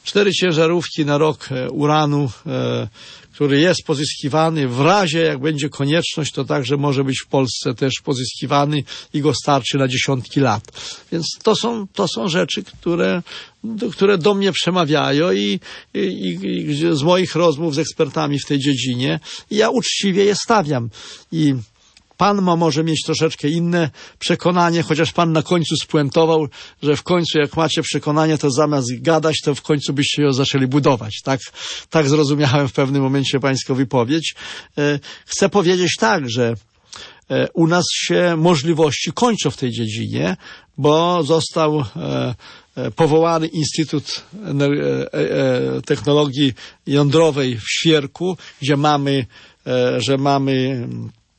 cztery ciężarówki na rok uranu, który jest pozyskiwany. W razie, jak będzie konieczność, to także może być w Polsce też pozyskiwany i go starczy na dziesiątki lat. Więc to są, to są rzeczy, które, które do mnie przemawiają i, i, i z moich rozmów z ekspertami w tej dziedzinie ja uczciwie je stawiam. I pan ma może mieć troszeczkę inne przekonanie, chociaż pan na końcu spuentował, że w końcu jak macie przekonanie, to zamiast gadać, to w końcu byście ją zaczęli budować. Tak, tak zrozumiałem w pewnym momencie pańską wypowiedź. Chcę powiedzieć tak, że u nas się możliwości kończą w tej dziedzinie, bo został powołany Instytut Technologii Jądrowej w Świerku, gdzie mamy, że mamy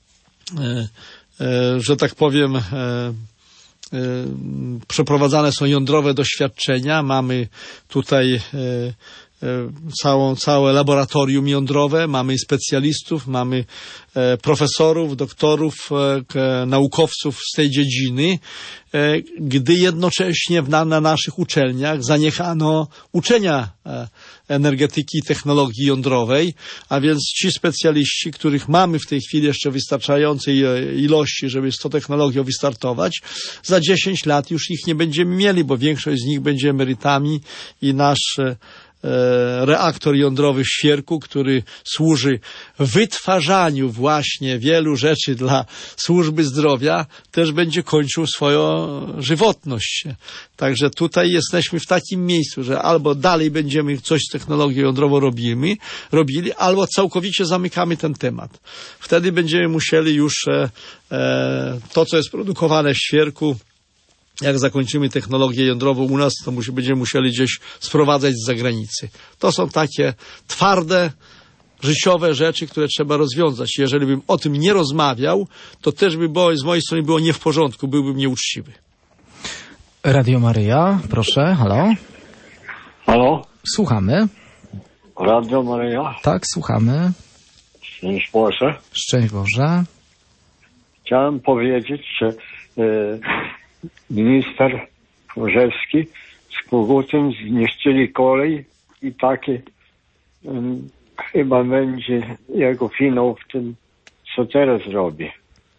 że tak powiem, przeprowadzane są jądrowe doświadczenia. Mamy tutaj całą, całe laboratorium jądrowe, mamy specjalistów, mamy profesorów, doktorów, naukowców z tej dziedziny, gdy jednocześnie na, na naszych uczelniach zaniechano uczenia energetyki i technologii jądrowej, a więc ci specjaliści, których mamy w tej chwili jeszcze wystarczającej ilości, żeby z tą technologią wystartować, za dziesięć lat już ich nie będziemy mieli, bo większość z nich będzie emerytami i nasz reaktor jądrowy w Świerku, który służy wytwarzaniu właśnie wielu rzeczy dla służby zdrowia, też będzie kończył swoją żywotność. Także tutaj jesteśmy w takim miejscu, że albo dalej będziemy coś z technologią jądrową robimy, robili, albo całkowicie zamykamy ten temat. Wtedy będziemy musieli już e, e, to, co jest produkowane w Świerku, jak zakończymy technologię jądrową u nas, to musi, będziemy musieli gdzieś sprowadzać z zagranicy. To są takie twarde, życiowe rzeczy, które trzeba rozwiązać. Jeżeli bym o tym nie rozmawiał, to też by było, z mojej strony było nie w porządku, byłbym nieuczciwy. Radio Maryja, proszę, halo? Halo? Słuchamy. Radio Maryja? Tak, słuchamy. Szczęść Boże. Szczęść Boże. Chciałem powiedzieć, że y, minister Tchórzewski z Kogutem zniszczyli kolej i taki y, chyba będzie jego finał w tym, co teraz robi.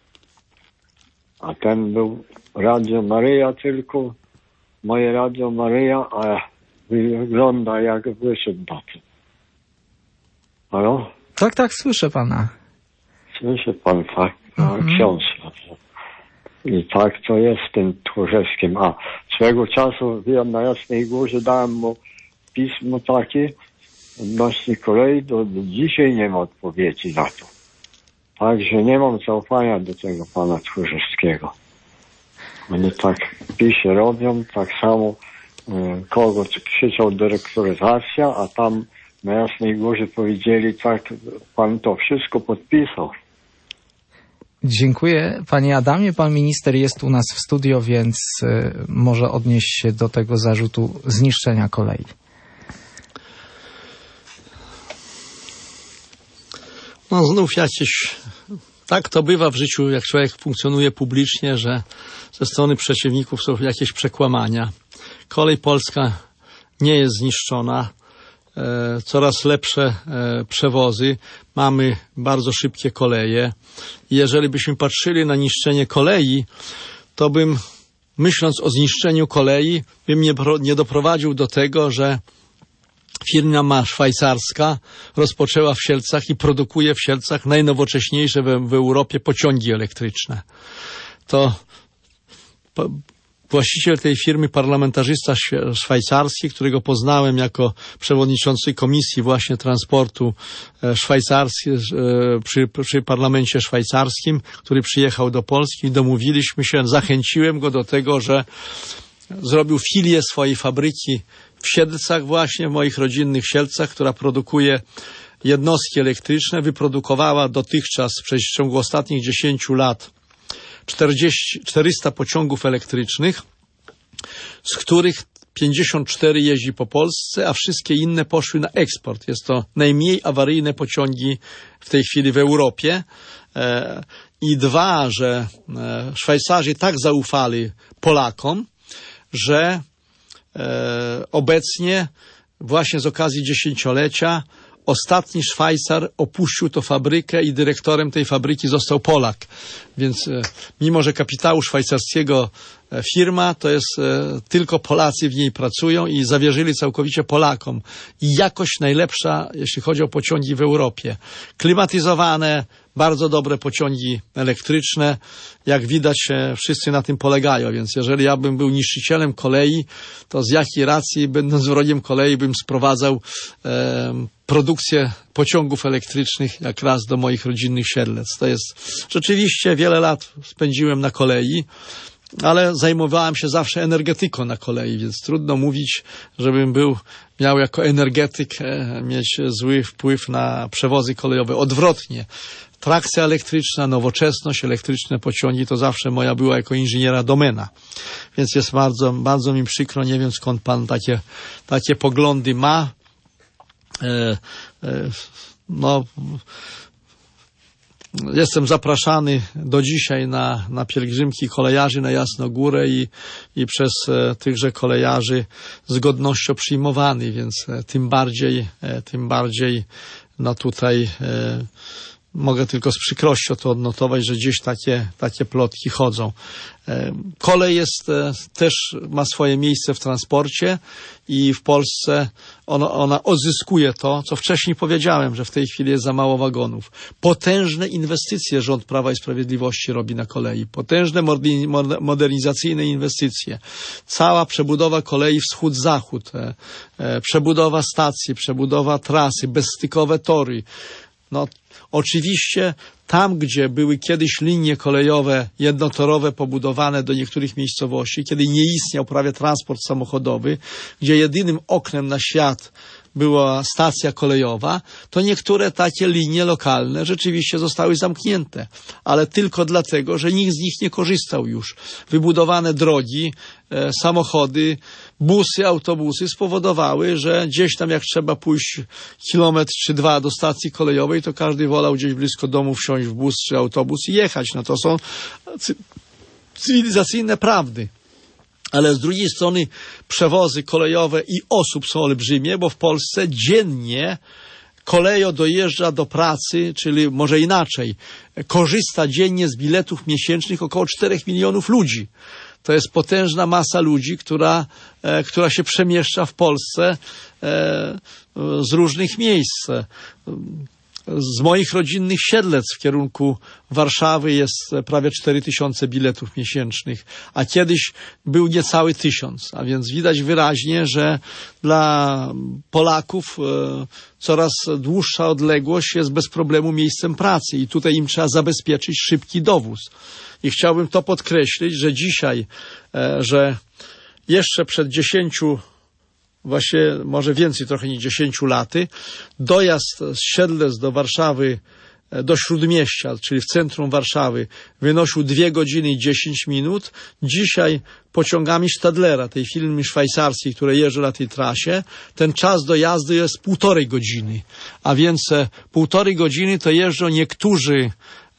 A ten był Radio Maryja tylko, moje Radio Maryja, a wygląda jak wyszedł na tym. Halo? Tak, tak, słyszę pana. Słyszy pan, tak? A mhm. Książka. I tak to jest z tym Tchórzewskim. A swego czasu wiem, na Jasnej Górze dałem mu pismo takie odnośnie kolei, do, do dzisiaj nie ma odpowiedzi na to. Także nie mam zaufania do tego pana Tchórzewskiego. Oni tak pisze robią, tak samo y, kogo krzyczał derektoryzacja, a tam na Jasnej Górze powiedzieli, tak, pan to wszystko podpisał. Dziękuję panie Adamie. Pan minister jest u nas w studio, więc y, może odnieść się do tego zarzutu zniszczenia kolei. No znów jakieś... Tak to bywa w życiu, jak człowiek funkcjonuje publicznie, że ze strony przeciwników są jakieś przekłamania. Kolej polska nie jest zniszczona. E, coraz lepsze e, przewozy. Mamy bardzo szybkie koleje. I jeżeli byśmy patrzyli na niszczenie kolei, to bym, myśląc o zniszczeniu kolei, bym nie, nie doprowadził do tego, że firma szwajcarska rozpoczęła w Sielcach i produkuje w Sielcach najnowocześniejsze w, w Europie pociągi elektryczne. To po, właściciel tej firmy, parlamentarzysta szwajcarski, którego poznałem jako przewodniczący Komisji właśnie Transportu szwajcarskiej przy, przy parlamencie szwajcarskim, który przyjechał do Polski i domówiliśmy się, zachęciłem go do tego, że zrobił filię swojej fabryki w Siedlcach właśnie, w moich rodzinnych Sielcach, która produkuje jednostki elektryczne. Wyprodukowała dotychczas w ciągu ostatnich dziesięciu lat czterdzieści, czterysta pociągów elektrycznych, z których pięćdziesiąt cztery jeździ po Polsce, a wszystkie inne poszły na eksport. Jest to najmniej awaryjne pociągi w tej chwili w Europie. I dwa, że Szwajcarzy tak zaufali Polakom, że e, obecnie właśnie z okazji dziesięciolecia ostatni Szwajcar opuścił tę fabrykę i dyrektorem tej fabryki został Polak. Więc mimo, że kapitału szwajcarskiego firma, to jest tylko Polacy w niej pracują i zawierzyli całkowicie Polakom. I jakość najlepsza, jeśli chodzi o pociągi w Europie. Klimatyzowane, bardzo dobre pociągi elektryczne. Jak widać, wszyscy na tym polegają. Więc jeżeli ja bym był niszczycielem kolei, to z jakiej racji, będąc wrogiem kolei, bym sprowadzał e, produkcję pociągów elektrycznych jak raz do moich rodzinnych Siedlec. To jest rzeczywiście wiele lat spędziłem na kolei, ale zajmowałem się zawsze energetyką na kolei, więc trudno mówić, żebym był, miał jako energetyk e, mieć zły wpływ na przewozy kolejowe. Odwrotnie. Trakcja elektryczna, nowoczesność, elektryczne pociągi to zawsze moja była jako inżyniera domena. Więc jest bardzo, bardzo mi przykro, nie wiem skąd pan takie, takie poglądy ma. E, e, no, jestem zapraszany do dzisiaj na, na pielgrzymki kolejarzy na Jasnogórę i, i przez e, tychże kolejarzy z godnością przyjmowany, więc e, tym bardziej, e, tym bardziej no tutaj e, mogę tylko z przykrością to odnotować, że gdzieś takie, takie plotki chodzą. Kolej jest, też ma swoje miejsce w transporcie i w Polsce ona, ona odzyskuje to, co wcześniej powiedziałem, że w tej chwili jest za mało wagonów. Potężne inwestycje rząd Prawa i Sprawiedliwości robi na kolei. Potężne modernizacyjne inwestycje. Cała przebudowa kolei wschód-zachód, przebudowa stacji, przebudowa trasy, bezstykowe tory. No, oczywiście tam, gdzie były kiedyś linie kolejowe jednotorowe pobudowane do niektórych miejscowości, kiedy nie istniał prawie transport samochodowy, gdzie jedynym oknem na świat była stacja kolejowa, to niektóre takie linie lokalne rzeczywiście zostały zamknięte, ale tylko dlatego, że nikt z nich nie korzystał już. Wybudowane drogi, e, samochody, busy, autobusy spowodowały, że gdzieś tam jak trzeba pójść kilometr czy dwa do stacji kolejowej, to każdy wolał gdzieś blisko domu wsiąść w bus czy autobus i jechać. No to są cy- cywilizacyjne prawdy. Ale z drugiej strony przewozy kolejowe i osób są olbrzymie, bo w Polsce dziennie kolejo dojeżdża do pracy, czyli może inaczej, korzysta dziennie z biletów miesięcznych około czterech milionów ludzi. To jest potężna masa ludzi, która, e, która się przemieszcza w Polsce e, z różnych miejsc. Z moich rodzinnych Siedlec w kierunku Warszawy jest prawie cztery tysiące biletów miesięcznych, a kiedyś był niecały tysiąc. A więc widać wyraźnie, że dla Polaków e, coraz dłuższa odległość jest bez problemu miejscem pracy i tutaj im trzeba zabezpieczyć szybki dowóz. I chciałbym to podkreślić, że dzisiaj, e, że jeszcze przed dziesięciu właśnie może więcej trochę niż dziesięciu laty, dojazd z Siedlec do Warszawy, do Śródmieścia, czyli w centrum Warszawy, wynosił dwie godziny i dziesięć minut. Dzisiaj pociągami Stadlera, tej firmy szwajcarskiej, które jeżdżą na tej trasie, ten czas dojazdu jest półtorej godziny. A więc e, półtorej godziny to jeżdżą niektórzy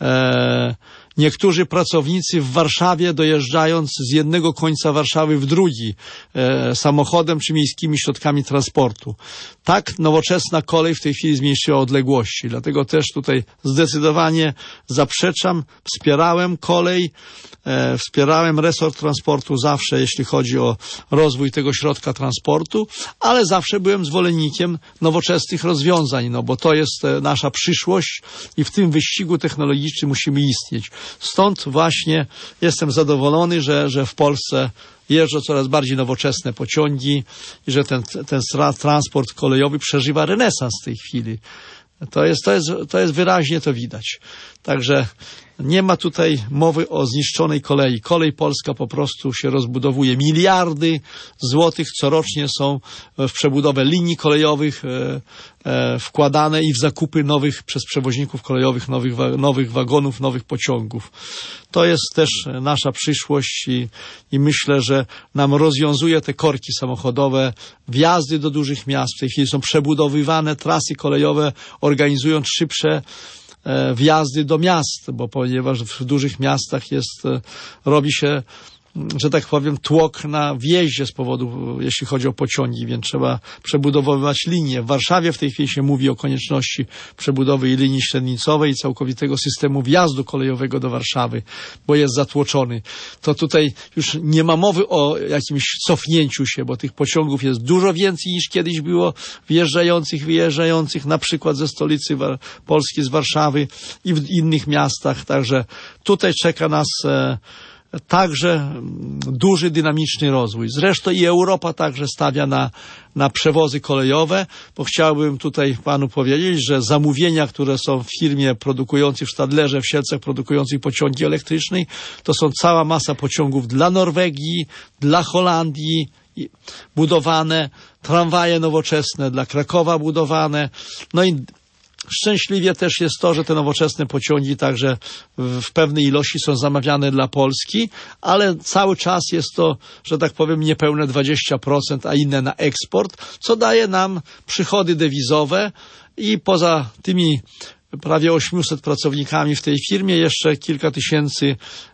e, Niektórzy pracownicy w Warszawie, dojeżdżając z jednego końca Warszawy w drugi e, samochodem czy miejskimi środkami transportu. Tak nowoczesna kolej w tej chwili zmniejszyła odległości. Dlatego też tutaj zdecydowanie zaprzeczam, wspierałem kolej, e, wspierałem resort transportu zawsze, jeśli chodzi o rozwój tego środka transportu, ale zawsze byłem zwolennikiem nowoczesnych rozwiązań, no bo to jest e, nasza przyszłość i w tym wyścigu technologicznym musimy istnieć. Stąd właśnie jestem zadowolony, że, że w Polsce jeżdżą coraz bardziej nowoczesne pociągi i że ten, ten transport kolejowy przeżywa renesans w tej chwili. To jest, to jest, to jest wyraźnie to widać. Także nie ma tutaj mowy o zniszczonej kolei. Kolej polska po prostu się rozbudowuje. Miliardy złotych corocznie są w przebudowę linii kolejowych e, e, wkładane i w zakupy nowych przez przewoźników kolejowych, nowych, nowych wagonów, nowych pociągów. To jest też nasza przyszłość i, i myślę, że nam rozwiązuje te korki samochodowe, wjazdy do dużych miast. W tej chwili są przebudowywane trasy kolejowe, organizując szybsze wjazdy do miast, bo ponieważ w dużych miastach jest, robi się że tak powiem, tłok na wjeździe z powodu, jeśli chodzi o pociągi, więc trzeba przebudowywać linie. W Warszawie w tej chwili się mówi o konieczności przebudowy i linii średnicowej i całkowitego systemu wjazdu kolejowego do Warszawy, bo jest zatłoczony. To tutaj już nie ma mowy o jakimś cofnięciu się, bo tych pociągów jest dużo więcej niż kiedyś było, wjeżdżających, wyjeżdżających, na przykład ze stolicy Polski, z Warszawy i w innych miastach. Także tutaj czeka nas e, także duży, dynamiczny rozwój. Zresztą i Europa także stawia na, na przewozy kolejowe, bo chciałbym tutaj panu powiedzieć, że zamówienia, które są w firmie produkującej w Stadlerze, w Sielcach produkującej pociągi elektryczne, to są cała masa pociągów dla Norwegii, dla Holandii budowane, tramwaje nowoczesne dla Krakowa budowane, no i szczęśliwie też jest to, że te nowoczesne pociągi także w pewnej ilości są zamawiane dla Polski, ale cały czas jest to, że tak powiem, niepełne dwadzieścia procent, a inne na eksport, co daje nam przychody dewizowe i poza tymi prawie osiemset pracownikami w tej firmie jeszcze kilka tysięcy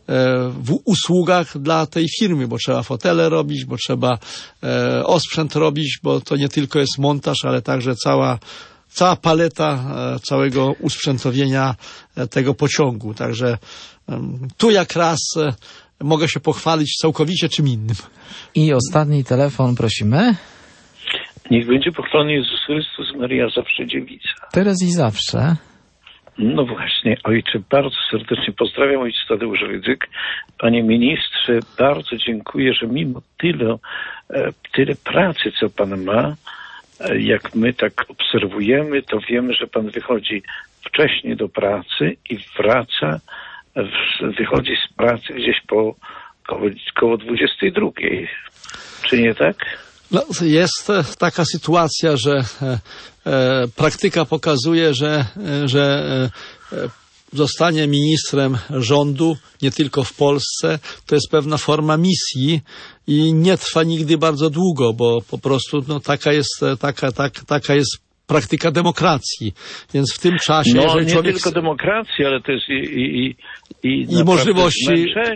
w usługach dla tej firmy, bo trzeba fotele robić, bo trzeba osprzęt robić, bo to nie tylko jest montaż, ale także cała cała paleta całego usprzętowienia tego pociągu. Także tu jak raz mogę się pochwalić całkowicie czym innym. I ostatni telefon prosimy. Niech będzie pochwalony Jezus Chrystus, Maria zawsze dziewica. Teraz i zawsze. No właśnie, ojcze, bardzo serdecznie pozdrawiam, ojciec Tadeusz Rydzyk. Panie ministrze, bardzo dziękuję, że mimo tyle, tyle pracy, co pan ma, jak my tak obserwujemy, to wiemy, że pan wychodzi wcześniej do pracy i wraca, wychodzi z pracy gdzieś po koło, koło dwudziestej drugiej. Czy nie tak? No, jest taka sytuacja, że e, e, praktyka pokazuje, że, e, że e, zostanie ministrem rządu, nie tylko w Polsce, to jest pewna forma misji i nie trwa nigdy bardzo długo, bo po prostu no, taka jest, taka, tak, taka jest praktyka demokracji. Więc w tym czasie, no, jeżeli nie człowiek... tylko demokracji, ale to jest i, i, i, i możliwości,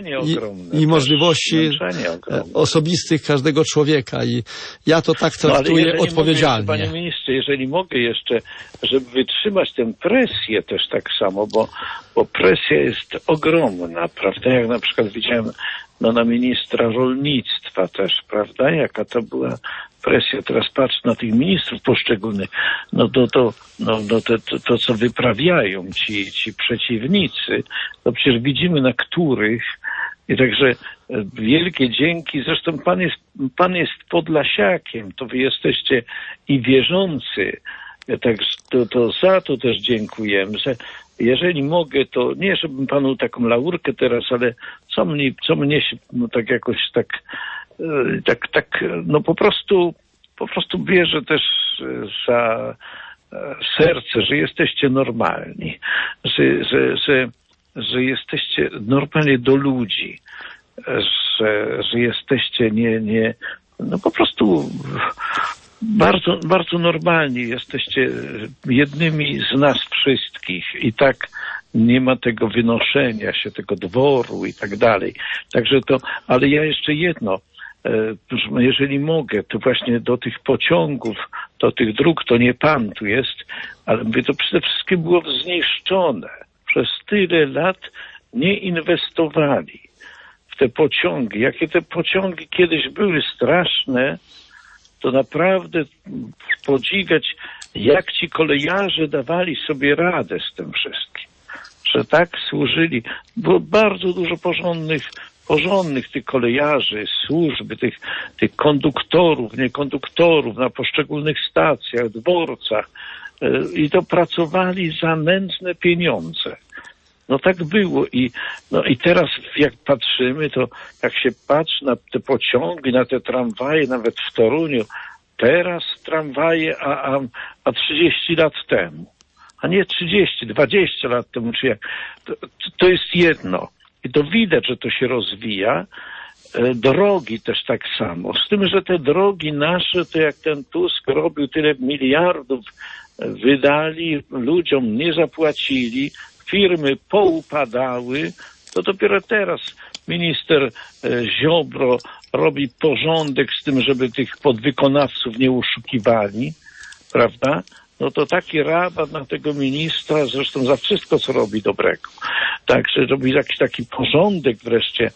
i, i możliwości osobistych każdego człowieka. I ja to tak traktuję no, odpowiedzialnie. Mogę, panie ministrze, jeżeli mogę jeszcze, żeby wytrzymać tę presję też tak samo, bo, bo presja jest ogromna, prawda? Jak na przykład widziałem no, na ministra rolnictwa też, prawda? Jaka to była presja. Teraz patrz na tych ministrów poszczególnych. No to, to, no, no to, to, to co wyprawiają ci, ci przeciwnicy, to przecież widzimy na których. I także wielkie dzięki. Zresztą pan jest, pan jest podlasiakiem. To wy jesteście i wierzący. Także to, to za to też dziękujemy, że jeżeli mogę, to nie żebym panu taką laurkę teraz, ale co mnie, co mnie się no tak jakoś tak, tak, tak, no po prostu, po prostu bierze też za serce, że jesteście normalni, że, że, że, że jesteście normalnie do ludzi, że, że jesteście nie, nie, no po prostu bardzo, bardzo normalni jesteście jednymi z nas wszystkich i tak nie ma tego wynoszenia się, tego dworu i tak dalej. Także to, ale ja jeszcze jedno, jeżeli mogę, to właśnie do tych pociągów, do tych dróg, to nie pan tu jest, ale mówię, to przede wszystkim było zniszczone. Przez tyle lat nie inwestowali w te pociągi. Jakie te pociągi kiedyś były straszne, to naprawdę podziwiać, jak ci kolejarze dawali sobie radę z tym wszystkim. Że tak służyli. Było bardzo dużo porządnych, porządnych tych kolejarzy, służby, tych, tych konduktorów, nie konduktorów na poszczególnych stacjach, dworcach. I to pracowali za nędzne pieniądze. No tak było i, no i teraz jak patrzymy, to jak się patrzy na te pociągi, na te tramwaje, nawet w Toruniu, teraz tramwaje, a, a, a trzydzieści lat temu, a nie trzydzieści, dwadzieścia lat temu, czy jak, to, to jest jedno. I to widać, że to się rozwija. Drogi też tak samo. Z tym, że te drogi nasze, to jak ten Tusk robił tyle miliardów, wydali, ludziom nie zapłacili, firmy poupadały, to dopiero teraz minister Ziobro robi porządek z tym, żeby tych podwykonawców nie oszukiwali, prawda? No to taki rabat na tego ministra, zresztą za wszystko, co robi dobrego. Także robi jakiś taki porządek wreszcie.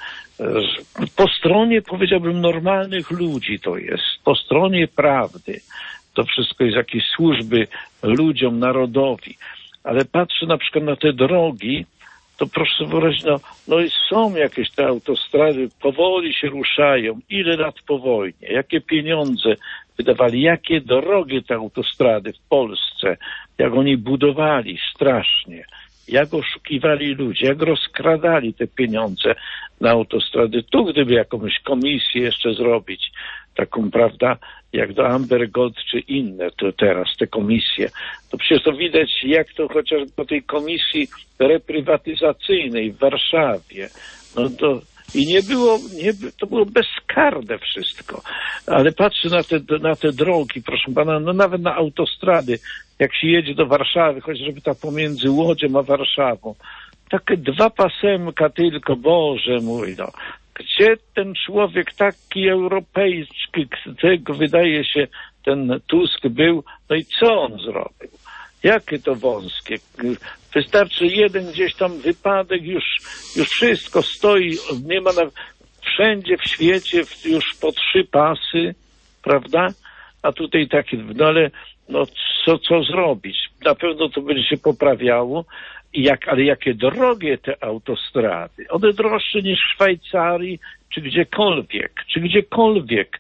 Po stronie, powiedziałbym, normalnych ludzi to jest. Po stronie prawdy. To wszystko jest jakieś służby ludziom, narodowi. Ale patrzę na przykład na te drogi, to proszę wyrazić, no, no i są jakieś te autostrady, powoli się ruszają. Ile lat po wojnie? Jakie pieniądze wydawali? Jakie drogie te autostrady w Polsce? Jak oni budowali strasznie. Jak oszukiwali ludzi, jak rozkradali te pieniądze na autostrady. Tu gdyby jakąś komisję jeszcze zrobić, taką, prawda, jak do Amber Gold czy inne, to teraz te komisje, to przecież to widać, jak to chociażby po tej komisji reprywatyzacyjnej w Warszawie, no to i nie było, nie, to było bezkarne wszystko. Ale patrzę na te, na te drogi, proszę pana, no nawet na autostrady, jak się jedzie do Warszawy, chociażby ta pomiędzy Łodzią a Warszawą, takie dwa pasemka tylko, Boże mój, no. Gdzie ten człowiek taki europejski, tego wydaje się, ten Tusk był, no i co on zrobił? Jakie to wąskie? Wystarczy jeden gdzieś tam wypadek, już, już wszystko stoi, nie ma na, wszędzie w świecie już po trzy pasy, prawda? A tutaj takie, no ale no co, co zrobić? Na pewno to będzie się poprawiało. I jak, ale jakie drogie te autostrady. One droższe niż w Szwajcarii, czy gdziekolwiek, czy gdziekolwiek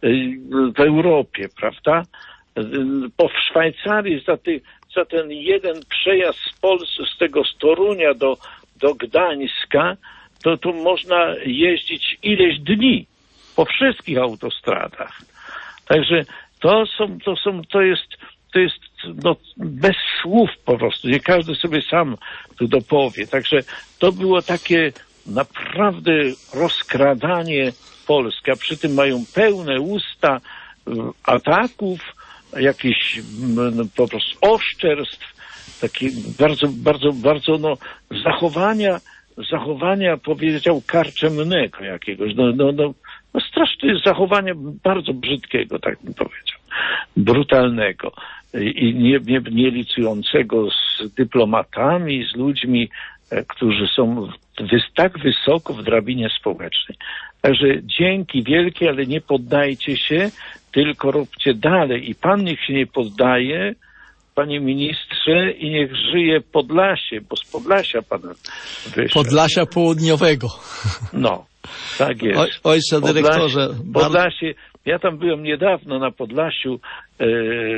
w Europie, prawda? Bo w Szwajcarii za, ty, za ten jeden przejazd z Polski, z tego z Torunia do, do Gdańska, to tu można jeździć ileś dni po wszystkich autostradach. Także to są, to są, to jest, to jest no, bez słów po prostu. Nie każdy sobie sam tu dopowie. Także to było takie naprawdę rozkradanie Polski, a przy tym mają pełne usta ataków, jakichś no, po prostu oszczerstw, takie bardzo, bardzo, bardzo no, zachowania, zachowania powiedział karczemnego jakiegoś. No, no, no, no straszne zachowania bardzo brzydkiego, tak bym powiedział. Brutalnego i nie, nie, nie licującego z dyplomatami, z ludźmi, którzy są wys, tak wysoko w drabinie społecznej. Także dzięki wielkie, ale nie poddajcie się, tylko róbcie dalej. I pan niech się nie poddaje, panie ministrze, i niech żyje Podlasie, bo z Podlasia pan wyszedł. Podlasia Południowego. No, tak jest. Oj, ojcze dyrektorze. Podlasie, ja tam byłem niedawno na Podlasiu, e,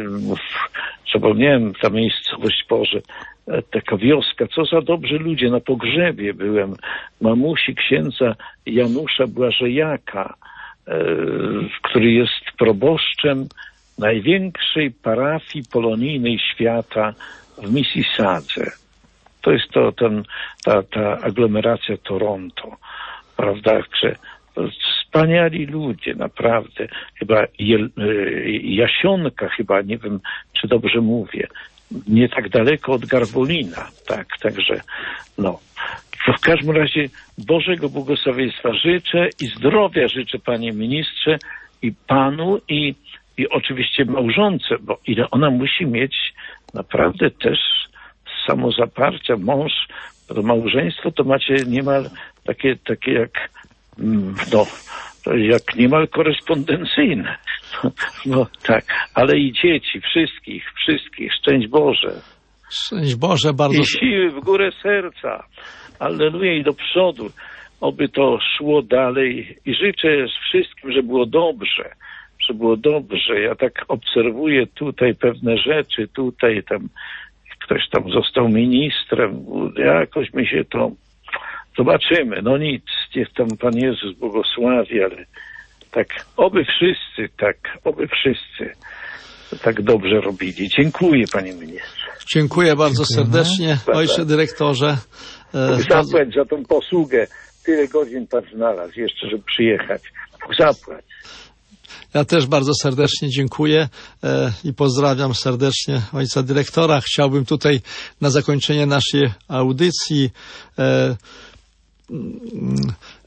zapomniałem ta miejscowość, Boże, e, taka wioska, co za dobrzy ludzie, na pogrzebie byłem mamusi księdza Janusza Błażejaka, e, który jest proboszczem największej parafii polonijnej świata w Mississadze. To jest to, ten, ta, ta aglomeracja Toronto, prawda, że wspaniali ludzie, naprawdę. Chyba Jel, Jasionka, chyba, nie wiem, czy dobrze mówię, nie tak daleko od Garwolina, tak, także, no. W każdym razie Bożego błogosławieństwa życzę i zdrowia życzę, panie ministrze, i panu, i, i oczywiście małżonce, bo ile ona musi mieć naprawdę też samozaparcia. Mąż, to małżeństwo to macie niemal takie, takie jak, no, jak niemal korespondencyjne. No tak, ale i dzieci, wszystkich, wszystkich, szczęść Boże. Szczęść Boże, bardzo. I siły w górę serca. Alleluja, i do przodu. Oby to szło dalej. I życzę wszystkim, żeby było dobrze. Żeby było dobrze. Ja tak obserwuję tutaj pewne rzeczy, tutaj tam ktoś tam został ministrem. Jakoś mi się to... Zobaczymy. No nic, niech tam Pan Jezus błogosławi, ale tak, oby wszyscy, tak, oby wszyscy tak dobrze robili. Dziękuję, panie ministrze. Dziękuję bardzo serdecznie, ojcze dyrektorze. Zapłać za tą posługę. Tyle godzin pan znalazł jeszcze, żeby przyjechać. Zapłać. Ja też bardzo serdecznie dziękuję e, i pozdrawiam serdecznie ojca dyrektora. Chciałbym tutaj na zakończenie naszej audycji e,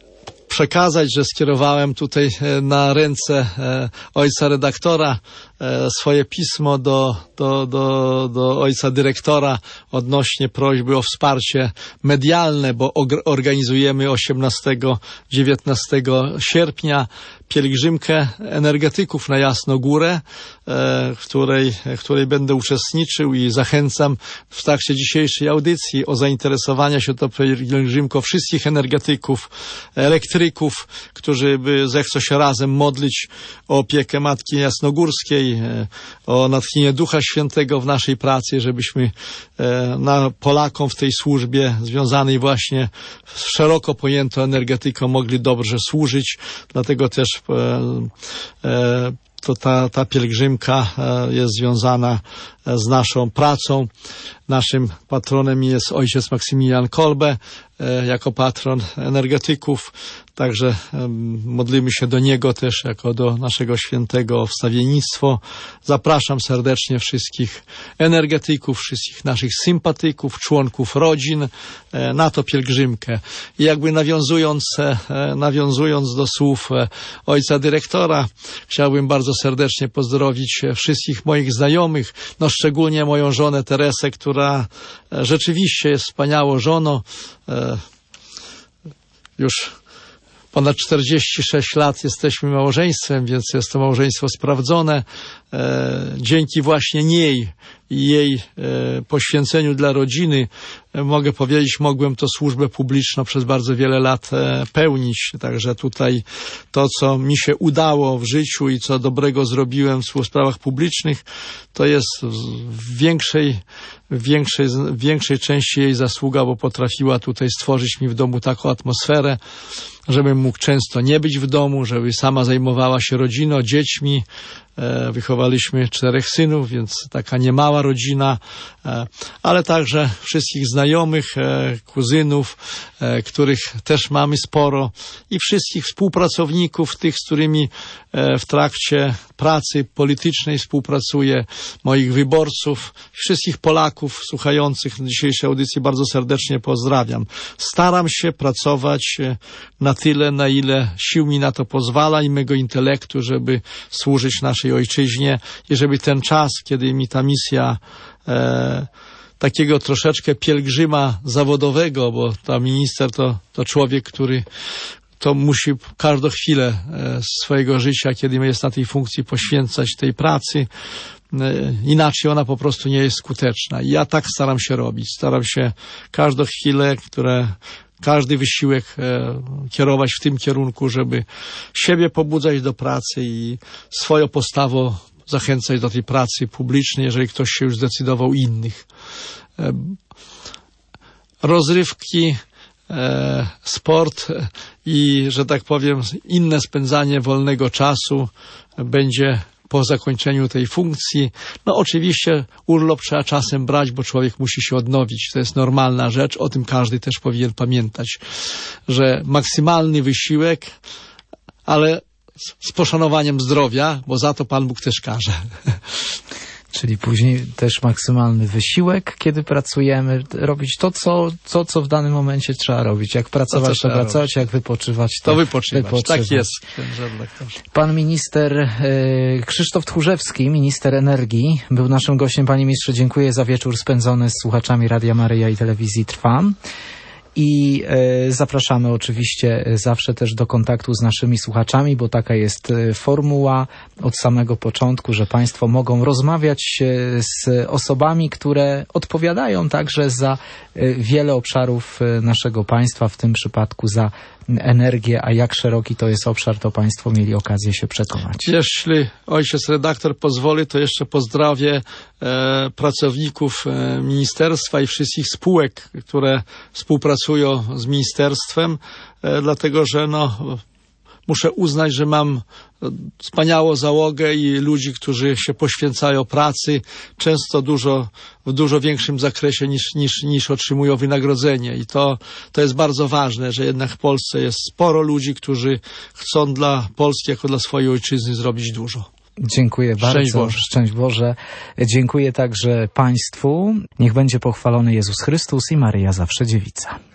przekazać, że skierowałem tutaj na ręce ojca redaktora swoje pismo do, do, do, do ojca dyrektora odnośnie prośby o wsparcie medialne, bo organizujemy osiemnastego dziewiętnastego sierpnia pielgrzymkę energetyków na Jasnogórę, w której, w której będę uczestniczył i zachęcam w trakcie dzisiejszej audycji o zainteresowania się tą pielgrzymką wszystkich energetyków, elektryków, którzy by zechcą się razem modlić o opiekę Matki Jasnogórskiej, o natchnienie Ducha Świętego w naszej pracy, żebyśmy na Polakom w tej służbie związanej właśnie z szeroko pojętą energetyką mogli dobrze służyć. Dlatego też to ta, ta pielgrzymka jest związana z naszą pracą. Naszym patronem jest ojciec Maksymilian Kolbe jako patron energetyków. Także modlimy się do niego też jako do naszego świętego wstawiennictwo. Zapraszam serdecznie wszystkich energetyków, wszystkich naszych sympatyków, członków rodzin na tą pielgrzymkę. I jakby nawiązując, nawiązując do słów ojca dyrektora, chciałbym bardzo serdecznie pozdrowić wszystkich moich znajomych, no szczególnie moją żonę Teresę, która rzeczywiście jest wspaniałą żoną. Już ponad czterdzieści sześć lat jesteśmy małżeństwem, więc jest to małżeństwo sprawdzone. E, dzięki właśnie niej i jej e, poświęceniu dla rodziny, e, mogę powiedzieć, mogłem tę służbę publiczną przez bardzo wiele lat e, pełnić. Także tutaj to, co mi się udało w życiu i co dobrego zrobiłem w sprawach publicznych, to jest w większej, w większej, w większej części jej zasługa, bo potrafiła tutaj stworzyć mi w domu taką atmosferę, żebym mógł często nie być w domu, żeby sama zajmowała się rodziną, dziećmi. E, wychowaliśmy czterech synów, więc taka niemała rodzina, e, ale także wszystkich znajomych, e, kuzynów, e, których też mamy sporo i wszystkich współpracowników, tych, z którymi e, w trakcie pracy politycznej współpracuję, moich wyborców, wszystkich Polaków słuchających dzisiejszej audycji bardzo serdecznie pozdrawiam. Staram się pracować na tyle, na ile sił mi na to pozwala i mego intelektu, żeby służyć naszej ojczyźnie i żeby ten czas, kiedy mi ta misja e, takiego troszeczkę pielgrzyma zawodowego, bo ta minister to, to człowiek, który to musi każdą chwilę e, swojego życia, kiedy jest na tej funkcji, poświęcać tej pracy. E, inaczej ona po prostu nie jest skuteczna. I ja tak staram się robić. Staram się każdą chwilę, które każdy wysiłek e, kierować w tym kierunku, żeby siebie pobudzać do pracy i swoją postawą zachęcać do tej pracy publicznej, jeżeli ktoś się już zdecydował innych. E, rozrywki, e, sport i, że tak powiem, inne spędzanie wolnego czasu będzie po zakończeniu tej funkcji. No oczywiście urlop trzeba czasem brać, bo człowiek musi się odnowić. To jest normalna rzecz. O tym każdy też powinien pamiętać, że maksymalny wysiłek, ale z poszanowaniem zdrowia, bo za to Pan Bóg też każe. Czyli później też maksymalny wysiłek, kiedy pracujemy, robić to, co, to, co w danym momencie trzeba robić. Jak pracować, to, to pracować, robić. Jak wypoczywać, to, to wypoczywać. wypoczywać. Tak jest. Pan minister e, Krzysztof Tchórzewski, minister energii, był naszym gościem. Panie ministrze, dziękuję za wieczór spędzony z słuchaczami Radia Maryja i Telewizji Trwa. I e, zapraszamy oczywiście zawsze też do kontaktu z naszymi słuchaczami, bo taka jest formuła od samego początku, że Państwo mogą rozmawiać z osobami, które odpowiadają także za wiele obszarów naszego państwa, w tym przypadku za energię, a jak szeroki to jest obszar, to Państwo mieli okazję się przekonać. Jeśli ojciec redaktor pozwoli, to jeszcze pozdrowię e, pracowników e, ministerstwa i wszystkich spółek, które współpracują z ministerstwem, e, dlatego że no, muszę uznać, że mam wspaniałą załogę i ludzi, którzy się poświęcają pracy, często dużo, w dużo większym zakresie niż, niż, niż otrzymują wynagrodzenie. I to, to jest bardzo ważne, że jednak w Polsce jest sporo ludzi, którzy chcą dla Polski jako dla swojej ojczyzny zrobić dużo. Dziękuję bardzo. Szczęść Boże. Szczęść Boże. Dziękuję także Państwu. Niech będzie pochwalony Jezus Chrystus i Maryja zawsze dziewica.